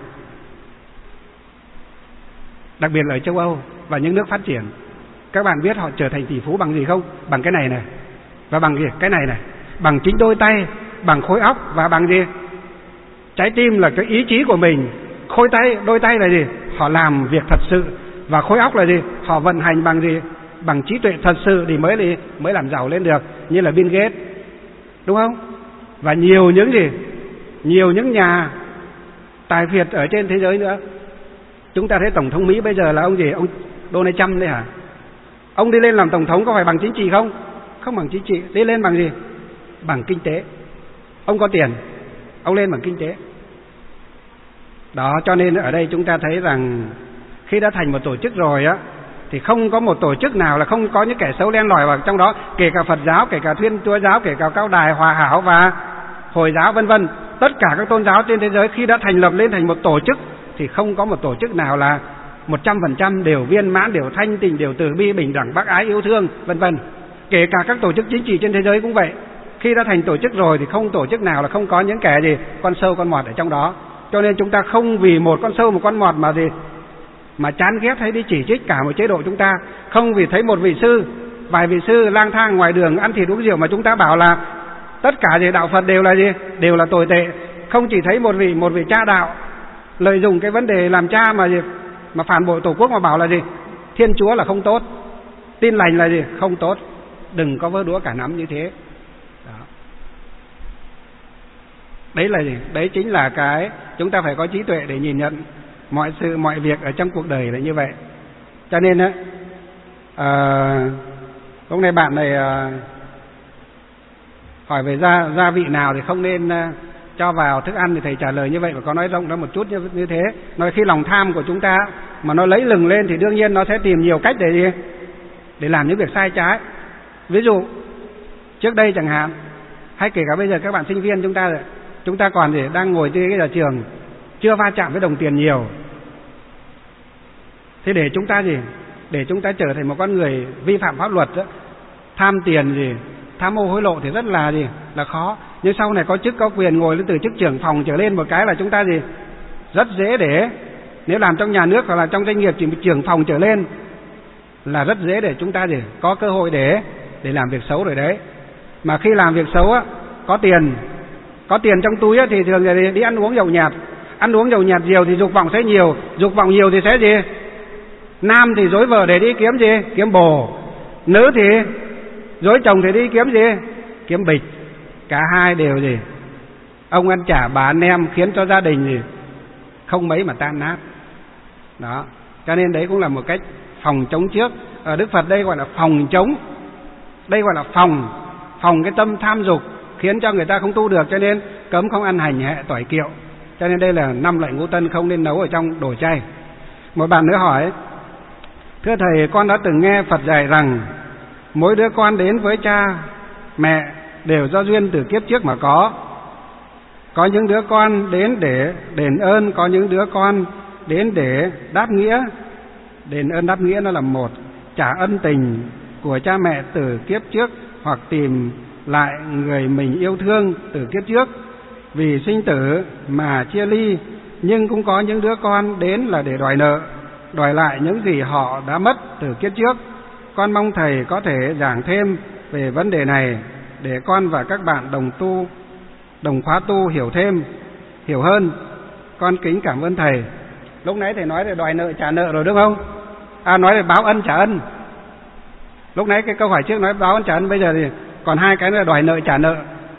đặc biệt là ở châu Âu và những nước phát triển, các bạn biết họ trở thành tỷ phú bằng gì không? Bằng cái này này. Và bằng gì? Cái này này. Bằng chính đôi tay, bằng khối óc và bằng gì? Trái tim là cái ý chí của mình. Đôi tay là gì? Họ làm việc thật sự. Và khối óc là gì? Họ vận hành bằng gì? Bằng trí tuệ thật sự thì mới làm giàu lên được. Như là Bill Gates, đúng không? Và nhiều những gì? Nhiều những nhà tài phiệt ở trên thế giới nữa. Chúng ta thấy Tổng thống Mỹ bây giờ là ông gì? Ông Donald Trump đấy hả? Ông đi lên làm Tổng thống có phải bằng chính trị không? Không bằng chính trị. Đi lên bằng gì? Bằng kinh tế. Ông có tiền, ông lên bằng kinh tế. Đó, cho nên ở đây chúng ta thấy rằng khi đã thành một tổ chức rồi thì không có một tổ chức nào là không có những kẻ xấu len lỏi vào trong đó. Kể cả Phật giáo, kể cả Thiên Chúa giáo, kể cả Cao Đài, Hòa Hảo và Hồi giáo vân vân. Tất cả các tôn giáo trên thế giới khi đã thành lập lên thành một tổ chức thì không có một tổ chức nào là 100% đều viên mãn, đều thanh tịnh, đều từ bi, bình đẳng, bác ái, yêu thương vân vân. Kể cả các tổ chức chính trị trên thế giới cũng vậy. Khi đã thành tổ chức rồi thì không tổ chức nào là không có những kẻ gì con sâu con mọt ở trong đó. Cho nên chúng ta không vì một con sâu một con mọt mà chán ghét hay đi chỉ trích cả một chế độ chúng ta. Không vì thấy một vị sư, vài vị sư lang thang ngoài đường ăn thịt uống rượu mà chúng ta bảo là tất cả gì đạo Phật đều là gì? Đều là tồi tệ. Không chỉ thấy một vị cha đạo lợi dụng cái vấn đề làm cha mà phản bội tổ quốc mà bảo là gì? Thiên Chúa là không tốt, Tin lành là gì? Không tốt. Đừng có vơ đũa cả nắm như thế. Đó. Đấy là gì? Đấy chính là cái chúng ta phải có trí tuệ để nhìn nhận mọi sự mọi việc ở trong cuộc đời là như vậy. Cho nên á, lúc này bạn này hỏi về gia vị nào thì không nên cho vào thức ăn, thì thầy trả lời như vậy và có nói rộng ra một chút như thế. Nói khi lòng tham của chúng ta mà nó lấy lừng lên thì đương nhiên nó sẽ tìm nhiều cách để gì? Để làm những việc sai trái. Ví dụ trước đây chẳng hạn, hay kể cả bây giờ các bạn sinh viên chúng ta còn gì đang ngồi trên cái nhà trường, chưa va chạm với đồng tiền nhiều. Thế để chúng ta gì? Để chúng ta trở thành một con người vi phạm pháp luật đó, tham tiền gì, tham ô hối lộ thì rất là gì, là khó. Nhưng sau này có chức có quyền ngồi lên từ chức trưởng phòng trở lên một cái là chúng ta gì, rất dễ để, nếu làm trong nhà nước hoặc là trong doanh nghiệp chỉ trưởng phòng trở lên là rất dễ để chúng ta gì, có cơ hội để làm việc xấu rồi đấy. Mà khi làm việc xấu á, có tiền trong túi á, thì thường là đi ăn uống nhậu nhạt nhiều thì dục vọng sẽ nhiều, dục vọng nhiều thì sẽ gì, nam thì dối vợ để đi kiếm gì, kiếm bồ, nữ thì dối chồng thì đi kiếm gì, kiếm bịch. Cả hai đều gì, ông ăn chả bà ăn nem, khiến cho gia đình gì không mấy mà tan nát đó. Cho nên đấy cũng là một cách phòng chống trước. Ở Đức Phật đây gọi là phòng chống, đây gọi là phòng cái tâm tham dục khiến cho người ta không tu được, cho nên cấm không ăn hành hẹ tỏi kiệu. Cho nên đây là 5 lệnh ngũ tân không nên nấu ở trong đồ chay. Một bạn nữa hỏi: thưa thầy, con đã từng nghe Phật dạy rằng mỗi đứa con đến với cha mẹ đều do duyên từ kiếp trước mà có. Có những đứa con đến để đền ơn, có những đứa con đến để đáp nghĩa. Đền ơn đáp nghĩa nó là một, trả ân tình của cha mẹ từ kiếp trước, hoặc tìm lại người mình yêu thương từ kiếp trước. Vì sinh tử mà chia ly, nhưng cũng có những đứa con đến là để đòi nợ, đòi lại những gì họ đã mất từ kiếp trước. Con mong thầy có thể giảng thêm về vấn đề này để con và các bạn đồng khóa tu hiểu hơn. Con kính cảm ơn thầy. Lúc nãy thầy nói về đòi nợ trả nợ rồi đúng không? Nói về báo ân trả ân. Lúc nãy cái câu hỏi trước nói báo ân trả ân, bây giờ thì còn hai cái nữa là đòi nợ trả nợ.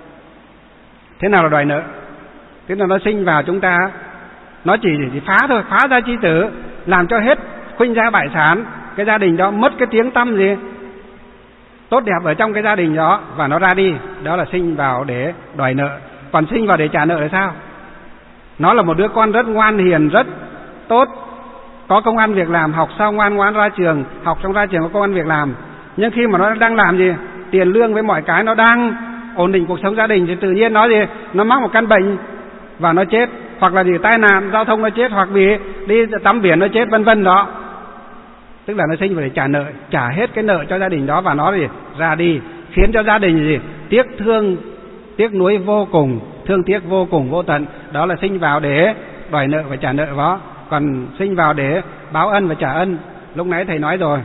Thế nào là đòi nợ? Tức là nó sinh vào chúng ta, nó chỉ phá thôi, phá ra chi tử, làm cho hết khuynh gia bại sản, cái gia đình đó mất cái tiếng tăm gì tốt đẹp ở trong cái gia đình đó, và nó ra đi. Đó là sinh vào để đòi nợ. Còn sinh vào để trả nợ là sao? Nó là một đứa con rất ngoan hiền, rất tốt, có công ăn việc làm, học xong ngoan ngoãn ra trường, học xong ra trường có công ăn việc làm. Nhưng khi mà nó đang làm gì, tiền lương với mọi cái, nó đang ổn định cuộc sống gia đình, thì tự nhiên nó gì, nó mắc một căn bệnh và nó chết, hoặc là gì tai nạn giao thông nó chết, hoặc vì đi tắm biển nó chết, vân vân đó. Tức là nó sinh về để trả nợ, trả hết cái nợ cho gia đình đó, và nó gì ra đi, khiến cho gia đình gì tiếc thương, tiếc nuối vô cùng, thương tiếc vô cùng vô tận. Đó là sinh vào để đòi nợ và trả nợ đó. Còn sinh vào để báo ân và trả ân, lúc nãy thầy nói rồi.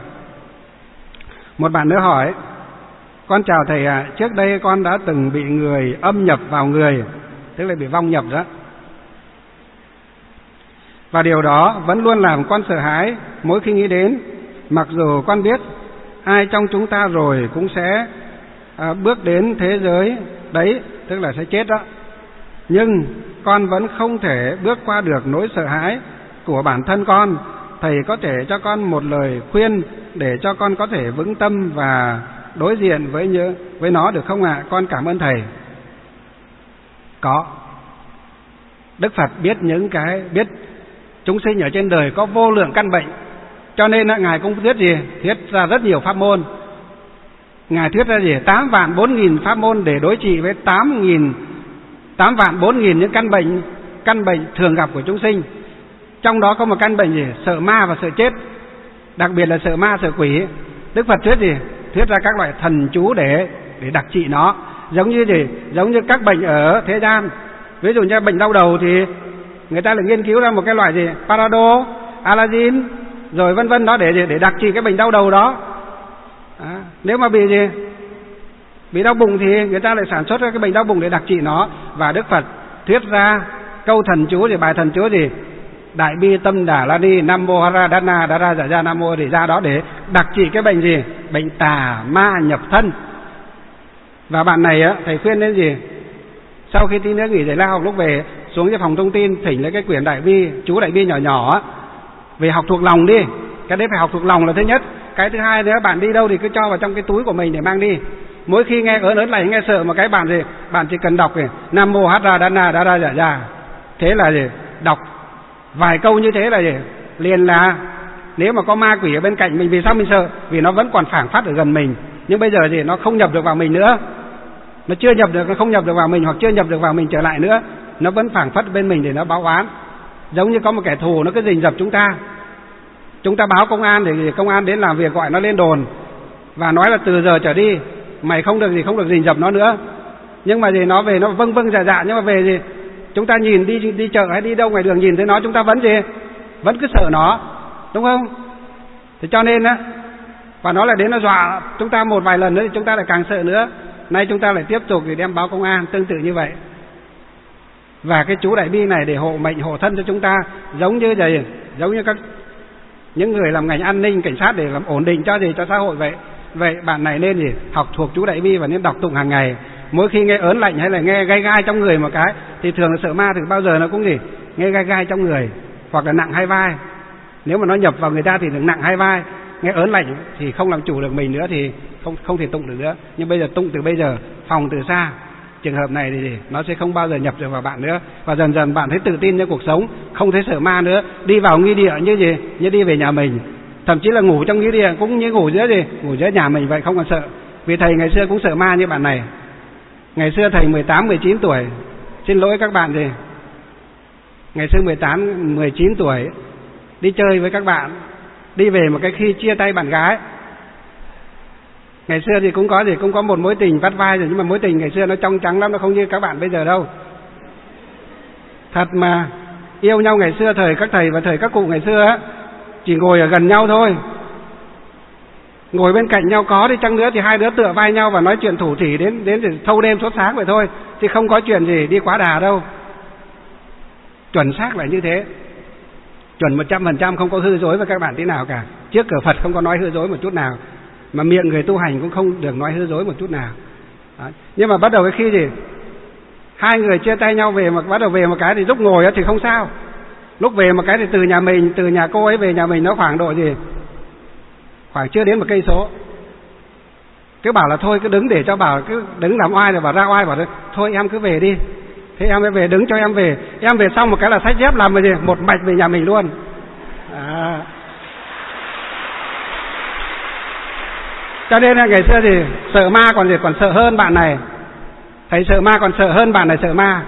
Một bạn nữa hỏi: con chào thầy ạ, trước đây con đã từng bị người âm nhập vào người, tức là bị vong nhập đó. Và điều đó vẫn luôn làm con sợ hãi mỗi khi nghĩ đến. Mặc dù con biết ai trong chúng ta rồi cũng sẽ bước đến thế giới đấy, tức là sẽ chết đó. Nhưng con vẫn không thể bước qua được nỗi sợ hãi của bản thân con. Thầy có thể cho con một lời khuyên để cho con có thể vững tâm và đối diện với nó được không ạ? Con cảm ơn thầy. Có. Đức Phật biết biết chúng sinh ở trên đời có vô lượng căn bệnh, cho nên Ngài cũng thuyết ra rất nhiều pháp môn. Ngài thuyết ra 8 vạn 4.000 pháp môn để đối trị với 8 vạn 4.000 những căn bệnh thường gặp của chúng sinh. Trong đó có một căn bệnh sợ ma và sợ chết, đặc biệt là sợ ma sợ quỷ. Đức Phật thuyết ra các loại thần chú để đặc trị nó. Giống như các bệnh ở thế gian, ví dụ như bệnh đau đầu thì người ta lại nghiên cứu ra một cái loại Parado, Alazin, rồi vân vân đó để đặc trị cái bệnh đau đầu đó. Nếu mà bị đau bụng thì người ta lại sản xuất ra cái bệnh đau bụng để đặc trị nó. Và Đức Phật thuyết ra câu thần chú bài thần chú Đại bi tâm đà la ni nam mô hara dana đa ra dạ ra nam mô, để ra đó để đặc trị cái bệnh bệnh tà ma nhập thân. Và bạn này thầy khuyên đến sau khi tí nữa nghỉ giải lao học, lúc về xuống cái phòng thông tin thỉnh lấy cái quyển đại bi, chú đại bi nhỏ nhỏ về học thuộc lòng đi. Cái đấy phải học thuộc lòng là thứ nhất. Cái thứ hai nữa, bạn đi đâu thì cứ cho vào trong cái túi của mình để mang đi. Mỗi khi nghe ớn lại nghe sợ một cái bạn chỉ cần đọc nam mô hara dana đa ra dạ ra. Thế là đọc vài câu như thế là liền là, nếu mà có ma quỷ ở bên cạnh mình, vì sao mình sợ? Vì nó vẫn còn phảng phất ở gần mình, nhưng bây giờ nó không nhập được vào mình nữa. Nó chưa nhập được, nó không nhập được vào mình, hoặc chưa nhập được vào mình trở lại nữa, nó vẫn phảng phất bên mình để nó báo oán. Giống như có một kẻ thù nó cứ rình rập chúng ta báo công an, để công an đến làm việc gọi nó lên đồn. và nói là từ giờ trở đi mày không được rình rập nó nữa. Nhưng mà gì, nó về nó vâng vâng dạ dạ, nhưng mà về gì chúng ta nhìn đi chợ hay đi đâu ngoài đường nhìn thấy nó chúng ta vẫn gì, vẫn cứ sợ nó, đúng không? Thì cho nên á, và nó lại đến nó dọa chúng ta một vài lần nữa thì chúng ta lại càng sợ nữa. Nay chúng ta lại tiếp tục thì đem báo công an tương tự như vậy. Và cái chú Đại Bi này để hộ mệnh hộ thân cho chúng ta, giống như những người làm ngành an ninh cảnh sát để làm ổn định cho xã hội vậy. Vậy bạn này nên học thuộc chú Đại Bi và nên đọc tụng hàng ngày. Mỗi khi nghe ớn lạnh hay là nghe gai gai trong người một cái thì thường là sợ ma, thì bao giờ nó cũng nghe gai gai trong người hoặc là nặng hai vai. Nếu mà nó nhập vào người ta thì nặng hai vai, nghe ớn lạnh thì không làm chủ được mình nữa thì không thể tụng được nữa. Nhưng bây giờ tụng từ bây giờ, phòng từ xa. Trường hợp này thì nó sẽ không bao giờ nhập được vào bạn nữa, và dần dần bạn thấy tự tin trong cuộc sống, không thấy sợ ma nữa. Đi vào nghi địa như đi về nhà mình, thậm chí là ngủ trong nghi địa cũng như ngủ giữa nhà mình vậy, không còn sợ. Vì thầy ngày xưa cũng sợ ma như bạn này. Ngày xưa thầy 18-19 tuổi, xin lỗi các bạn gì, ngày xưa 18-19 tuổi đi chơi với các bạn, đi về một cái khi chia tay bạn gái. Ngày xưa thì cũng có một mối tình vắt vai rồi, nhưng mà mối tình ngày xưa nó trong trắng lắm, nó không như các bạn bây giờ đâu. Thật mà, yêu nhau ngày xưa thời các thầy và thời các cụ ngày xưa á, chỉ ngồi ở gần nhau thôi, ngồi bên cạnh nhau có đi chăng nữa thì hai đứa tựa vai nhau và nói chuyện thủ thỉ đến thâu đêm suốt sáng vậy thôi, chứ không có chuyện gì đi quá đà đâu. Chuẩn xác là như thế, chuẩn 100%, không có hư dối với các bạn tí nào cả. Trước cửa Phật không có nói hư dối một chút nào, mà miệng người tu hành cũng không được nói hư dối một chút nào. Đó. Nhưng mà bắt đầu cái khi hai người chia tay nhau về, mà bắt đầu về một cái thì lúc ngồi thì không sao, lúc về một cái thì từ nhà cô ấy về nhà mình nó khoảng độ khoảng chưa đến 1 cây số. Cứ bảo là thôi cứ đứng để cho bảo cứ đứng làm oai, rồi bảo ra oai, bảo thôi em cứ về đi. Thế em mới về, đứng cho em về. Em về xong một cái là xách dép làm một mạch về nhà mình luôn. Cho nên là ngày xưa thì sợ ma còn sợ hơn bạn này. Thầy sợ ma còn sợ hơn bạn này sợ ma.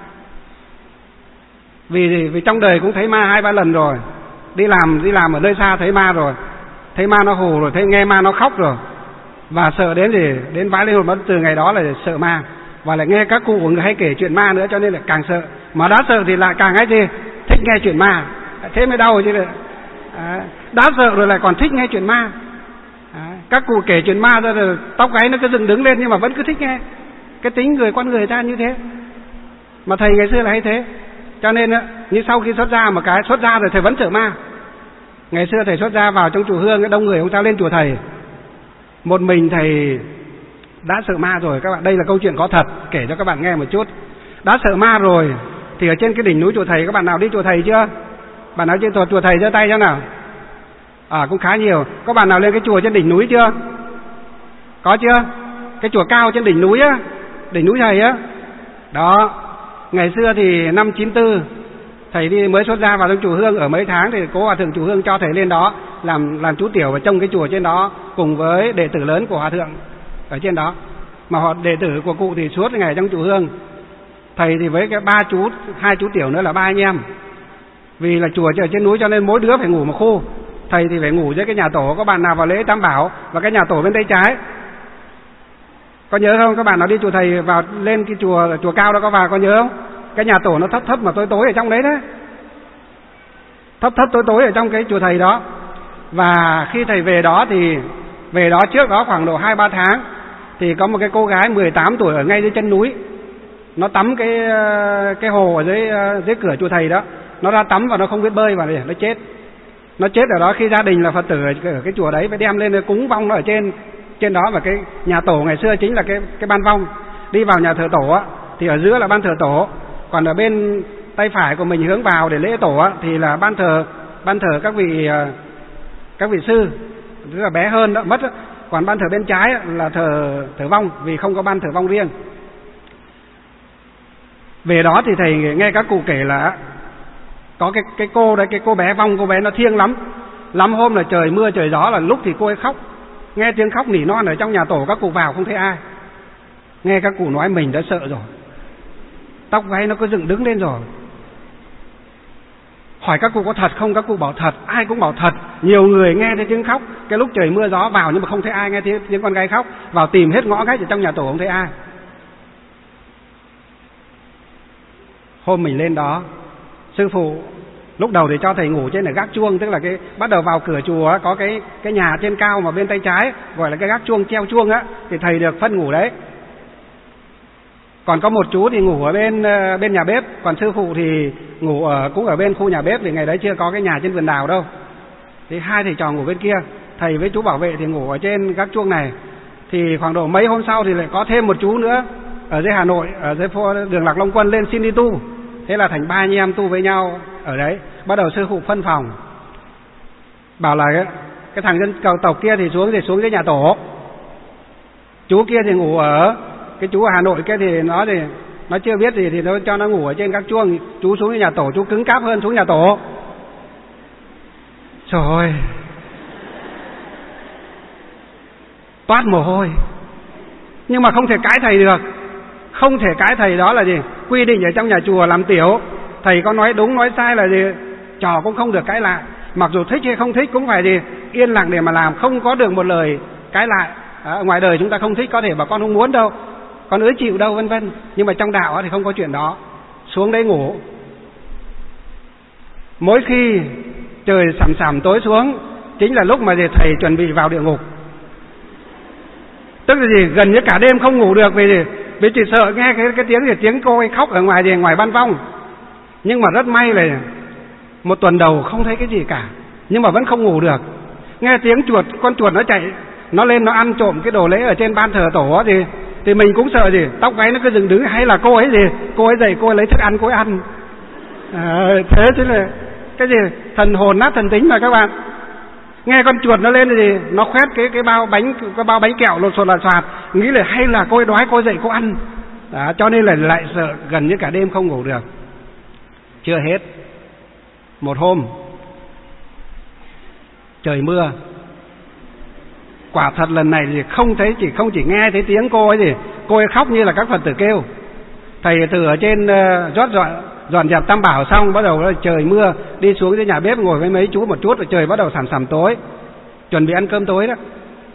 Vì trong đời cũng thấy ma 2-3 lần rồi. Đi làm ở nơi xa thấy ma rồi. Thấy ma nó hù rồi, thấy nghe ma nó khóc rồi. Và sợ đến vãi linh hồn, từ ngày đó là sợ ma. Và lại nghe các cụ của người hay kể chuyện ma nữa, cho nên là càng sợ. Mà đã sợ thì lại càng thích nghe chuyện ma. Thế mới đau chứ. Đã sợ rồi lại còn thích nghe chuyện ma. Các cụ kể chuyện ma ra rồi tóc gáy nó cứ dựng đứng lên, nhưng mà vẫn cứ thích nghe. Cái tính con người ta như thế. Mà thầy ngày xưa là hay thế. Cho nên như sau khi xuất ra rồi thầy vẫn sợ ma. Ngày xưa thầy xuất ra vào trong chùa Hương, đông người không sao lên chùa thầy. Một mình thầy đã sợ ma rồi các bạn. Đây là câu chuyện có thật, kể cho các bạn nghe một chút. Đã sợ ma rồi thì ở trên cái đỉnh núi chùa thầy, các bạn nào đi chùa thầy chưa? Bạn nào trên chùa thầy giơ tay cho nào. Cũng khá nhiều. Có bạn nào lên cái chùa trên đỉnh núi chưa? Có chưa? Cái chùa cao trên đỉnh núi á, đỉnh núi thầy á. Đó. Ngày xưa thì năm 94 thầy mới xuất ra vào trong chùa Hương, ở mấy tháng thì cố hòa thượng chùa Hương cho thầy lên đó làm chú tiểu và trông cái chùa trên đó cùng với đệ tử lớn của hòa thượng ở trên đó. Mà họ đệ tử của cụ thì suốt ngày trong chùa Hương. Thầy thì với cái 2 chú tiểu nữa là 3 anh em. Vì là chùa ở trên núi cho nên mỗi đứa phải ngủ một khu. Thầy thì phải ngủ dưới cái nhà tổ. Có bạn nào vào lễ Tam Bảo và cái nhà tổ bên tay trái, có nhớ không? Các bạn nào đi chùa thầy vào lên cái chùa cao đó có vào, có nhớ không? Cái nhà tổ nó thấp mà tối ở trong đấy đấy. Thấp tối ở trong cái chùa thầy đó. Và khi thầy về đó thì về đó trước đó khoảng độ 2-3 tháng thì có một cái cô gái 18 tuổi ở ngay dưới chân núi. Nó tắm cái hồ ở dưới cửa chùa thầy đó. Nó ra tắm và nó không biết bơi và nó chết. Nó chết ở đó. Khi gia đình là Phật tử ở cái chùa đấy phải đem lên cúng vong nó ở trên đó. Và cái nhà tổ ngày xưa chính là cái ban vong. Đi vào nhà thờ tổ á thì ở giữa là ban thờ tổ, còn ở bên tay phải của mình hướng vào để lễ tổ á thì là ban thờ các vị sư, tức là bé hơn đó, mất đó. Còn ban thờ bên trái là thờ vong, vì không có ban thờ vong riêng. Về đó thì thầy nghe các cụ kể là có cái cô đấy, cái cô bé vong, cô bé nó thiêng lắm. Lắm hôm là trời mưa trời gió là lúc thì cô ấy khóc, nghe tiếng khóc nỉ non ở trong nhà tổ, các cụ vào không thấy ai. Nghe các cụ nói mình đã sợ rồi, tóc gáy nó cứ dựng đứng lên rồi. Hỏi các cụ có thật không? Các cụ bảo thật, ai cũng bảo thật. Nhiều người nghe thấy tiếng khóc, cái lúc trời mưa gió vào nhưng mà không thấy ai nghe tiếng con gái khóc, vào tìm hết ngõ ngách ở trong nhà tổ không thấy ai. Hôm mình lên đó, sư phụ lúc đầu thì cho thầy ngủ trên là gác chuông, tức là cái bắt đầu vào cửa chùa có cái nhà trên cao mà bên tay trái gọi là cái gác chuông treo chuông á, thì thầy được phân ngủ đấy. Còn có một chú thì ngủ ở bên nhà bếp, còn sư phụ thì ngủ cũng ở bên khu nhà bếp, vì ngày đấy chưa có cái nhà trên vườn đào đâu. Thì hai thầy trò ngủ bên kia, thầy với chú bảo vệ thì ngủ ở trên gác chuông này. Thì khoảng độ mấy hôm sau thì lại có thêm một chú nữa ở dưới Hà Nội, ở dưới đường Lạc Long Quân lên xin đi tu. Thế là thành 3 anh em tu với nhau ở đấy. Bắt đầu sư phụ phân phòng, bảo là cái thằng dân cầu tộc kia thì xuống dưới nhà tổ, chú kia thì ngủ ở cái chú ở Hà Nội kia thì nó chưa biết gì thì nó cho nó ngủ ở trên các chuông. Chú xuống nhà tổ, chú cứng cáp hơn xuống nhà tổ. Trời ơi, toát mồ hôi. Nhưng mà không thể cãi thầy được, không thể cãi thầy. Đó là gì? Quy định ở trong nhà chùa làm tiểu, thầy có nói đúng nói sai là gì trò cũng không được cãi lại. Mặc dù thích hay không thích cũng phải gì yên lặng để mà làm, không có được một lời cãi lại. Ngoài đời chúng ta không thích có thể bảo con không muốn đâu, con ứa chịu đâu, vân vân. Nhưng mà trong đạo thì không có chuyện đó. Xuống đấy ngủ. Mỗi khi trời sẩm sẩm tối xuống chính là lúc mà thầy chuẩn bị vào địa ngục. Tức là gì? Gần như cả đêm không ngủ được, vì chỉ sợ nghe cái tiếng cô ấy khóc ở ngoài ban vong. Nhưng mà rất may là một tuần đầu không thấy cái gì cả, nhưng mà vẫn không ngủ được. Nghe tiếng con chuột nó chạy, nó lên nó ăn trộm cái đồ lễ ở trên ban thờ tổ thì mình cũng sợ gì, tóc gáy nó cứ dựng đứng, hay là cô ấy dậy cô ấy lấy thức ăn cô ấy ăn. Thế chứ là cái gì thần hồn nát thần tính mà các bạn. Nghe con chuột nó lên thì nó khoét cái bao bánh kẹo lột xột là xoạt, nghĩ là hay là cô ấy đói cô ấy dậy cô ăn. Đó, cho nên là lại sợ gần như cả đêm không ngủ được. Chưa hết, một hôm trời mưa, quả thật lần này thì không chỉ nghe thấy tiếng cô ấy cô ấy khóc như là các Phật tử kêu. Thầy từ ở trên dọn dẹp tam bảo xong, bắt đầu trời mưa, đi xuống dưới nhà bếp ngồi với mấy chú một chút, rồi trời bắt đầu sẩm tối, chuẩn bị ăn cơm tối đó.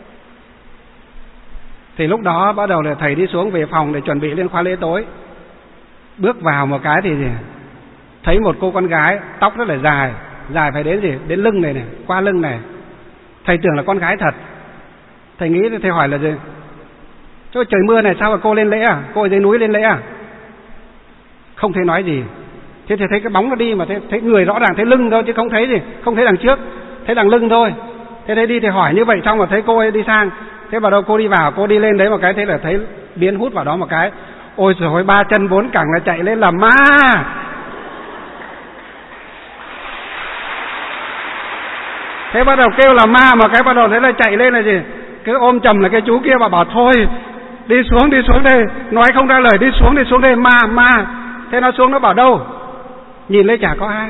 Thì lúc đó bắt đầu là thầy đi xuống về phòng để chuẩn bị lên khóa lễ tối. Bước vào một cái thì thấy một cô con gái tóc rất là dài phải đến lưng này, qua lưng này. Thầy tưởng là con gái thật. Thầy nghĩ, thầy hỏi là gì? Trời mưa này sao mà cô lên lễ à? Cô ở dưới núi lên lễ à? Không thấy nói gì. Thế thì thấy cái bóng nó đi mà thấy người rõ ràng, thấy lưng thôi chứ không thấy gì, không thấy đằng trước, thấy đằng lưng thôi. Thế thấy đi thì hỏi như vậy, xong rồi thấy cô ấy đi sang. Thế vào đâu cô đi vào, cô đi lên đấy một cái, thế là thấy biến hút vào đó một cái. Ôi trời ơi, 3 chân 4 cẳng là chạy lên là ma. Thế bắt đầu kêu là ma, mà cái bắt đầu thế là chạy lên là gì? Cứ ôm chầm là cái chú kia và bảo thôi đi xuống đây, nói không ra lời, đi xuống đây, ma. Thế nó xuống nó bảo đâu? Nhìn lên chả có ai.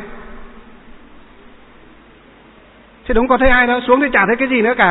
Thế đúng có thấy ai đâu, xuống thì chả thấy cái gì nữa cả.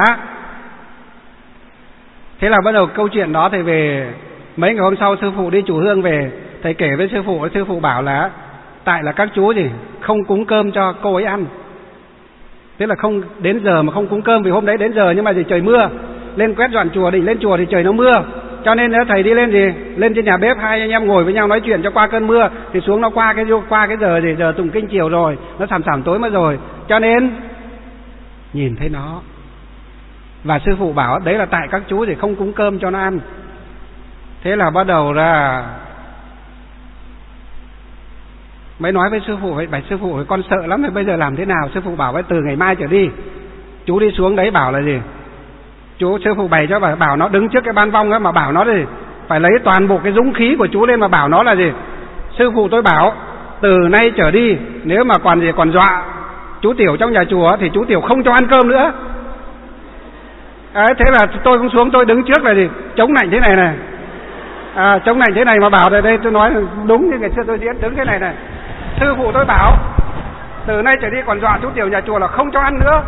Thế là bắt đầu câu chuyện đó thầy về. Mấy ngày hôm sau sư phụ đi chùa hương về, thầy kể với sư phụ bảo là tại là các chú không cúng cơm cho cô ấy ăn. Thế là không đến giờ mà không cúng cơm, vì hôm đấy đến giờ nhưng mà trời mưa, lên quét dọn chùa, định lên chùa thì trời nó mưa, cho nên thầy đi lên trên nhà bếp, hai anh em ngồi với nhau nói chuyện cho qua cơn mưa, thì xuống nó qua cái giờ tụng kinh chiều rồi, nó sẩm tối mất rồi, cho nên nhìn thấy nó. Và sư phụ bảo đấy là tại các chú không cúng cơm cho nó ăn. Thế là bắt đầu ra mới nói với sư phụ, vậy sư phụ con sợ lắm, thì bây giờ làm thế nào? Sư phụ bảo với từ ngày mai trở đi chú đi xuống đấy bảo là gì, sư phụ bày cho bảo nó đứng trước cái ban vong đó, mà bảo nó phải lấy toàn bộ cái dũng khí của chú lên mà bảo nó là gì, sư phụ tôi bảo từ nay trở đi nếu mà còn dọa chú Tiểu trong nhà chùa thì chú Tiểu không cho ăn cơm nữa. Thế là tôi cũng xuống, tôi đứng trước là gì, chống nạnh thế này chống nạnh thế này mà bảo đây tôi nói đúng như ngày xưa tôi diễn, đứng thế này sư phụ tôi bảo từ nay trở đi còn dọa chú Tiểu nhà chùa là không cho ăn nữa.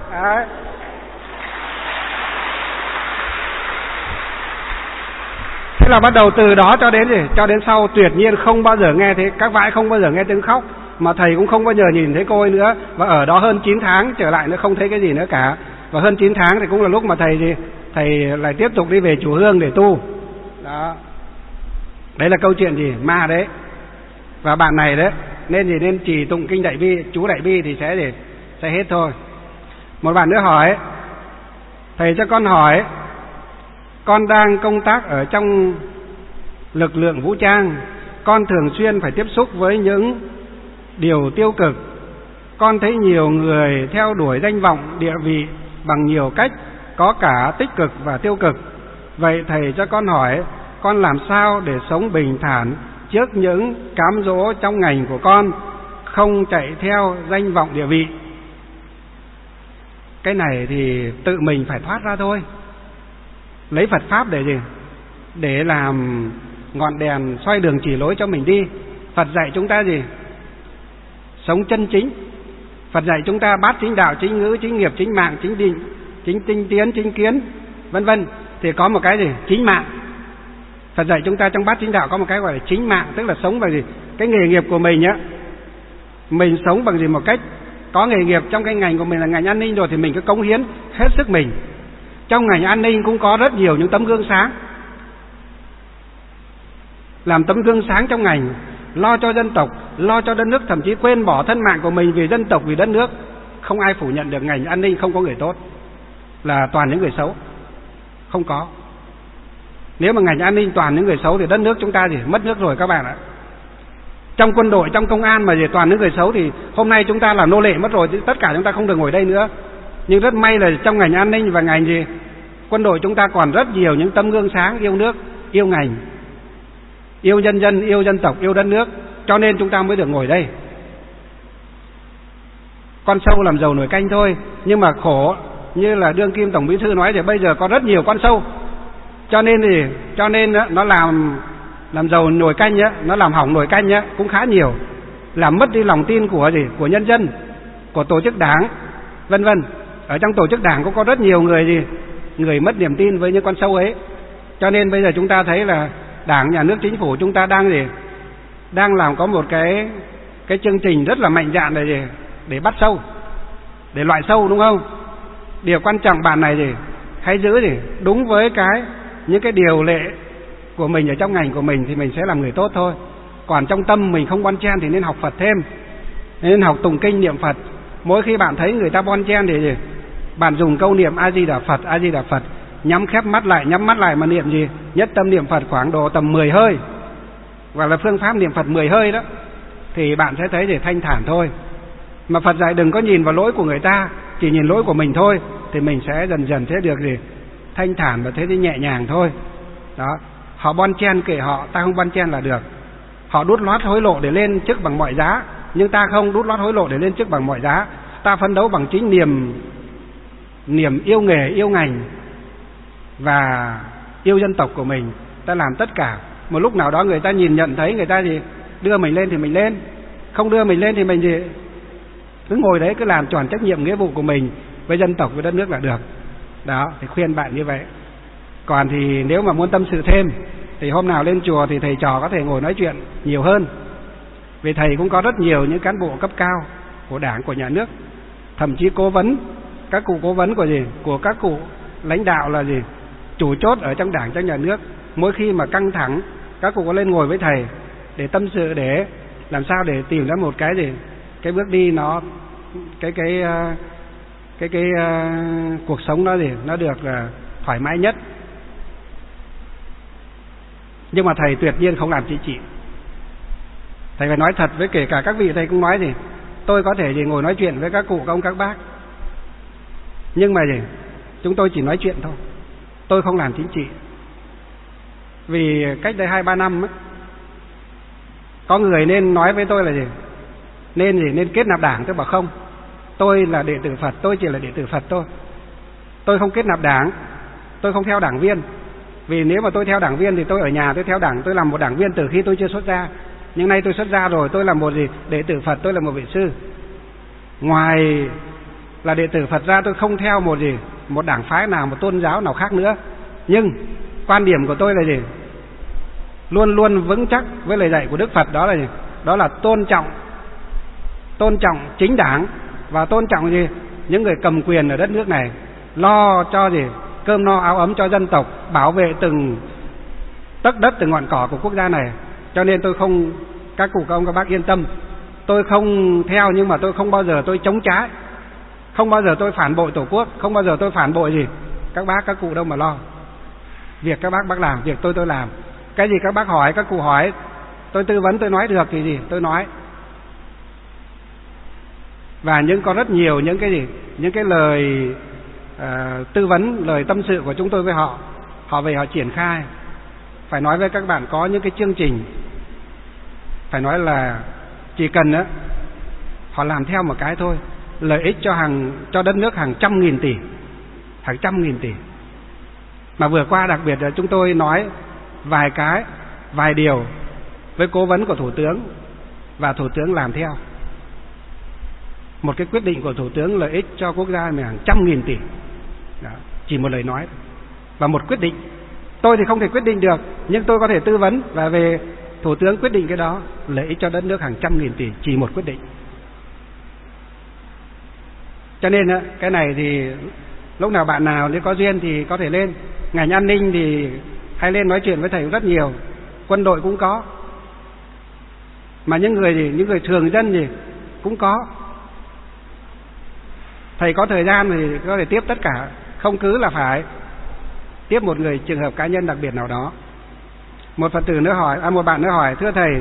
Thế là bắt đầu từ đó cho đến sau tuyệt nhiên không bao giờ nghe thấy, các vãi không bao giờ nghe tiếng khóc, mà thầy cũng không bao giờ nhìn thấy cô ấy nữa. Và ở đó hơn 9 tháng trở lại nữa không thấy cái gì nữa cả. Và hơn 9 tháng thì cũng là lúc mà thầy lại tiếp tục đi về chùa Hương để tu. Đó. Đấy là câu chuyện gì? Ma đấy. Và bạn này đấy, nên trì tụng kinh Đại Bi, chú Đại Bi thì sẽ hết thôi. Một bạn nữa hỏi: thầy cho con hỏi, con đang công tác ở trong lực lượng vũ trang, con thường xuyên phải tiếp xúc với những điều tiêu cực. Con thấy nhiều người theo đuổi danh vọng, địa vị bằng nhiều cách, có cả tích cực và tiêu cực. Vậy thầy cho con hỏi, con làm sao để sống bình thản trước những cám dỗ trong ngành của con, không chạy theo danh vọng địa vị? Cái này thì tự mình phải thoát ra thôi. Lấy Phật Pháp để gì? Để làm ngọn đèn soi đường chỉ lối cho mình đi. Phật dạy chúng ta gì? Sống chân chính. Phật dạy chúng ta bát chính đạo, chính ngữ, chính nghiệp, chính mạng, chính định, chính tinh tiến, chính kiến, vân vân. Thì có một cái gì? Chính mạng. Phật dạy chúng ta trong bát chính đạo có một cái gọi là chính mạng, tức là sống bằng gì? Cái nghề nghiệp của mình á, mình sống bằng gì? Một cách có nghề nghiệp. Trong cái ngành của mình là ngành an ninh rồi thì mình cứ cống hiến hết sức mình. Trong ngành an ninh cũng có rất nhiều những tấm gương sáng, làm tấm gương sáng trong ngành, lo cho dân tộc, lo cho đất nước, thậm chí quên bỏ thân mạng của mình vì dân tộc, vì đất nước. Không ai phủ nhận được ngành an ninh không có người tốt, là toàn những người xấu. Không có. Nếu mà ngành an ninh toàn những người xấu thì đất nước chúng ta gì? Mất nước rồi các bạn ạ. Trong quân đội, trong công an mà gì toàn những người xấu thì hôm nay chúng ta là nô lệ mất rồi, thì tất cả chúng ta không được ngồi đây nữa. Nhưng rất may là trong ngành an ninh và ngành gì? Quân đội chúng ta còn rất nhiều những tấm gương sáng, yêu nước, yêu ngành, yêu nhân dân, yêu dân tộc, yêu đất nước. Cho nên chúng ta mới được ngồi đây. Con sâu làm dầu nồi canh thôi. Nhưng mà khổ, như là đương kim Tổng Bí thư nói thì bây giờ có rất nhiều con sâu. Cho nên nó làm dầu nồi canh á, nó làm hỏng nồi canh á cũng khá nhiều, làm mất đi lòng tin của gì? Của nhân dân, của tổ chức đảng, vân vân. Ở trong tổ chức đảng cũng có rất nhiều người gì? Người mất niềm tin với những con sâu ấy. Cho nên bây giờ chúng ta thấy là Đảng, Nhà nước, Chính phủ chúng ta đang gì? Đang làm có một cái chương trình rất là mạnh dạn để bắt sâu, để loại sâu, đúng không? Điều quan trọng bạn này gì? Hãy giữ gì? Đúng với những cái điều lệ của mình ở trong ngành của mình thì mình sẽ làm người tốt thôi. Còn trong tâm mình không bon chen thì nên học Phật thêm, nên học tụng kinh niệm Phật. Mỗi khi bạn thấy người ta bon chen thì gì? Bạn dùng câu niệm A Di Đà Phật, A Di Đà Phật, nhắm mắt lại mà niệm gì? Nhất tâm niệm Phật khoảng độ tầm 10 hơi, gọi là phương pháp niệm Phật 10 hơi đó, thì bạn sẽ thấy để thanh thản thôi. Mà Phật dạy đừng có nhìn vào lỗi của người ta, chỉ nhìn lỗi của mình thôi, thì mình sẽ dần dần thấy được gì? Thanh thản và thấy nhẹ nhàng thôi. Đó. Họ bon chen kệ họ, ta không bon chen là được. Họ đút lót hối lộ để lên chức bằng mọi giá, nhưng ta không đút lót hối lộ để lên chức bằng mọi giá. Ta phấn đấu bằng chính niềm yêu nghề, yêu ngành và yêu dân tộc của mình. Ta làm tất cả. Một lúc nào đó người ta nhìn nhận thấy, người ta gì đưa mình lên thì mình lên, không đưa mình lên thì mình gì cứ ngồi đấy, cứ làm tròn trách nhiệm nghĩa vụ của mình với dân tộc, với đất nước là được. Đó, thì khuyên bạn như vậy. Còn thì nếu mà muốn tâm sự thêm thì hôm nào lên chùa thì thầy trò có thể ngồi nói chuyện nhiều hơn. Vì thầy cũng có rất nhiều những cán bộ cấp cao của Đảng, của Nhà nước, thậm chí cố vấn, các cụ cố vấn của các cụ lãnh đạo là gì? Chủ chốt ở trong Đảng, trong Nhà nước. Mỗi khi mà căng thẳng, các cụ có lên ngồi với thầy để tâm sự, để làm sao để tìm ra một cái cái bước đi nó cuộc sống nó được thoải mái nhất. Nhưng mà thầy tuyệt nhiên không làm chính trị. Thầy phải nói thật với kể cả các vị, thầy cũng nói tôi có thể ngồi nói chuyện với các cụ, các ông, các bác, nhưng mà chúng tôi chỉ nói chuyện thôi, tôi không làm chính trị. Vì cách đây 2-3 năm ấy, có người nên nói với tôi là nên kết nạp Đảng. Tôi bảo không, tôi là đệ tử Phật, tôi chỉ là đệ tử Phật thôi, tôi không kết nạp Đảng, tôi không theo đảng viên. Vì nếu mà tôi theo đảng viên thì tôi ở nhà tôi theo Đảng, tôi làm một đảng viên từ khi tôi chưa xuất gia. Nhưng nay tôi xuất gia rồi, tôi là một đệ tử Phật, tôi là một vị sư. Ngoài là đệ tử Phật ra, tôi không theo một đảng phái nào, một tôn giáo nào khác nữa. Nhưng quan điểm của tôi là luôn luôn vững chắc với lời dạy của Đức Phật, đó là tôn trọng chính đảng và tôn trọng những người cầm quyền ở đất nước này. lo cho gì cơm no áo ấm cho dân tộc, bảo vệ từng tấc đất từng ngọn cỏ của quốc gia này. Cho nên tôi không, các cụ các ông các bác yên tâm, tôi không theo, nhưng mà tôi không bao giờ tôi chống trái, không bao giờ tôi phản bội Tổ quốc, không bao giờ tôi phản bội gì các bác các cụ đâu mà lo. Việc các bác làm, việc tôi làm. Cái gì các bác hỏi, các cụ hỏi, tôi tư vấn, tôi nói được thì gì tôi nói. Và có rất nhiều những cái gì, những cái lời tư vấn, lời tâm sự của chúng tôi với họ, họ về họ triển khai. Phải nói với các bạn có những cái chương trình, phải nói là chỉ cần á họ làm theo một cái thôi, lợi ích cho đất nước hàng trăm nghìn tỷ, hàng trăm nghìn tỷ. Mà vừa qua đặc biệt là chúng tôi nói vài điều với cố vấn của Thủ tướng, và Thủ tướng làm theo. Một cái quyết định của Thủ tướng lợi ích cho quốc gia mình hàng trăm nghìn tỷ. Đó, chỉ một lời nói và một quyết định. Tôi thì không thể quyết định được, nhưng tôi có thể tư vấn, và về Thủ tướng quyết định cái đó, lợi ích cho đất nước hàng trăm nghìn tỷ, chỉ một quyết định. Cho nên cái này thì lúc nào bạn nào nếu có duyên thì có thể lên. Ngành an ninh thì hay lên nói chuyện với thầy rất nhiều, quân đội cũng có, mà những người thường dân thì cũng có. Thầy có thời gian thì có thể tiếp tất cả, không cứ là phải tiếp một người trường hợp cá nhân đặc biệt nào đó. Một Phật tử nữa hỏi, một bạn nữa hỏi: thưa thầy,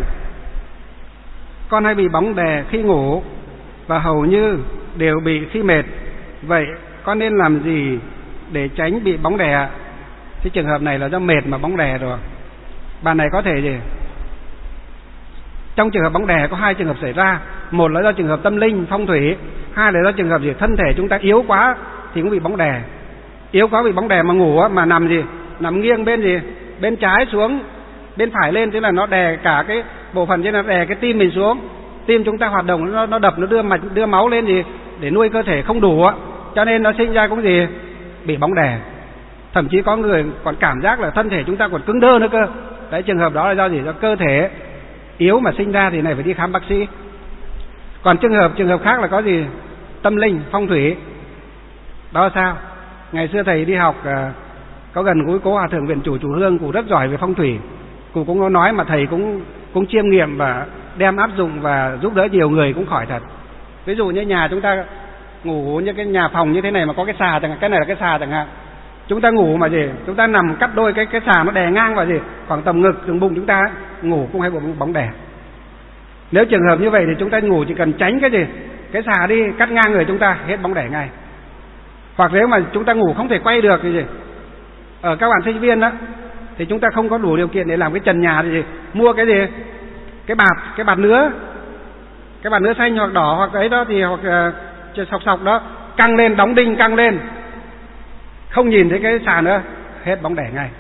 con hay bị bóng đè khi ngủ và hầu như đều bị khi mệt, vậy con nên làm gì để tránh bị bóng đè? Cái trường hợp này là do mệt mà bóng đè rồi. Bạn này có thể gì? Trong trường hợp bóng đè có hai trường hợp xảy ra. Một là do trường hợp tâm linh, phong thủy. Hai là do trường hợp gì? Thân thể chúng ta yếu quá thì cũng bị bóng đè. Yếu quá bị bóng đè mà ngủ mà nằm gì? Nằm nghiêng bên trái xuống, bên phải lên, thế là nó đè cả cái bộ phận, thế là đè cái tim mình xuống. Tim chúng ta hoạt động, nó đập, nó đưa máu lên gì để nuôi cơ thể không đủ, cho nên nó sinh ra cũng gì? Bị bóng đè. Thậm chí có người còn cảm giác là thân thể chúng ta còn cứng đơ nữa cơ. Đấy, trường hợp đó là do gì? Do cơ thể yếu mà sinh ra, thì này phải đi khám bác sĩ. Còn trường hợp khác là có gì? Tâm linh, phong thủy. Đó là sao? Ngày xưa thầy đi học có gần gũi cố Hòa thượng Viện Chủ Hương, cụ rất giỏi về phong thủy. Cụ cũng có nói mà thầy cũng chiêm nghiệm và đem áp dụng và giúp đỡ nhiều người cũng khỏi thật. Ví dụ như nhà chúng ta ngủ như cái nhà phòng như thế này mà có cái xà chẳng hạn, cái này là cái xà chẳng hạn. Chúng ta ngủ mà gì? Chúng ta nằm cắt đôi cái xà nó đè ngang vào gì? Khoảng tầm ngực, tầm bụng chúng ta ngủ cũng hay bị bóng đè. Nếu trường hợp như vậy thì chúng ta ngủ chỉ cần tránh cái gì? Cái xà đi, cắt ngang người chúng ta, hết bóng đè ngay. Hoặc nếu mà chúng ta ngủ không thể quay được thì gì? Ở các bạn sinh viên đó thì chúng ta không có đủ điều kiện để làm cái trần nhà thì gì? Mua cái gì? Cái bạt nứa. Cái bạt nứa xanh hoặc đỏ hoặc ấy đó thì hoặc sọc đó, căng lên, đóng đinh căng lên. Không nhìn thấy cái xà nữa, hết bóng đè ngay.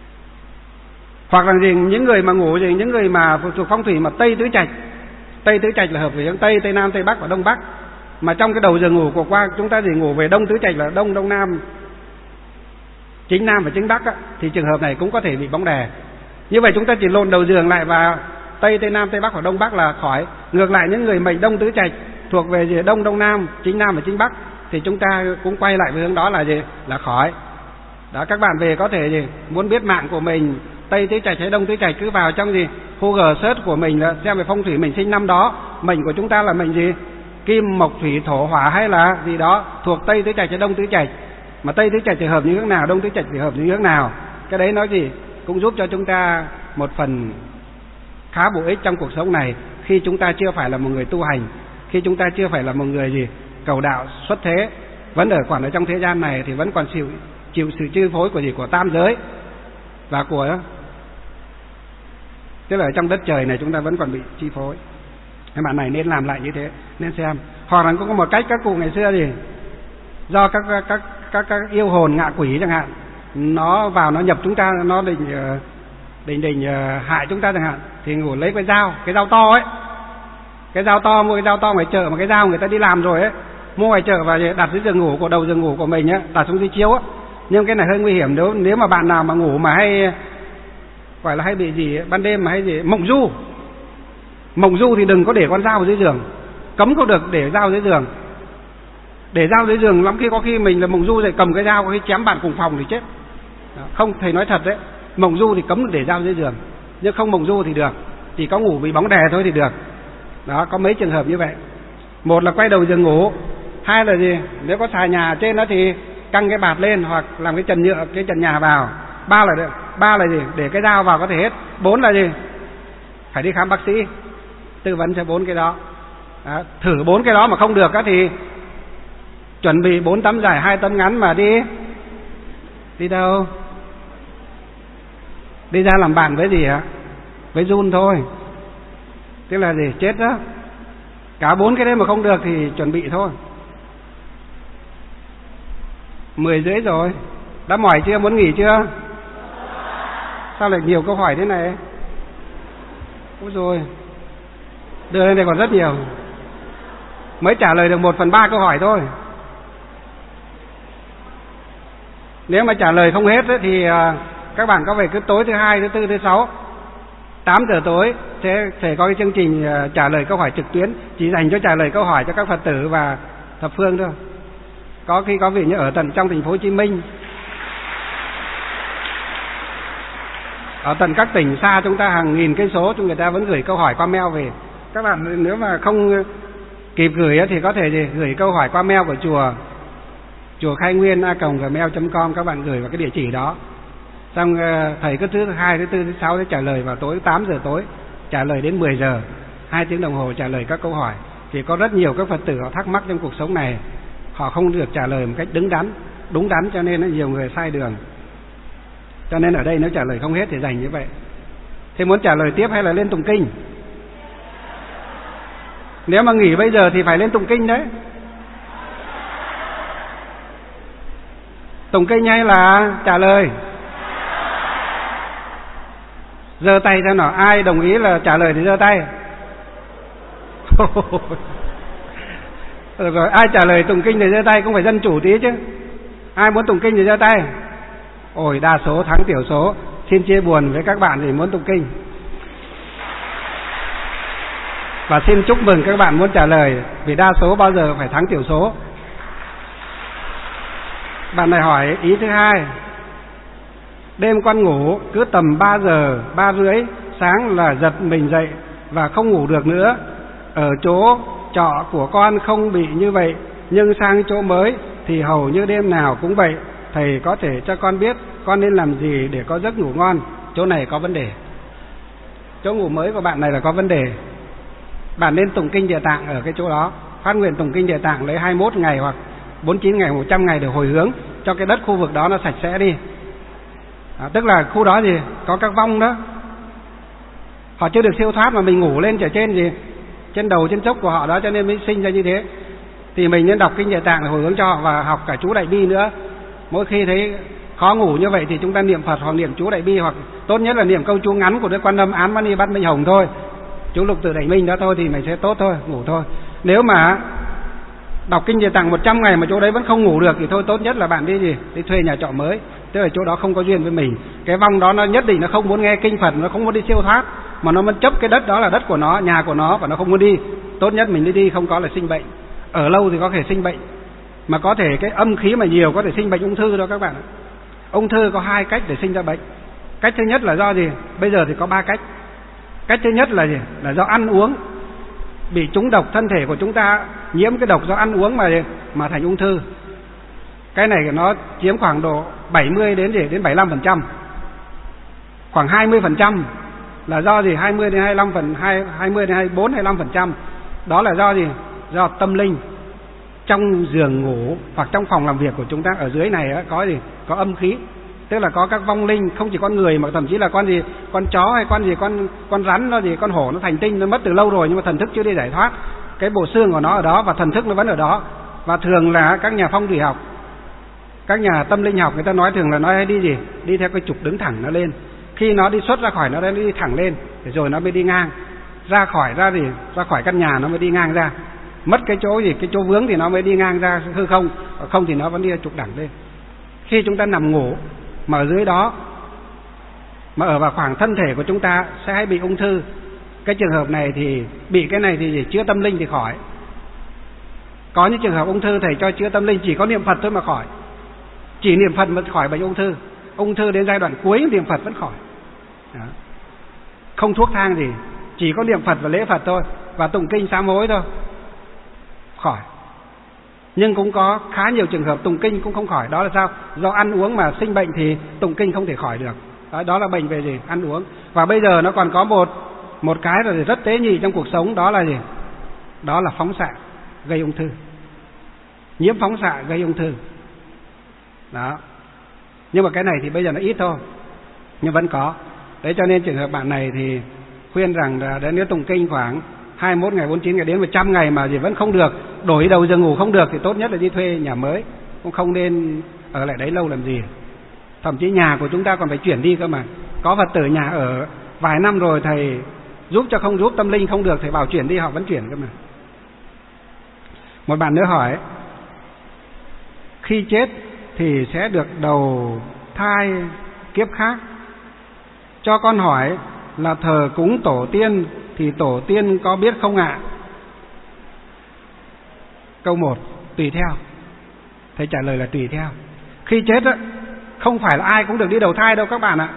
Hoặc là gì? Những người mà ngủ gì? Những người mà thuộc phong thủy mà Tây Tứ Trạch. Tây Tứ Trạch là hợp với hướng Tây, Tây Nam, Tây Bắc và Đông Bắc. Mà trong cái đầu giường ngủ của qua chúng ta gì? Ngủ về Đông Tứ Trạch là Đông, Đông Nam, chính Nam và chính Bắc á, thì trường hợp này cũng có thể bị bóng đè. Như vậy chúng ta chỉ lộn đầu giường lại và Tây, Tây Nam, Tây Bắc và Đông Bắc là khỏi. Ngược lại những người mệnh Đông Tứ Trạch thuộc về gì? Đông, Đông Nam, chính Nam và chính Bắc thì chúng ta cũng quay lại với hướng đó là gì? Là khỏi. Đó, các bạn về có thể gì? Muốn biết mạng của mình Tây Tứ Trạch hay Đông Tứ Trạch, cứ vào trong gì? Google search của mình là xem về phong thủy mình sinh năm đó, mệnh của chúng ta là mệnh gì? Kim, mộc, thủy, thổ, hỏa hay là gì đó, thuộc Tây Tứ Trạch hay Đông Tứ Trạch. Mà Tây Tứ Trạch thì hợp như hướng nào, Đông Tứ Trạch thì hợp như hướng nào. Cái đấy nói gì? Cũng giúp cho chúng ta một phần khá bổ ích trong cuộc sống này, khi chúng ta chưa phải là một người tu hành, khi chúng ta chưa phải là một người gì cầu đạo xuất thế, vẫn còn ở trong thế gian này thì vẫn còn chịu sự chi phối của gì? Của tam giới và của, tức là ở trong đất trời này chúng ta vẫn còn bị chi phối. Các bạn này nên làm lại như thế, nên xem. Hoặc là cũng có một cách các cụ ngày xưa gì, do các yêu hồn ngạ quỷ chẳng hạn, nó vào nó nhập chúng ta, nó định hại chúng ta chẳng hạn, thì ngủ lấy cái dao to ấy, cái dao to, mua cái dao to ngoài chợ, mà cái dao người ta đi làm rồi ấy, mua ngoài chợ và đặt dưới giường ngủ của đầu giường ngủ của mình ấy, đặt xuống dưới chiếu ấy. Nhưng cái này hơi nguy hiểm, nếu mà bạn nào mà ngủ mà hay gọi là hay bị gì ấy, ban đêm mà hay gì mộng du thì đừng có để con dao dưới giường, cấm không được để dao dưới giường. Để dao dưới giường lắm khi có khi mình là mộng du thì cầm cái dao có khi chém bạn cùng phòng thì chết. Không, thầy nói thật đấy, mộng du thì cấm để dao dưới giường, nhưng không mộng du thì được, chỉ có ngủ bị bóng đè thôi thì được. Đó, có mấy trường hợp như vậy. Một là quay đầu giường ngủ, hai là gì, nếu có xà nhà trên đó thì căng cái bạt lên hoặc làm cái trần nhựa, cái trần nhà vào. Ba là gì, để cái dao vào có thể hết. 4 là gì, phải đi khám bác sĩ tư vấn cho 4 cái đó. Đó, thử 4 cái đó mà không được á thì chuẩn bị 4 tấm dài 2 tấm ngắn mà đi đâu? Đi ra làm bạn với gì hả? Với run thôi. Tức là gì, chết đó. Cả 4 cái đấy mà không được thì chuẩn bị thôi. 10:30 rồi. Đã mỏi chưa, muốn nghỉ chưa? Sao lại nhiều câu hỏi thế này? Ôi rồi, đưa lên đây còn rất nhiều. Mới trả lời được 1/3 câu hỏi thôi. Nếu mà trả lời không hết ấy, thì các bạn có về cứ tối thứ Hai, thứ Tư, thứ Sáu 8 giờ tối sẽ có cái chương trình trả lời câu hỏi trực tuyến, chỉ dành cho trả lời câu hỏi cho các Phật tử và thập phương thôi. Có khi có vị như ở tận trong thành phố Hồ Chí Minh, ở tận các tỉnh xa chúng ta hàng nghìn cây số, chúng người ta vẫn gửi câu hỏi qua mail về. Các bạn nếu mà không kịp gửi thì có thể gửi câu hỏi qua mail của chùa Khai Nguyên @gmail.com, các bạn gửi vào cái địa chỉ đó. Xong thầy cứ thứ Hai, thứ Tư, thứ Sáu sẽ trả lời vào tối 8 giờ tối, trả lời đến 10 giờ, 2 tiếng đồng hồ trả lời các câu hỏi. Thì có rất nhiều các Phật tử họ thắc mắc trong cuộc sống này, họ không được trả lời một cách đúng đắn, cho nên nhiều người sai đường. Cho nên ở đây nếu trả lời không hết thì dành như vậy. Thế muốn trả lời tiếp hay là lên tụng kinh? Nếu mà nghỉ bây giờ thì phải lên tụng kinh đấy. Tụng kinh hay là trả lời? Giơ tay xem nào, ai đồng ý là trả lời thì giơ tay. Rồi, ai trả lời tụng kinh thì giơ tay, cũng phải dân chủ tí chứ. Ai muốn tụng kinh thì giơ tay. Ôi, đa số thắng thiểu số. Xin chia buồn với các bạn thì muốn tụng kinh. Và xin chúc mừng các bạn muốn trả lời, vì đa số bao giờ phải thắng thiểu số. Bạn này hỏi ý thứ hai: đêm con ngủ cứ tầm 3 giờ 3:30 sáng là giật mình dậy và không ngủ được nữa. Ở chỗ trọ của con không bị như vậy, nhưng sang chỗ mới thì hầu như đêm nào cũng vậy. Thầy có thể cho con biết con nên làm gì để có giấc ngủ ngon? Chỗ này có vấn đề. Chỗ ngủ mới của bạn này là có vấn đề. Bạn nên tụng kinh Địa Tạng ở cái chỗ đó, phát nguyện tụng kinh Địa Tạng lấy 21 ngày hoặc 49 ngày, 100 ngày để hồi hướng cho cái đất khu vực đó nó sạch sẽ đi. Tức là khu đó gì có các vong đó, họ chưa được siêu thoát mà mình ngủ lên ở trên gì trên đầu trên chốc của họ đó, cho nên mới sinh ra như thế. Thì mình nên đọc kinh Địa Tạng để hồi hướng cho họ và học cả chú Đại Bi nữa. Mỗi khi thấy khó ngủ như vậy thì chúng ta niệm Phật hoặc niệm chú Đại Bi, hoặc tốt nhất là niệm câu chú ngắn của Đức Quan Âm Án Mani Bát Minh Hồng thôi, chú Lục Tự Đại Minh đó thôi thì mình sẽ tốt thôi, ngủ thôi. Nếu mà đọc kinh Địa Tạng 100 ngày mà chỗ đấy vẫn không ngủ được thì thôi, tốt nhất là bạn đi thuê nhà trọ mới, tức là chỗ đó không có duyên với mình. Cái vong đó nó nhất định nó không muốn nghe kinh Phật, nó không muốn đi siêu thoát, mà nó muốn chấp cái đất đó là đất của nó, nhà của nó, và nó không muốn đi. Tốt nhất mình đi không có là sinh bệnh. Ở lâu thì có thể sinh bệnh, mà có thể cái âm khí mà nhiều có thể sinh bệnh ung thư đó các bạn. Ung thư có 2 cách để sinh ra bệnh. Cách thứ nhất là do gì? Bây giờ thì có 3 cách. Cách thứ nhất là gì? Là do ăn uống bị trúng độc, thân thể của chúng ta nhiễm cái độc do ăn uống mà thành ung thư. Cái này nó chiếm khoảng độ 70 đến 75%. Khoảng 20% là do gì? 20 đến 24, 25%. Đó là do gì? Do tâm linh. Trong giường ngủ hoặc trong phòng làm việc của chúng ta ở dưới này có gì? Có âm khí. Tức là có các vong linh, không chỉ con người mà thậm chí là con gì, con chó hay con gì, con rắn nó gì, con hổ nó thành tinh, nó mất từ lâu rồi nhưng mà thần thức chưa đi giải thoát. Cái bộ xương của nó ở đó và thần thức nó vẫn ở đó. Và thường là các nhà phong thủy học, các nhà tâm linh học người ta nói thường là nói đi gì? Đi theo cái trục đứng thẳng nó lên. Khi nó đi xuất ra khỏi nó đi thẳng lên, rồi nó mới đi ngang. Ra khỏi căn nhà nó mới đi ngang ra. Mất cái chỗ gì, cái chỗ vướng thì nó mới đi ngang ra hư không, không thì nó vẫn đi trục đẳng lên. Khi chúng ta nằm ngủ mà ở dưới đó, mà ở vào khoảng thân thể của chúng ta sẽ hay bị ung thư. Cái trường hợp này thì bị cái này thì chữa tâm linh thì khỏi. Có những trường hợp ung thư thầy cho chữa tâm linh chỉ có niệm Phật thôi mà khỏi. Chỉ niệm Phật mà khỏi bệnh ung thư. Ung thư đến giai đoạn cuối niệm Phật vẫn khỏi. Đó. Không thuốc thang gì, chỉ có niệm Phật và lễ Phật thôi, và tụng kinh sám hối thôi, khỏi. Nhưng cũng có khá nhiều trường hợp tụng kinh cũng không khỏi. Đó là sao? Do ăn uống mà sinh bệnh thì tụng kinh không thể khỏi được. Đó là bệnh về gì? Ăn uống. Và bây giờ nó còn có một cái là rất tế nhị trong cuộc sống, đó là gì? Đó là phóng xạ gây ung thư. Nhiễm phóng xạ gây ung thư. Đó. Nhưng mà cái này thì bây giờ nó ít thôi, nhưng vẫn có. Đấy, cho nên trường hợp bạn này thì khuyên rằng là nếu tụng kinh khoảng 21 ngày, 49 ngày đến 100 ngày mà gì vẫn không được, đổi đầu giường ngủ không được, thì tốt nhất là đi thuê nhà mới, cũng không nên ở lại đấy lâu làm gì. Thậm chí nhà của chúng ta còn phải chuyển đi cơ mà. Có Phật tử nhà ở vài năm rồi thầy giúp cho không giúp, tâm linh không được, thầy bảo chuyển đi họ vẫn chuyển cơ mà. Một bạn nữa hỏi, khi chết thì sẽ được đầu thai kiếp khác. Cho con hỏi là thờ cúng tổ tiên thì tổ tiên có biết không ạ? Câu 1, tùy theo. Thầy trả lời là tùy theo. Khi chết á, không phải là ai cũng được đi đầu thai đâu các bạn ạ.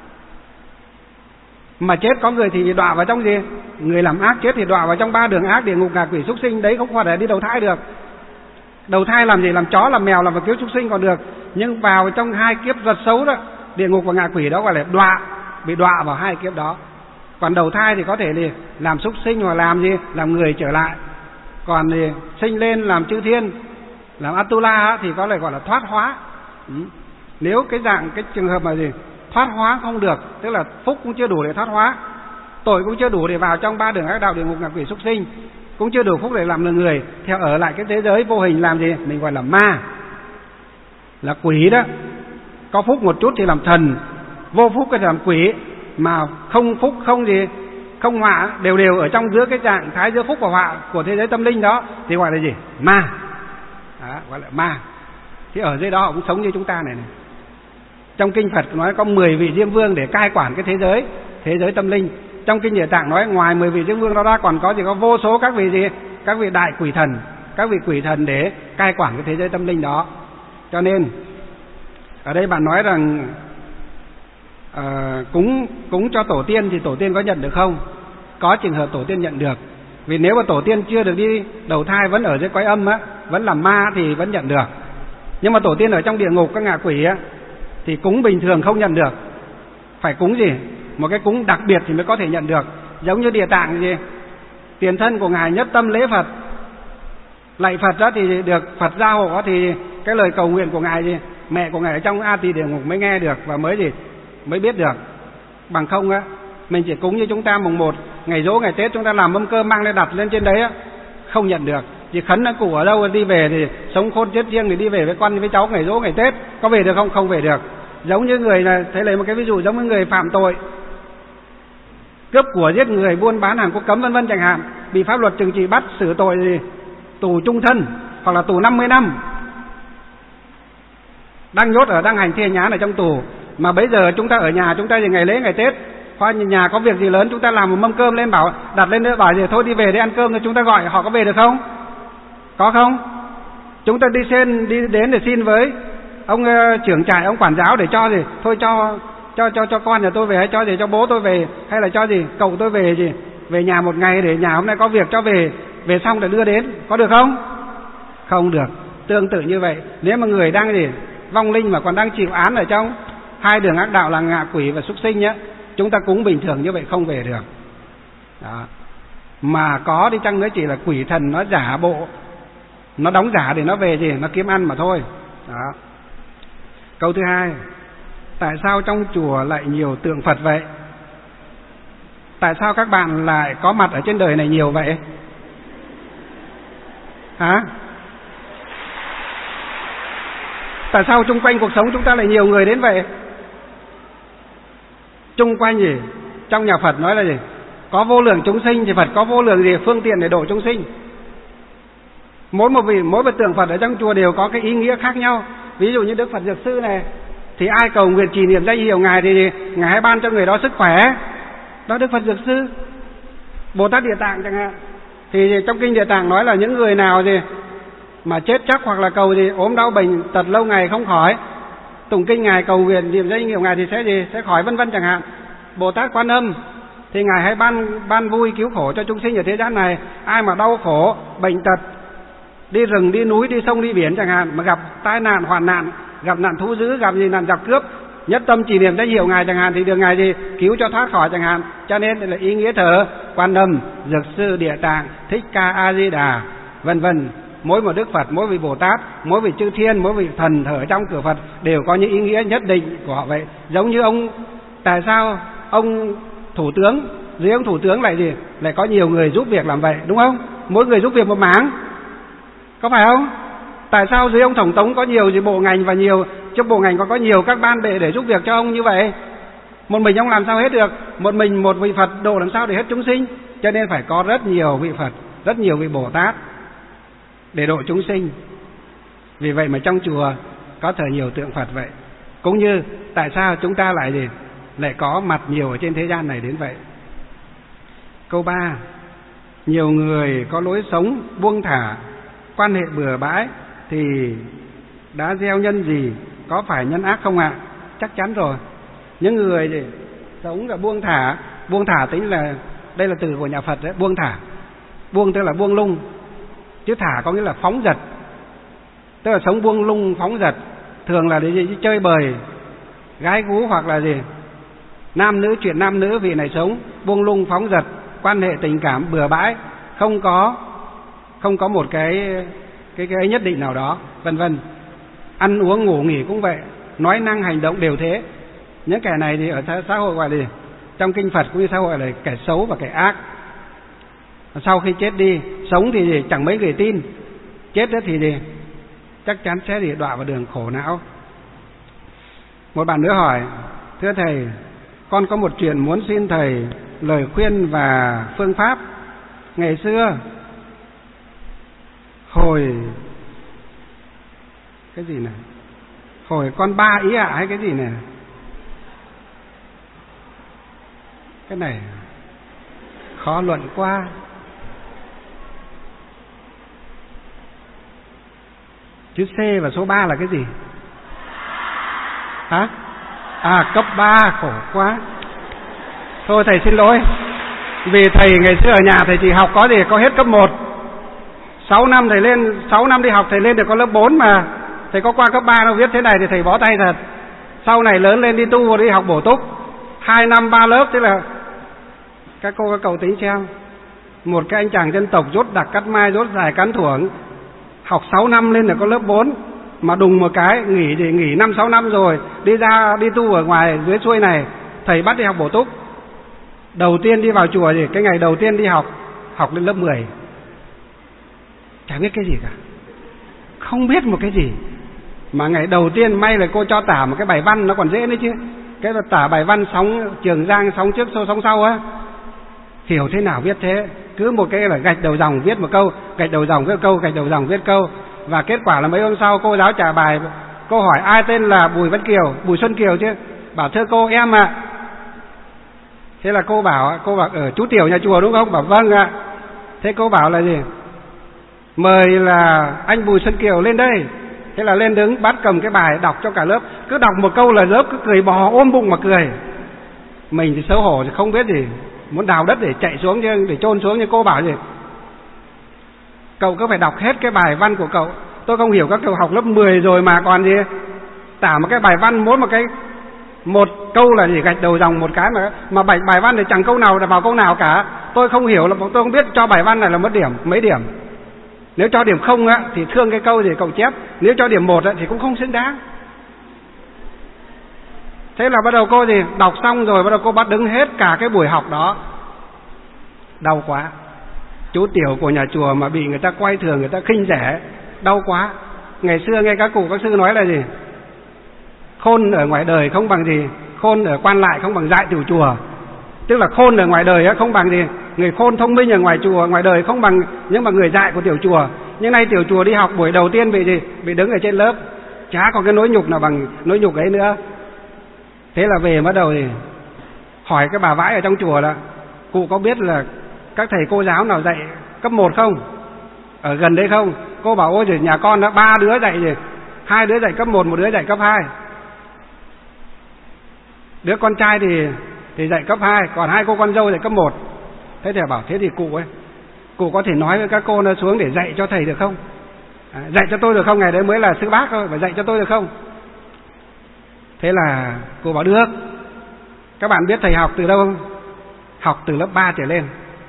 Mà chết có người thì đọa vào trong gì? Người làm ác chết thì đọa vào trong 3 đường ác, địa ngục, ngạ quỷ, súc sinh. Đấy không phải là đi đầu thai được. Đầu thai làm gì? Làm chó, làm mèo, làm vào kiếp súc sinh còn được. Nhưng vào trong 2 kiếp rất xấu đó, địa ngục và ngạ quỷ đó gọi là đọa, bị đọa vào 2 kiếp đó. Còn đầu thai thì có thể thì làm súc sinh hoặc làm gì? Làm người trở lại. Còn thì sinh lên làm chư thiên, làm Atula thì có thể gọi là thoát hóa. Nếu cái trường hợp mà gì? Thoát hóa không được, tức là phúc cũng chưa đủ để thoát hóa, tội cũng chưa đủ để vào trong 3 đường ác đạo, địa ngục, ngạ quỷ, súc sinh, cũng chưa đủ phúc để làm người, theo ở lại cái thế giới vô hình làm gì? Mình gọi là ma, là quỷ đó. Có phúc một chút thì làm thần, vô phúc thì làm quỷ, mà không phúc không gì, không họa, đều ở trong giữa cái trạng thái giữa phúc và họa của thế giới tâm linh đó thì gọi là gì? Ma. Đó, gọi là ma. Thì ở dưới đó họ cũng sống như chúng ta này. Trong kinh Phật nói có 10 vị Diêm Vương để cai quản cái thế giới tâm linh. Trong kinh Địa Tạng nói ngoài 10 vị Diêm Vương đó ra còn có gì? Có vô số các vị gì? Các vị đại quỷ thần, các vị quỷ thần để cai quản cái thế giới tâm linh đó. Cho nên ở đây bạn nói rằng cúng cho tổ tiên thì tổ tiên có nhận được không? Có trường hợp tổ tiên nhận được. Vì nếu mà tổ tiên chưa được đi đầu thai, vẫn ở dưới cõi âm á, vẫn làm ma thì vẫn nhận được. Nhưng mà tổ tiên ở trong địa ngục, các ngạ quỷ á, thì cúng bình thường không nhận được. Phải cúng gì? Một cái cúng đặc biệt thì mới có thể nhận được. Giống như Địa Tạng gì? Tiền thân của Ngài nhất tâm lễ Phật, lạy Phật đó thì được Phật gia hộ, thì cái lời cầu nguyện của Ngài gì? Mẹ của Ngài ở trong A Tỳ địa ngục mới nghe được và mới biết được. Bằng không á, mình chỉ cúng như chúng ta mùng 1 ngày giỗ ngày Tết chúng ta làm mâm cơm mang lên đặt lên trên đấy á, không nhận được. Chỉ khấn là cụ ở đâu đi về thì sống khôn chết riêng thì đi về với con với cháu ngày giỗ ngày Tết, có về được không? Không về được. Giống như người là, thấy lấy một cái ví dụ, giống như người phạm tội cướp của, giết người, buôn bán hàng có cấm vân vân chẳng hạn, bị pháp luật trừng trị bắt xử tội gì? Tù chung thân hoặc là tù 50 năm, đang nhốt đang hành thi hành án ở trong tù. Mà bây giờ chúng ta ở nhà, chúng ta thì ngày lễ ngày Tết, khoa nhà có việc gì lớn chúng ta làm một mâm cơm lên, bảo đặt lên nữa, bảo gì thôi đi về để ăn cơm, rồi chúng ta gọi họ có về được không? Có không? Chúng ta đi đến để xin với ông trưởng trại, ông quản giáo để cho gì? Thôi cho con nhà tôi về, hay cho gì cho bố tôi về, hay là cho gì cậu tôi về gì? Về nhà một ngày để nhà hôm nay có việc cho về xong để đưa đến, có được không? Không được. Tương tự như vậy, nếu mà người đang gì vong linh mà còn đang chịu án ở trong 2 đường ác đạo là ngạ quỷ và súc sinh nhá, chúng ta cúng bình thường như vậy không về được. Đó. Mà có đi chăng nữa chỉ là quỷ thần nó giả bộ, nó đóng giả để nó về gì, nó kiếm ăn mà thôi. Đó. Câu thứ 2, tại sao trong chùa lại nhiều tượng Phật vậy? Tại sao các bạn lại có mặt ở trên đời này nhiều vậy? Hả? Tại sao chung quanh cuộc sống chúng ta lại nhiều người đến vậy? Chung quanh gì? Trong nhà Phật nói là gì? Có vô lượng chúng sinh thì Phật có vô lượng gì? Phương tiện để độ chúng sinh. Mỗi một tượng Phật ở trong chùa đều có cái ý nghĩa khác nhau. Ví dụ như Đức Phật Dược Sư này, thì ai cầu nguyện trì niệm danh hiệu Ngài thì Ngài hãy ban cho người đó sức khỏe. Đó, Đức Phật Dược Sư. Bồ Tát Địa Tạng chẳng hạn, thì trong kinh Địa Tạng nói là những người nào thì mà chết chắc hoặc là cầu gì ốm đau bệnh tật lâu ngày không khỏi, tụng kinh ngài cầu nguyện niệm danh hiệu ngài thì sẽ gì, sẽ khỏi vân vân chẳng hạn. Bồ Tát Quan Âm thì ngài hãy ban vui cứu khổ cho chúng sinh ở thế gian này. Ai mà đau khổ bệnh tật, đi rừng đi núi đi sông đi biển chẳng hạn, mà gặp tai nạn hoạn nạn, gặp nạn thú dữ, gặp gì nạn giặc cướp, nhất tâm chỉ niệm danh hiệu ngài chẳng hạn thì được ngài gì cứu cho thoát khỏi chẳng hạn. Cho nên là ý nghĩa thờ Quan Âm, Dược Sư Địa Tạng, Thích Ca A Di Đà vân vân. Mỗi một Đức Phật, mỗi vị Bồ Tát, mỗi vị chư thiên, mỗi vị thần thờ trong cửa Phật đều có những ý nghĩa nhất định của họ vậy. Giống như ông, tại sao ông thủ tướng, dưới ông thủ tướng lại gì, lại có nhiều người giúp việc làm vậy, đúng không? Mỗi người giúp việc một mảng, có phải không? Tại sao dưới ông tổng thống có nhiều gì bộ ngành và nhiều trong bộ ngành có nhiều các ban bệ để giúp việc cho ông như vậy? Một mình ông làm sao hết được? Một mình một vị Phật độ làm sao để hết chúng sinh? Cho nên phải có rất nhiều vị Phật, rất nhiều vị Bồ Tát để độ chúng sinh. Vì vậy mà trong chùa có thờ nhiều tượng Phật vậy. Cũng như tại sao chúng ta lại gì, lại có mặt nhiều ở trên thế gian này đến vậy. Câu 3, nhiều người có lối sống buông thả, quan hệ bừa bãi thì đã gieo nhân gì, có phải nhân ác không ạ? Chắc chắn rồi. Những người gì sống là buông thả tính là, đây là từ của nhà Phật đấy, buông thả. Buông tức là buông lung, chứ thả có nghĩa là phóng dật. Tức là sống buông lung phóng dật, thường là để gì, chơi bời, gái gú hoặc là gì, nam nữ, chuyện nam nữ. Vị này sống buông lung phóng dật, quan hệ tình cảm bừa bãi, không có một cái nhất định nào đó, vân vân. Ăn uống ngủ nghỉ cũng vậy, nói năng hành động đều thế. Những kẻ này thì ở xã hội gọi là, trong kinh Phật cũng như xã hội là kẻ xấu và kẻ ác. Sau khi chết đi, sống thì chẳng mấy người tin, chết thì gì chắc chắn sẽ bị đọa vào đường khổ não. Một bạn nữa hỏi: thưa thầy, con có một chuyện muốn xin thầy lời khuyên và phương pháp. Ngày xưa hồi cái gì này, hồi con 3 ý ạ hay cái gì này, cái này khó luận quá. Chữ C và số 3 là cái gì? Hả? À, cấp 3, khổ quá. Thôi thầy xin lỗi. Vì thầy ngày xưa ở nhà thầy chỉ học có gì, có hết cấp 1. 6 năm thầy lên, 6 năm đi học thầy lên được có lớp 4 mà. Thầy có qua cấp 3 đâu, viết thế này thì thầy bó tay thật. Sau này lớn lên đi tu đi học bổ túc, 2 năm 3 lớp, thế là các cô các cậu tính xem. Một cái anh chàng dân tộc rốt đặc cắt mai, rốt dài cán thuổng, học 6 năm lên là có lớp 4, mà đùng một cái nghỉ thì nghỉ 5-6 năm rồi, đi ra đi tu ở ngoài dưới xuôi này, thầy bắt đi học bổ túc. Đầu tiên đi vào chùa thì cái ngày đầu tiên đi học lên lớp 10. Chả biết cái gì cả, không biết một cái gì. Mà ngày đầu tiên may là cô cho tả một cái bài văn nó còn dễ nữa chứ. Cái là tả bài văn sóng Trường Giang, sóng trước sóng sau á, hiểu thế nào viết thế. Cứ một cái là gạch đầu dòng viết một câu, gạch đầu dòng viết câu, gạch đầu dòng viết câu. Và kết quả là mấy hôm sau cô giáo trả bài, cô hỏi ai tên là Bùi Xuân Kiều chứ. Bảo thưa cô em ạ. Thế là cô bảo ở chú tiểu nhà chùa đúng không? Bảo vâng ạ. Thế cô bảo là gì? Mời là anh Bùi Xuân Kiều lên đây. Thế là lên đứng bắt cầm cái bài đọc cho cả lớp. Cứ đọc một câu là lớp cứ cười bò ôm bụng mà cười. Mình thì xấu hổ thì không biết gì, muốn đào đất để chạy xuống chứ, để chôn xuống. Như cô bảo gì, cậu cứ phải đọc hết cái bài văn của cậu. Tôi không hiểu, các cậu học lớp 10 rồi mà còn gì. Tả một cái bài văn mỗi một câu là gì, gạch đầu dòng một cái mà bài văn thì chẳng câu nào là vào câu nào cả. Tôi không hiểu, là tôi không biết cho bài văn này là mất điểm mấy điểm. Nếu cho điểm 0 á thì thương cái câu gì cậu chép, nếu cho điểm 1 á thì cũng không xứng đáng. Thế là bắt đầu cô gì đọc xong rồi bắt đầu cô bắt đứng hết cả cái buổi học đó. Đau quá. Chú tiểu của nhà chùa mà bị người ta quay thường, người ta khinh rẻ, đau quá. Ngày xưa nghe các cụ các sư nói là gì, khôn ở ngoài đời không bằng gì, khôn ở quan lại không bằng dại tiểu chùa. Tức là khôn ở ngoài đời á không bằng gì, người khôn thông minh ở ngoài chùa, ngoài đời không bằng nhưng mà người dại của tiểu chùa. Nhưng nay tiểu chùa đi học buổi đầu tiên bị gì, bị đứng ở trên lớp, chả có cái nỗi nhục nào bằng nỗi nhục ấy nữa. Thế là về bắt đầu thì hỏi cái bà vãi ở trong chùa là, cụ có biết là các thầy cô giáo nào dạy cấp 1 không? Ở gần đây không? cô bảo ôi rồi nhà con đã 3 đứa dạy gì, 2 đứa dạy cấp 1, 1 đứa dạy cấp 2. Đứa con trai thì dạy cấp 2, còn 2 cô con dâu dạy cấp 1. Thế thì bảo thế thì cụ có thể nói với các cô nó xuống để dạy cho thầy được không? Dạy cho tôi được không? Ngày đấy mới là sư bác thôi, phải dạy cho tôi được không? Thế là cô bảo được. Các bạn biết thầy học từ đâu không? Học từ lớp 3 trở lên.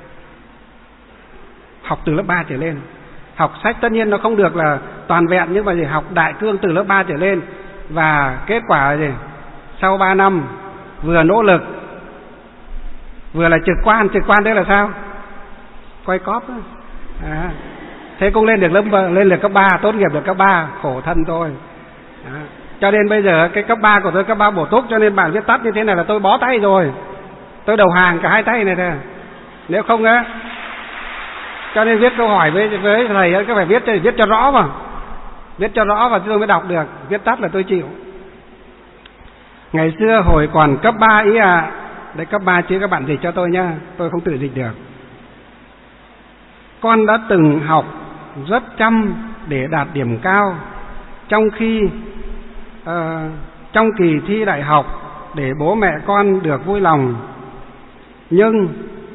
Học từ lớp 3 trở lên. Học sách tất nhiên nó không được là toàn vẹn, nhưng mà gì học đại cương từ lớp 3 trở lên. Và kết quả là gì? Sau 3 năm vừa nỗ lực vừa là trực quan đây là sao? Quay cóp. Thế cũng lên được cấp 3, tốt nghiệp được cấp 3, khổ thân tôi. Cho nên bây giờ cái cấp 3 của tôi cấp 3 bổ túc, cho nên bạn viết tắt như thế này là tôi bó tay rồi. Tôi đầu hàng cả 2 tay này thôi. Nếu không á, cho nên viết câu hỏi với thầy cứ phải viết cho rõ mà. Viết cho rõ và tôi mới đọc được, viết tắt là tôi chịu. Ngày xưa hồi còn cấp 3 ý ạ. Đấy cấp 3 chứ các bạn dịch cho tôi nhá, tôi không tự dịch được. Con đã từng học rất chăm để đạt điểm cao, trong kỳ thi đại học để bố mẹ con được vui lòng. Nhưng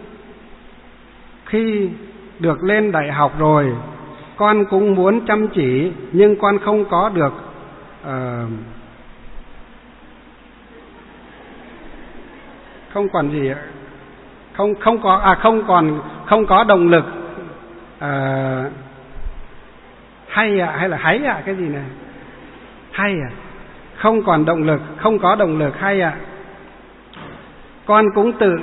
khi được lên đại học rồi, con cũng muốn chăm chỉ, nhưng con không có được không còn gì, không có động lực. Hay là háy cái gì này? Hay không còn động lực, không có động lực hay ạ. Con cũng tự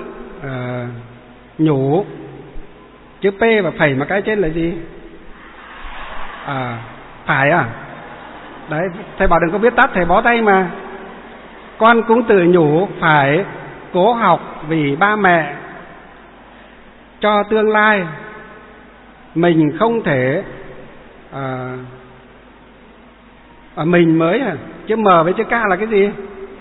nhủ. Chữ P và phẩy mà cái trên là gì? Phải à? Đấy, thầy bảo đừng có viết tắt, thầy bó tay mà. Con cũng tự nhủ phải cố học vì ba mẹ, cho tương lai mình không thể mình mới chữ M với chữ K là cái gì?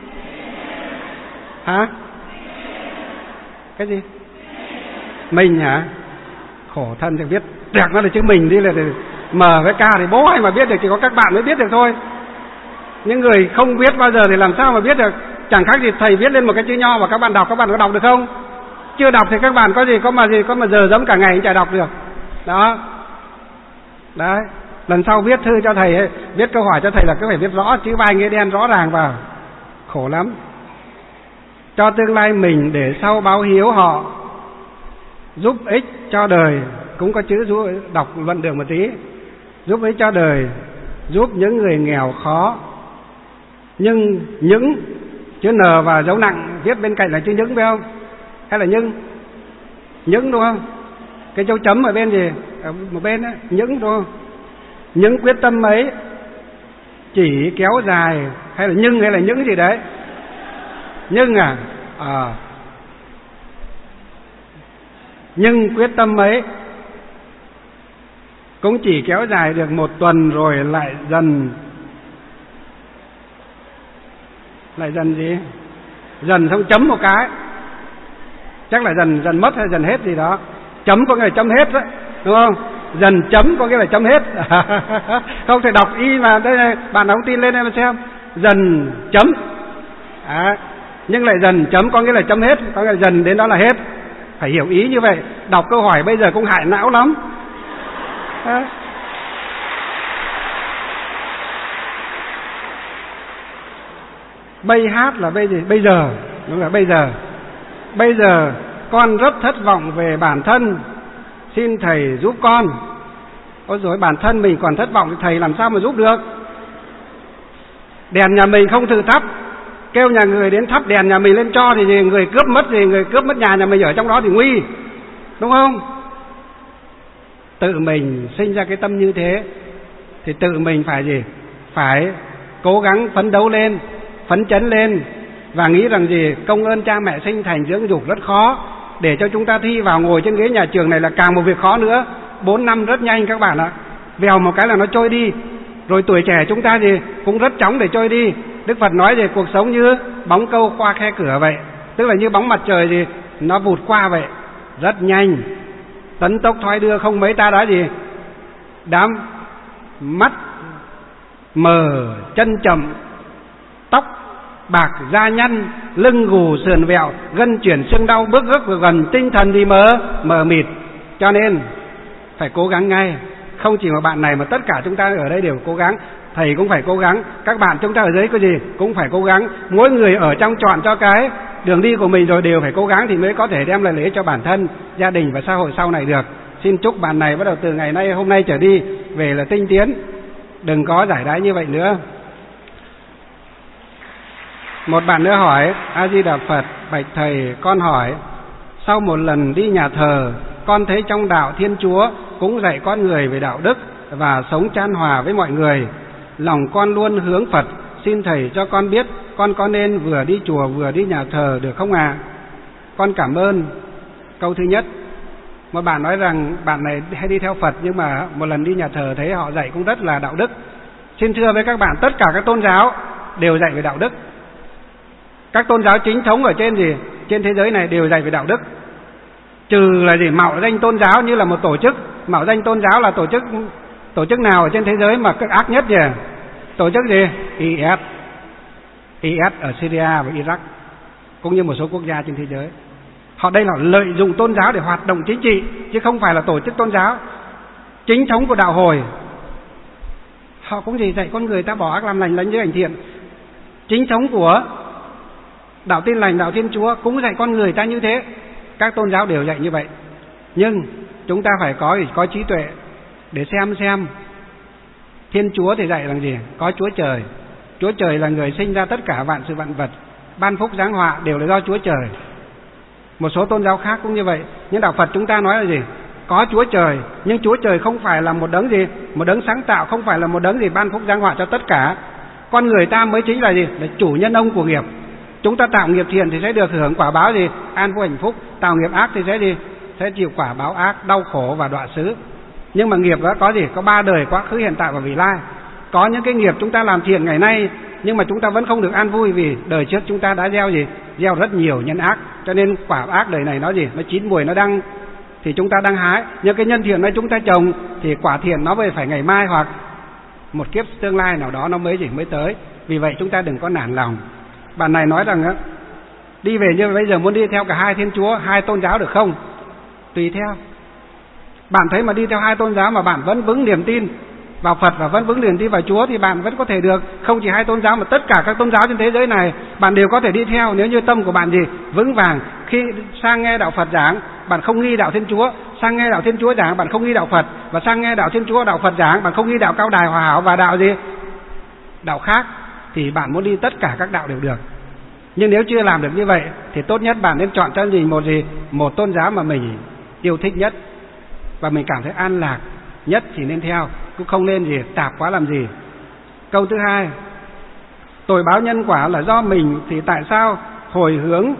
Hả? Cái gì? Mình hả? Khổ thân thì viết đẹp nó là chữ mình đi, là M với K thì bố ai mà biết được, chỉ có các bạn mới biết được thôi. Những người không biết bao giờ thì làm sao mà biết được? Chẳng khác gì thầy viết lên một cái chữ nho và các bạn đọc, các bạn có đọc được không? Chưa đọc thì các bạn có mà giờ giấm cả ngày chả đọc được. Đó. Đấy, lần sau viết thư cho thầy ấy, viết câu hỏi cho thầy là cứ phải viết rõ chữ vai nghĩa đen rõ ràng vào. Khổ lắm. Cho tương lai mình để sau báo hiếu họ, giúp ích cho đời, cũng có chữ đọc luận đường một tí. Giúp ích cho đời, giúp những người nghèo khó. Nhưng những chữ N và dấu nặng viết bên cạnh là chữ những phải không? Hay là những đúng không? Cái dấu chấm ở bên gì? Ở một bên đó, những đúng không? Những quyết tâm ấy chỉ kéo dài, hay là những gì đấy? Nhưng nhưng quyết tâm ấy cũng chỉ kéo dài được 1 tuần rồi lại dần gì? Dần xong chấm một cái. Chắc là dần mất hay dần hết gì đó. Chấm có nghĩa là chấm hết đấy, đúng không? Dần chấm có nghĩa là chấm hết. Không thể đọc y mà đây này, bạn đóng tin lên đây mà xem. Dần chấm. Nhưng lại dần chấm có nghĩa là chấm hết, có nghĩa là dần đến đó là hết. Phải hiểu ý như vậy. Đọc câu hỏi bây giờ cũng hại não lắm. Bây hát là bây giờ, đúng là bây giờ. Bây giờ con rất thất vọng về bản thân, xin thầy giúp con. Ôi dồi, bản thân mình còn thất vọng thì thầy làm sao mà giúp được? Đèn nhà mình không tự thắp, kêu nhà người đến thắp đèn nhà mình lên cho thì người cướp mất nhà mình ở trong đó thì nguy, đúng không? Tự mình sinh ra cái tâm như thế thì tự mình phải gì? Phải cố gắng phấn đấu lên, phấn chấn lên và nghĩ rằng gì? Công ơn cha mẹ sinh thành dưỡng dục rất khó, để cho chúng ta thi vào ngồi trên ghế nhà trường này là càng một việc khó nữa. 4 năm rất nhanh các bạn ạ, vèo một cái là nó trôi đi. Rồi tuổi trẻ chúng ta gì cũng rất chóng để trôi đi. Đức Phật nói về cuộc sống như bóng câu qua khe cửa vậy, tức là như bóng mặt trời gì nó vụt qua vậy, rất nhanh, tấn tốc thoái đưa, không mấy ta đã gì mắt mờ, chân chậm, tóc bạc da nhăn, lưng gù sườn vẹo, gân chuyển xương đau, bước gấp gần, tinh thần thì mờ mịt. Cho nên phải cố gắng ngay. Không chỉ một bạn này mà tất cả chúng ta ở đây đều cố gắng. Thầy cũng phải cố gắng, các bạn chúng ta ở dưới có gì cũng phải cố gắng. Mỗi người ở trong chọn cho cái đường đi của mình rồi đều phải cố gắng thì mới có thể đem lại lợi ích cho bản thân, gia đình và xã hội sau này được. Xin chúc bạn này bắt đầu từ ngày nay, hôm nay trở đi về là tinh tiến, đừng có giải đãi như vậy nữa. Một bạn nữa hỏi: A Di Đà Phật, bạch thầy, con hỏi, sau một lần đi nhà thờ, con thấy trong đạo Thiên Chúa cũng dạy con người về đạo đức và sống chan hòa với mọi người. Lòng con luôn hướng Phật, xin thầy cho con biết con có nên vừa đi chùa vừa đi nhà thờ được không ạ? Con cảm ơn. Câu thứ nhất, một bạn nói rằng bạn này hay đi theo Phật nhưng mà một lần đi nhà thờ thấy họ dạy cũng rất là đạo đức. Xin thưa với các bạn, tất cả các tôn giáo đều dạy về đạo đức. Các tôn giáo chính thống ở trên thế giới này đều dạy về đạo đức. Trừ là mạo danh tôn giáo như là một tổ chức. Mạo danh tôn giáo là tổ chức nào ở trên thế giới mà cực ác nhất nhỉ? Tổ chức gì? IS ở Syria và Iraq, cũng như một số quốc gia trên thế giới. Họ đây là lợi dụng tôn giáo để hoạt động chính trị, chứ không phải là tổ chức tôn giáo chính thống của đạo Hồi. Họ cũng dạy con người ta bỏ ác làm lành, lánh với hành thiện. Chính thống của đạo Tin Lành, đạo Thiên Chúa cũng dạy con người ta như thế. Các tôn giáo đều dạy như vậy. Nhưng chúng ta phải có trí tuệ để xem Thiên Chúa thì dạy rằng gì? Có Chúa Trời. Chúa Trời là người sinh ra tất cả vạn sự vạn vật, ban phúc giáng họa đều là do Chúa Trời. Một số tôn giáo khác cũng như vậy. Nhưng đạo Phật chúng ta nói là gì? Có Chúa Trời, nhưng Chúa Trời không phải là một đấng gì? Một đấng sáng tạo, không phải là một đấng gì ban phúc giáng họa cho tất cả. Con người ta mới chính là gì? Là chủ nhân ông của nghiệp. Chúng ta tạo nghiệp thiện thì sẽ được hưởng quả báo gì? An vui hạnh phúc. Tạo nghiệp ác thì sẽ gì? Sẽ chịu quả báo ác, đau khổ và đọa xứ. Nhưng mà nghiệp đó có gì? Có 3 đời, quá khứ, hiện tại và vị lai. Có những cái nghiệp chúng ta làm thiện ngày nay nhưng mà chúng ta vẫn không được an vui vì đời trước chúng ta đã gieo gì? Gieo rất nhiều nhân ác. Cho nên quả ác đời này nó gì? Nó chín mùi, nó đang thì chúng ta đang hái. Nhưng cái nhân thiện này chúng ta trồng thì quả thiện nó phải ngày mai hoặc một kiếp tương lai nào đó nó mới tới. Vì vậy chúng ta đừng có nản lòng. Bạn này nói rằng đi về như bây giờ muốn đi theo cả hai Thiên Chúa, hai tôn giáo được không? Tùy theo. Bạn thấy mà đi theo hai tôn giáo mà bạn vẫn vững niềm tin vào Phật và vẫn vững niềm tin vào Chúa thì bạn vẫn có thể được. Không chỉ hai tôn giáo mà tất cả các tôn giáo trên thế giới này bạn đều có thể đi theo nếu như tâm của bạn gì? Vững vàng. Khi sang nghe đạo Phật giảng bạn không nghi đạo Thiên Chúa, sang nghe đạo Thiên Chúa giảng bạn không nghi đạo Phật, và sang nghe đạo Thiên Chúa, đạo Phật giảng bạn không nghi đạo Cao Đài, Hòa Hảo và đạo gì? Đạo khác, thì bạn muốn đi tất cả các đạo đều được. Nhưng nếu chưa làm được như vậy thì tốt nhất bạn nên chọn cho mình một tôn giáo mà mình yêu thích nhất và mình cảm thấy an lạc nhất thì nên theo, cũng không nên gì tạp quá làm gì. Câu thứ hai, tội báo nhân quả là do mình thì tại sao hồi hướng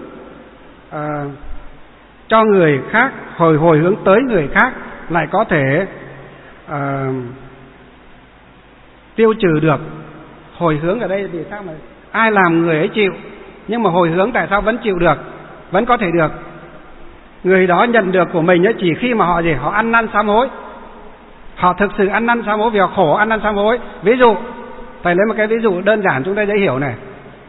cho người khác, hồi hướng tới người khác lại có thể tiêu trừ được? Hồi hướng ở đây vì sao mà ai làm người ấy chịu, nhưng mà hồi hướng tại sao vẫn chịu được, vẫn có thể được? Người đó nhận được của mình chỉ khi mà họ họ ăn năn sám hối. Họ thực sự ăn năn sám hối vì họ khổ, ăn năn sám hối. Ví dụ, thầy lấy một cái ví dụ đơn giản chúng ta dễ hiểu này.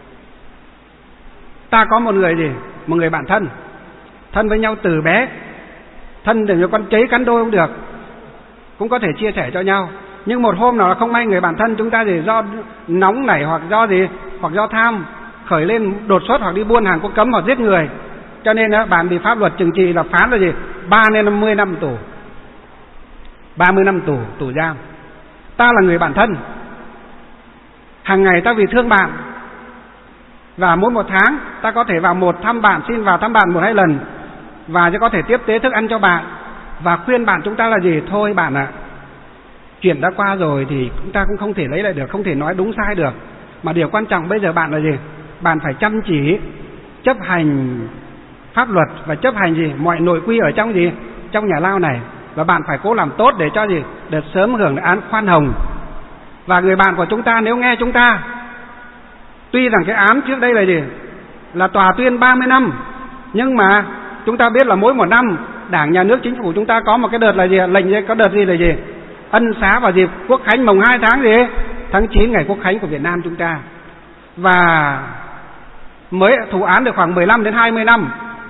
Ta có một người một người bạn thân với nhau từ bé, thân để cho con cháy cắn đôi không được, cũng có thể chia sẻ cho nhau. Nhưng một hôm nào là không may người bạn thân chúng ta do nóng nảy hoặc do tham khởi lên đột xuất hoặc đi buôn hàng có cấm hoặc giết người, cho nên bạn bị pháp luật trừng trị là phán là 3 đến 50 năm tù, 30 năm tù giam. Ta là người bạn thân, hàng ngày ta vì thương bạn và mỗi một tháng ta có thể vào thăm bạn, xin vào thăm bạn 1-2 lần và sẽ có thể tiếp tế thức ăn cho bạn và khuyên bạn chúng ta là thôi bạn ạ, chuyện đã qua rồi thì chúng ta cũng không thể lấy lại được, không thể nói đúng sai được, mà điều quan trọng bây giờ bạn là bạn phải chăm chỉ chấp hành pháp luật và chấp hành mọi nội quy ở trong nhà lao này, và bạn phải cố làm tốt để cho được sớm hưởng án khoan hồng. Và người bạn của chúng ta nếu nghe chúng ta, tuy rằng cái án trước đây là là tòa tuyên 30 năm, nhưng mà chúng ta biết là mỗi một năm Đảng, Nhà nước, Chính phủ chúng ta có một cái đợt là lệnh có đợt ân xá vào dịp Quốc khánh mùng 2 tháng 9, ngày Quốc khánh của Việt Nam chúng ta. Và mới thụ án được khoảng 15 đến 20 năm.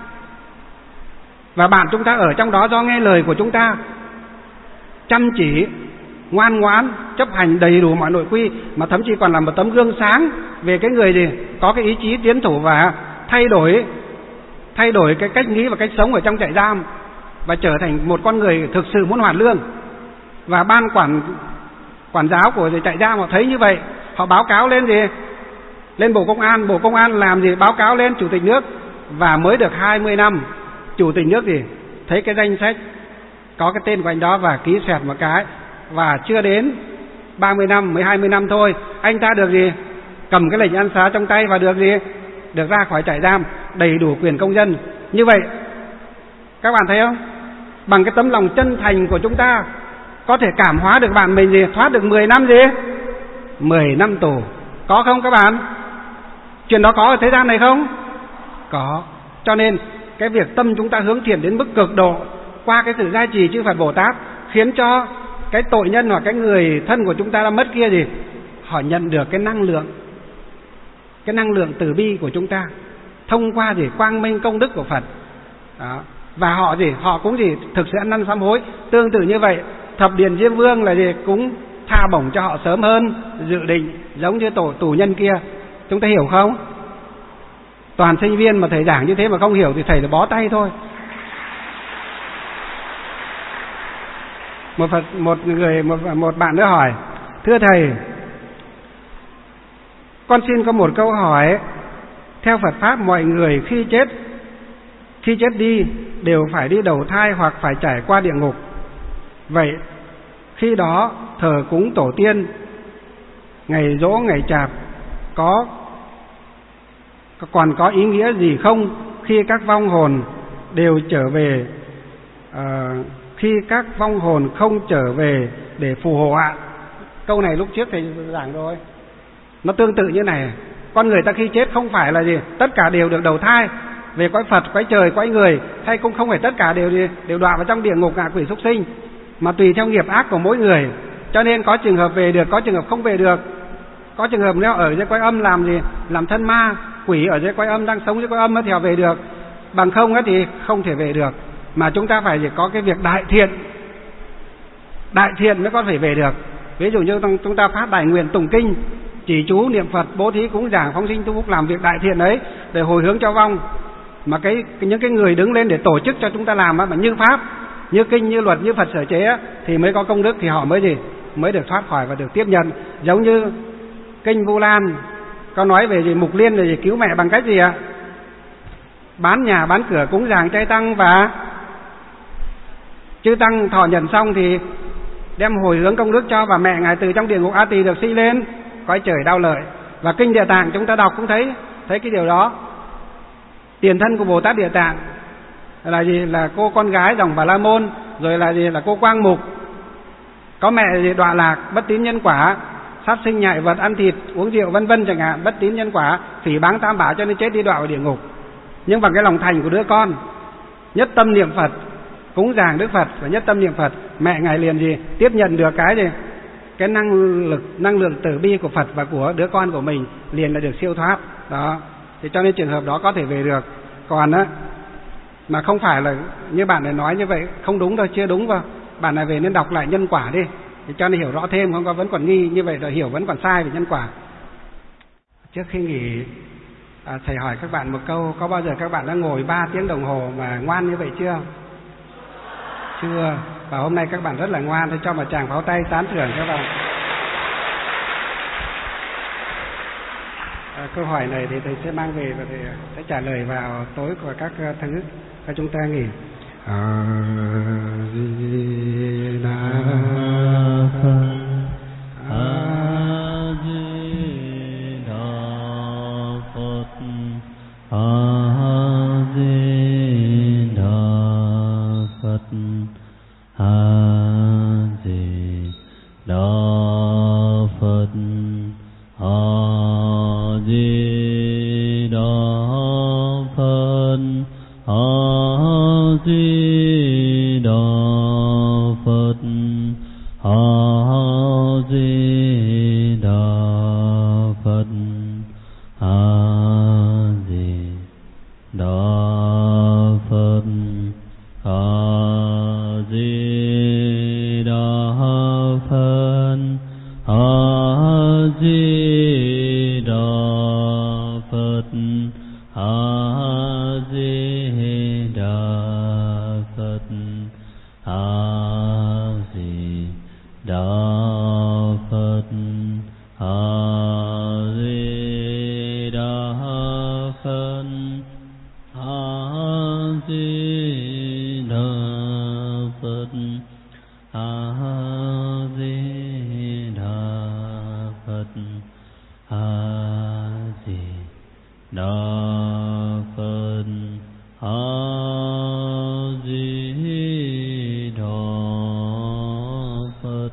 Và bạn chúng ta ở trong đó do nghe lời của chúng ta, chăm chỉ, ngoan ngoãn, chấp hành đầy đủ mọi nội quy, mà thậm chí còn là một tấm gương sáng về cái người gì có cái ý chí tiến thủ và thay đổi cái cách nghĩ và cách sống ở trong trại giam, và trở thành một con người thực sự muốn hoàn lương. Và ban quản giáo của trại giam họ thấy như vậy, họ báo cáo lên lên Bộ Công an làm gì, báo cáo lên Chủ tịch nước. Và mới được 20 năm, Chủ tịch nước thấy cái danh sách có cái tên của anh đó và ký xoẹt một cái. Và chưa đến 30 năm, mới 20 năm thôi, anh ta được cầm cái lệnh ân xá trong tay và được ra khỏi trại giam, đầy đủ quyền công dân. Như vậy các bạn thấy không, bằng cái tấm lòng chân thành của chúng ta có thể cảm hóa được bạn mình thoát được 10 năm 10 năm tù. Có không các bạn? Chuyện đó có ở thế gian này không? Có. Cho nên cái việc tâm chúng ta hướng thiện đến mức cực độ qua cái sự gia trì chư Phật Bồ Tát, khiến cho cái tội nhân hoặc cái người thân của chúng ta đã mất kia họ nhận được cái năng lượng từ bi của chúng ta thông qua quang minh công đức của Phật đó. Và họ cũng thực sự ăn năn sám hối. Tương tự như vậy, Thập Điện Diêm Vương là cũng tha bổng cho họ sớm hơn dự định, giống như tù nhân kia. Chúng ta hiểu không? Toàn sinh viên mà thầy giảng như thế mà không hiểu thì thầy là bó tay thôi. Một bạn nữa hỏi: thưa thầy, con xin có một câu hỏi. Theo Phật pháp, mọi người khi chết đi đều phải đi đầu thai hoặc phải trải qua địa ngục. Vậy khi đó thờ cúng tổ tiên, ngày giỗ, ngày chạp còn có ý nghĩa gì không khi các vong hồn đều trở về, khi các vong hồn không trở về để phù hộ ạ? Câu này lúc trước thầy giảng rồi. Nó tương tự như này: con người ta khi chết không phải là tất cả đều được đầu thai về cõi Phật, cõi trời, cõi người, hay cũng không phải tất cả đều đọa vào trong địa ngục, ngạ quỷ, súc sinh, mà tùy theo nghiệp ác của mỗi người. Cho nên có trường hợp về được, có trường hợp không về được. Có trường hợp nếu ở dưới cõi âm làm thân ma quỷ ở dưới cõi âm, đang sống dưới cõi âm thì họ về được, bằng không thì không thể về được. Mà chúng ta phải có cái việc đại thiện mới có thể về được. Ví dụ như chúng ta phát đại nguyện tụng kinh, chỉ chú niệm Phật, bố thí cúng dường, phóng sinh tu phúc, làm việc đại thiện ấy để hồi hướng cho vong. Mà những cái người đứng lên để tổ chức cho chúng ta làm mà như pháp, như kinh, như luật, như Phật sở chế thì mới có công đức, thì họ mới được thoát khỏi và được tiếp nhận. Giống như kinh Vu Lan có nói về Mục Liên là cứu mẹ bằng cách bán nhà bán cửa cúng dường chay tăng, và chư tăng thọ nhận xong thì đem hồi hướng công đức cho, và mẹ ngài từ trong địa ngục A Tỳ được sinh lên cõi trời Đao Lợi. Và kinh Địa Tạng chúng ta đọc cũng thấy cái điều đó. Tiền thân của Bồ Tát Địa Tạng là cô con gái dòng Bà La Môn, rồi là cô Quang Mục, có mẹ đọa lạc, bất tín nhân quả, sát sinh nhại vật, ăn thịt uống rượu vân vân chẳng hạn, bất tín nhân quả, phỉ báng tam bảo, cho nên chết đi đọa vào địa ngục. Nhưng bằng cái lòng thành của đứa con, nhất tâm niệm Phật, cúng dường Đức Phật và nhất tâm niệm Phật, mẹ ngài liền tiếp nhận được cái năng lượng từ bi của Phật và của đứa con của mình, liền là được siêu thoát đó. Thì cho nên trường hợp đó có thể về được. Còn mà không phải là như bạn này nói như vậy, không đúng đâu, chưa đúng vào. Bạn này về nên đọc lại nhân quả đi, thì cho nên hiểu rõ thêm, không có vẫn còn nghi như vậy rồi hiểu vẫn còn sai về nhân quả. Trước khi nghỉ, thầy hỏi các bạn một câu: có bao giờ các bạn đã ngồi 3 tiếng đồng hồ mà ngoan như vậy chưa? Chưa. Và hôm nay các bạn rất là ngoan, tôi cho một tràng pháo tay tán thưởng các bạn. Câu hỏi này thì thầy sẽ mang về và thầy sẽ trả lời vào tối của các thứ. Và chúng ta nghỉ. A Di Đà Phật, A Di Đà Phật, A Di Đà Phật, A Di Đà Phật, A Di Đà Phật, A Di Đà Phật, Di Đà Phật. A Di Đà Phật. A Di Đà Phật. A Di Đà Phật. A Di Đà Phật. A Di Đà Phật. A Di Đà Phật. A Di Đà Phật. A Di Đà Phật. A Di Đà Phật. A Di Đà Phật.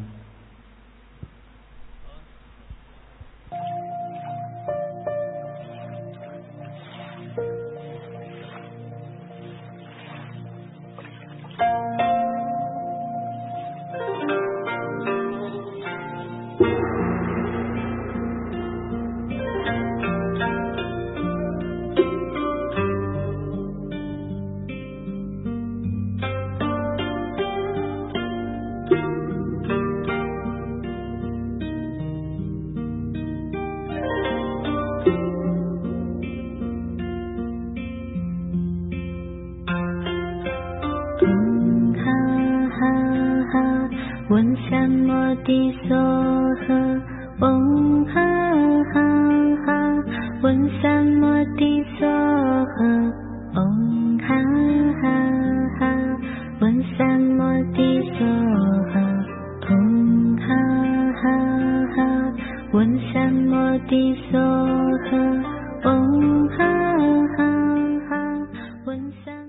One Samoti Soha, Om Ha Ha Ha. One Samoti Soha, Om Ha Ha Ha. One Samoti Soha, Om Ha Ha Ha. One Samoti Soha, Om Ha Ha Ha. One Sam.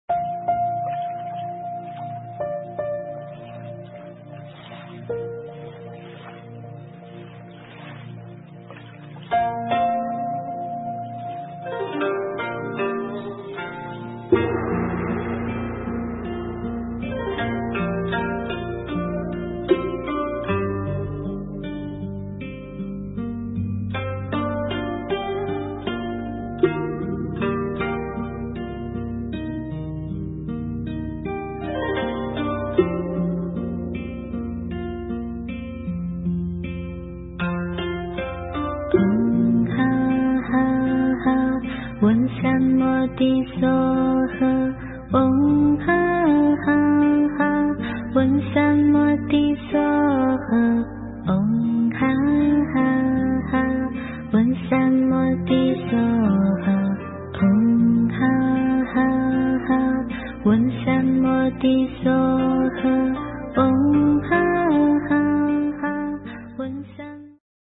One Samoti Soha, Om Ha Ha Ha. One Samoti Soha, Om Ha Ha Ha. One Samoti Soha, Om Ha Ha Ha. One Samoti Soha, Om Ha Ha Ha. One Sam.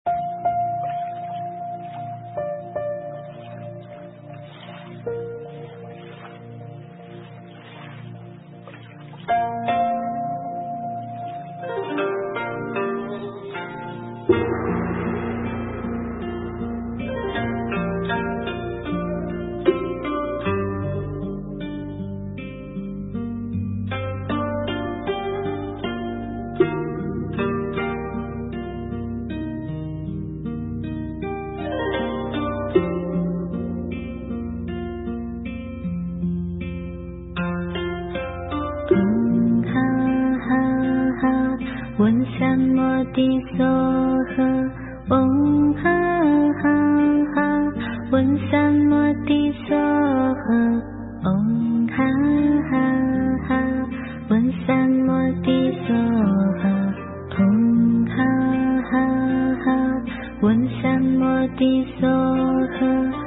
One Samoti Soha, Om Ha Ha Ha. One Samoti Soha, Om Ha Ha Ha. One Samoti Soha, Om Ha Ha Ha. One Samoti Soha.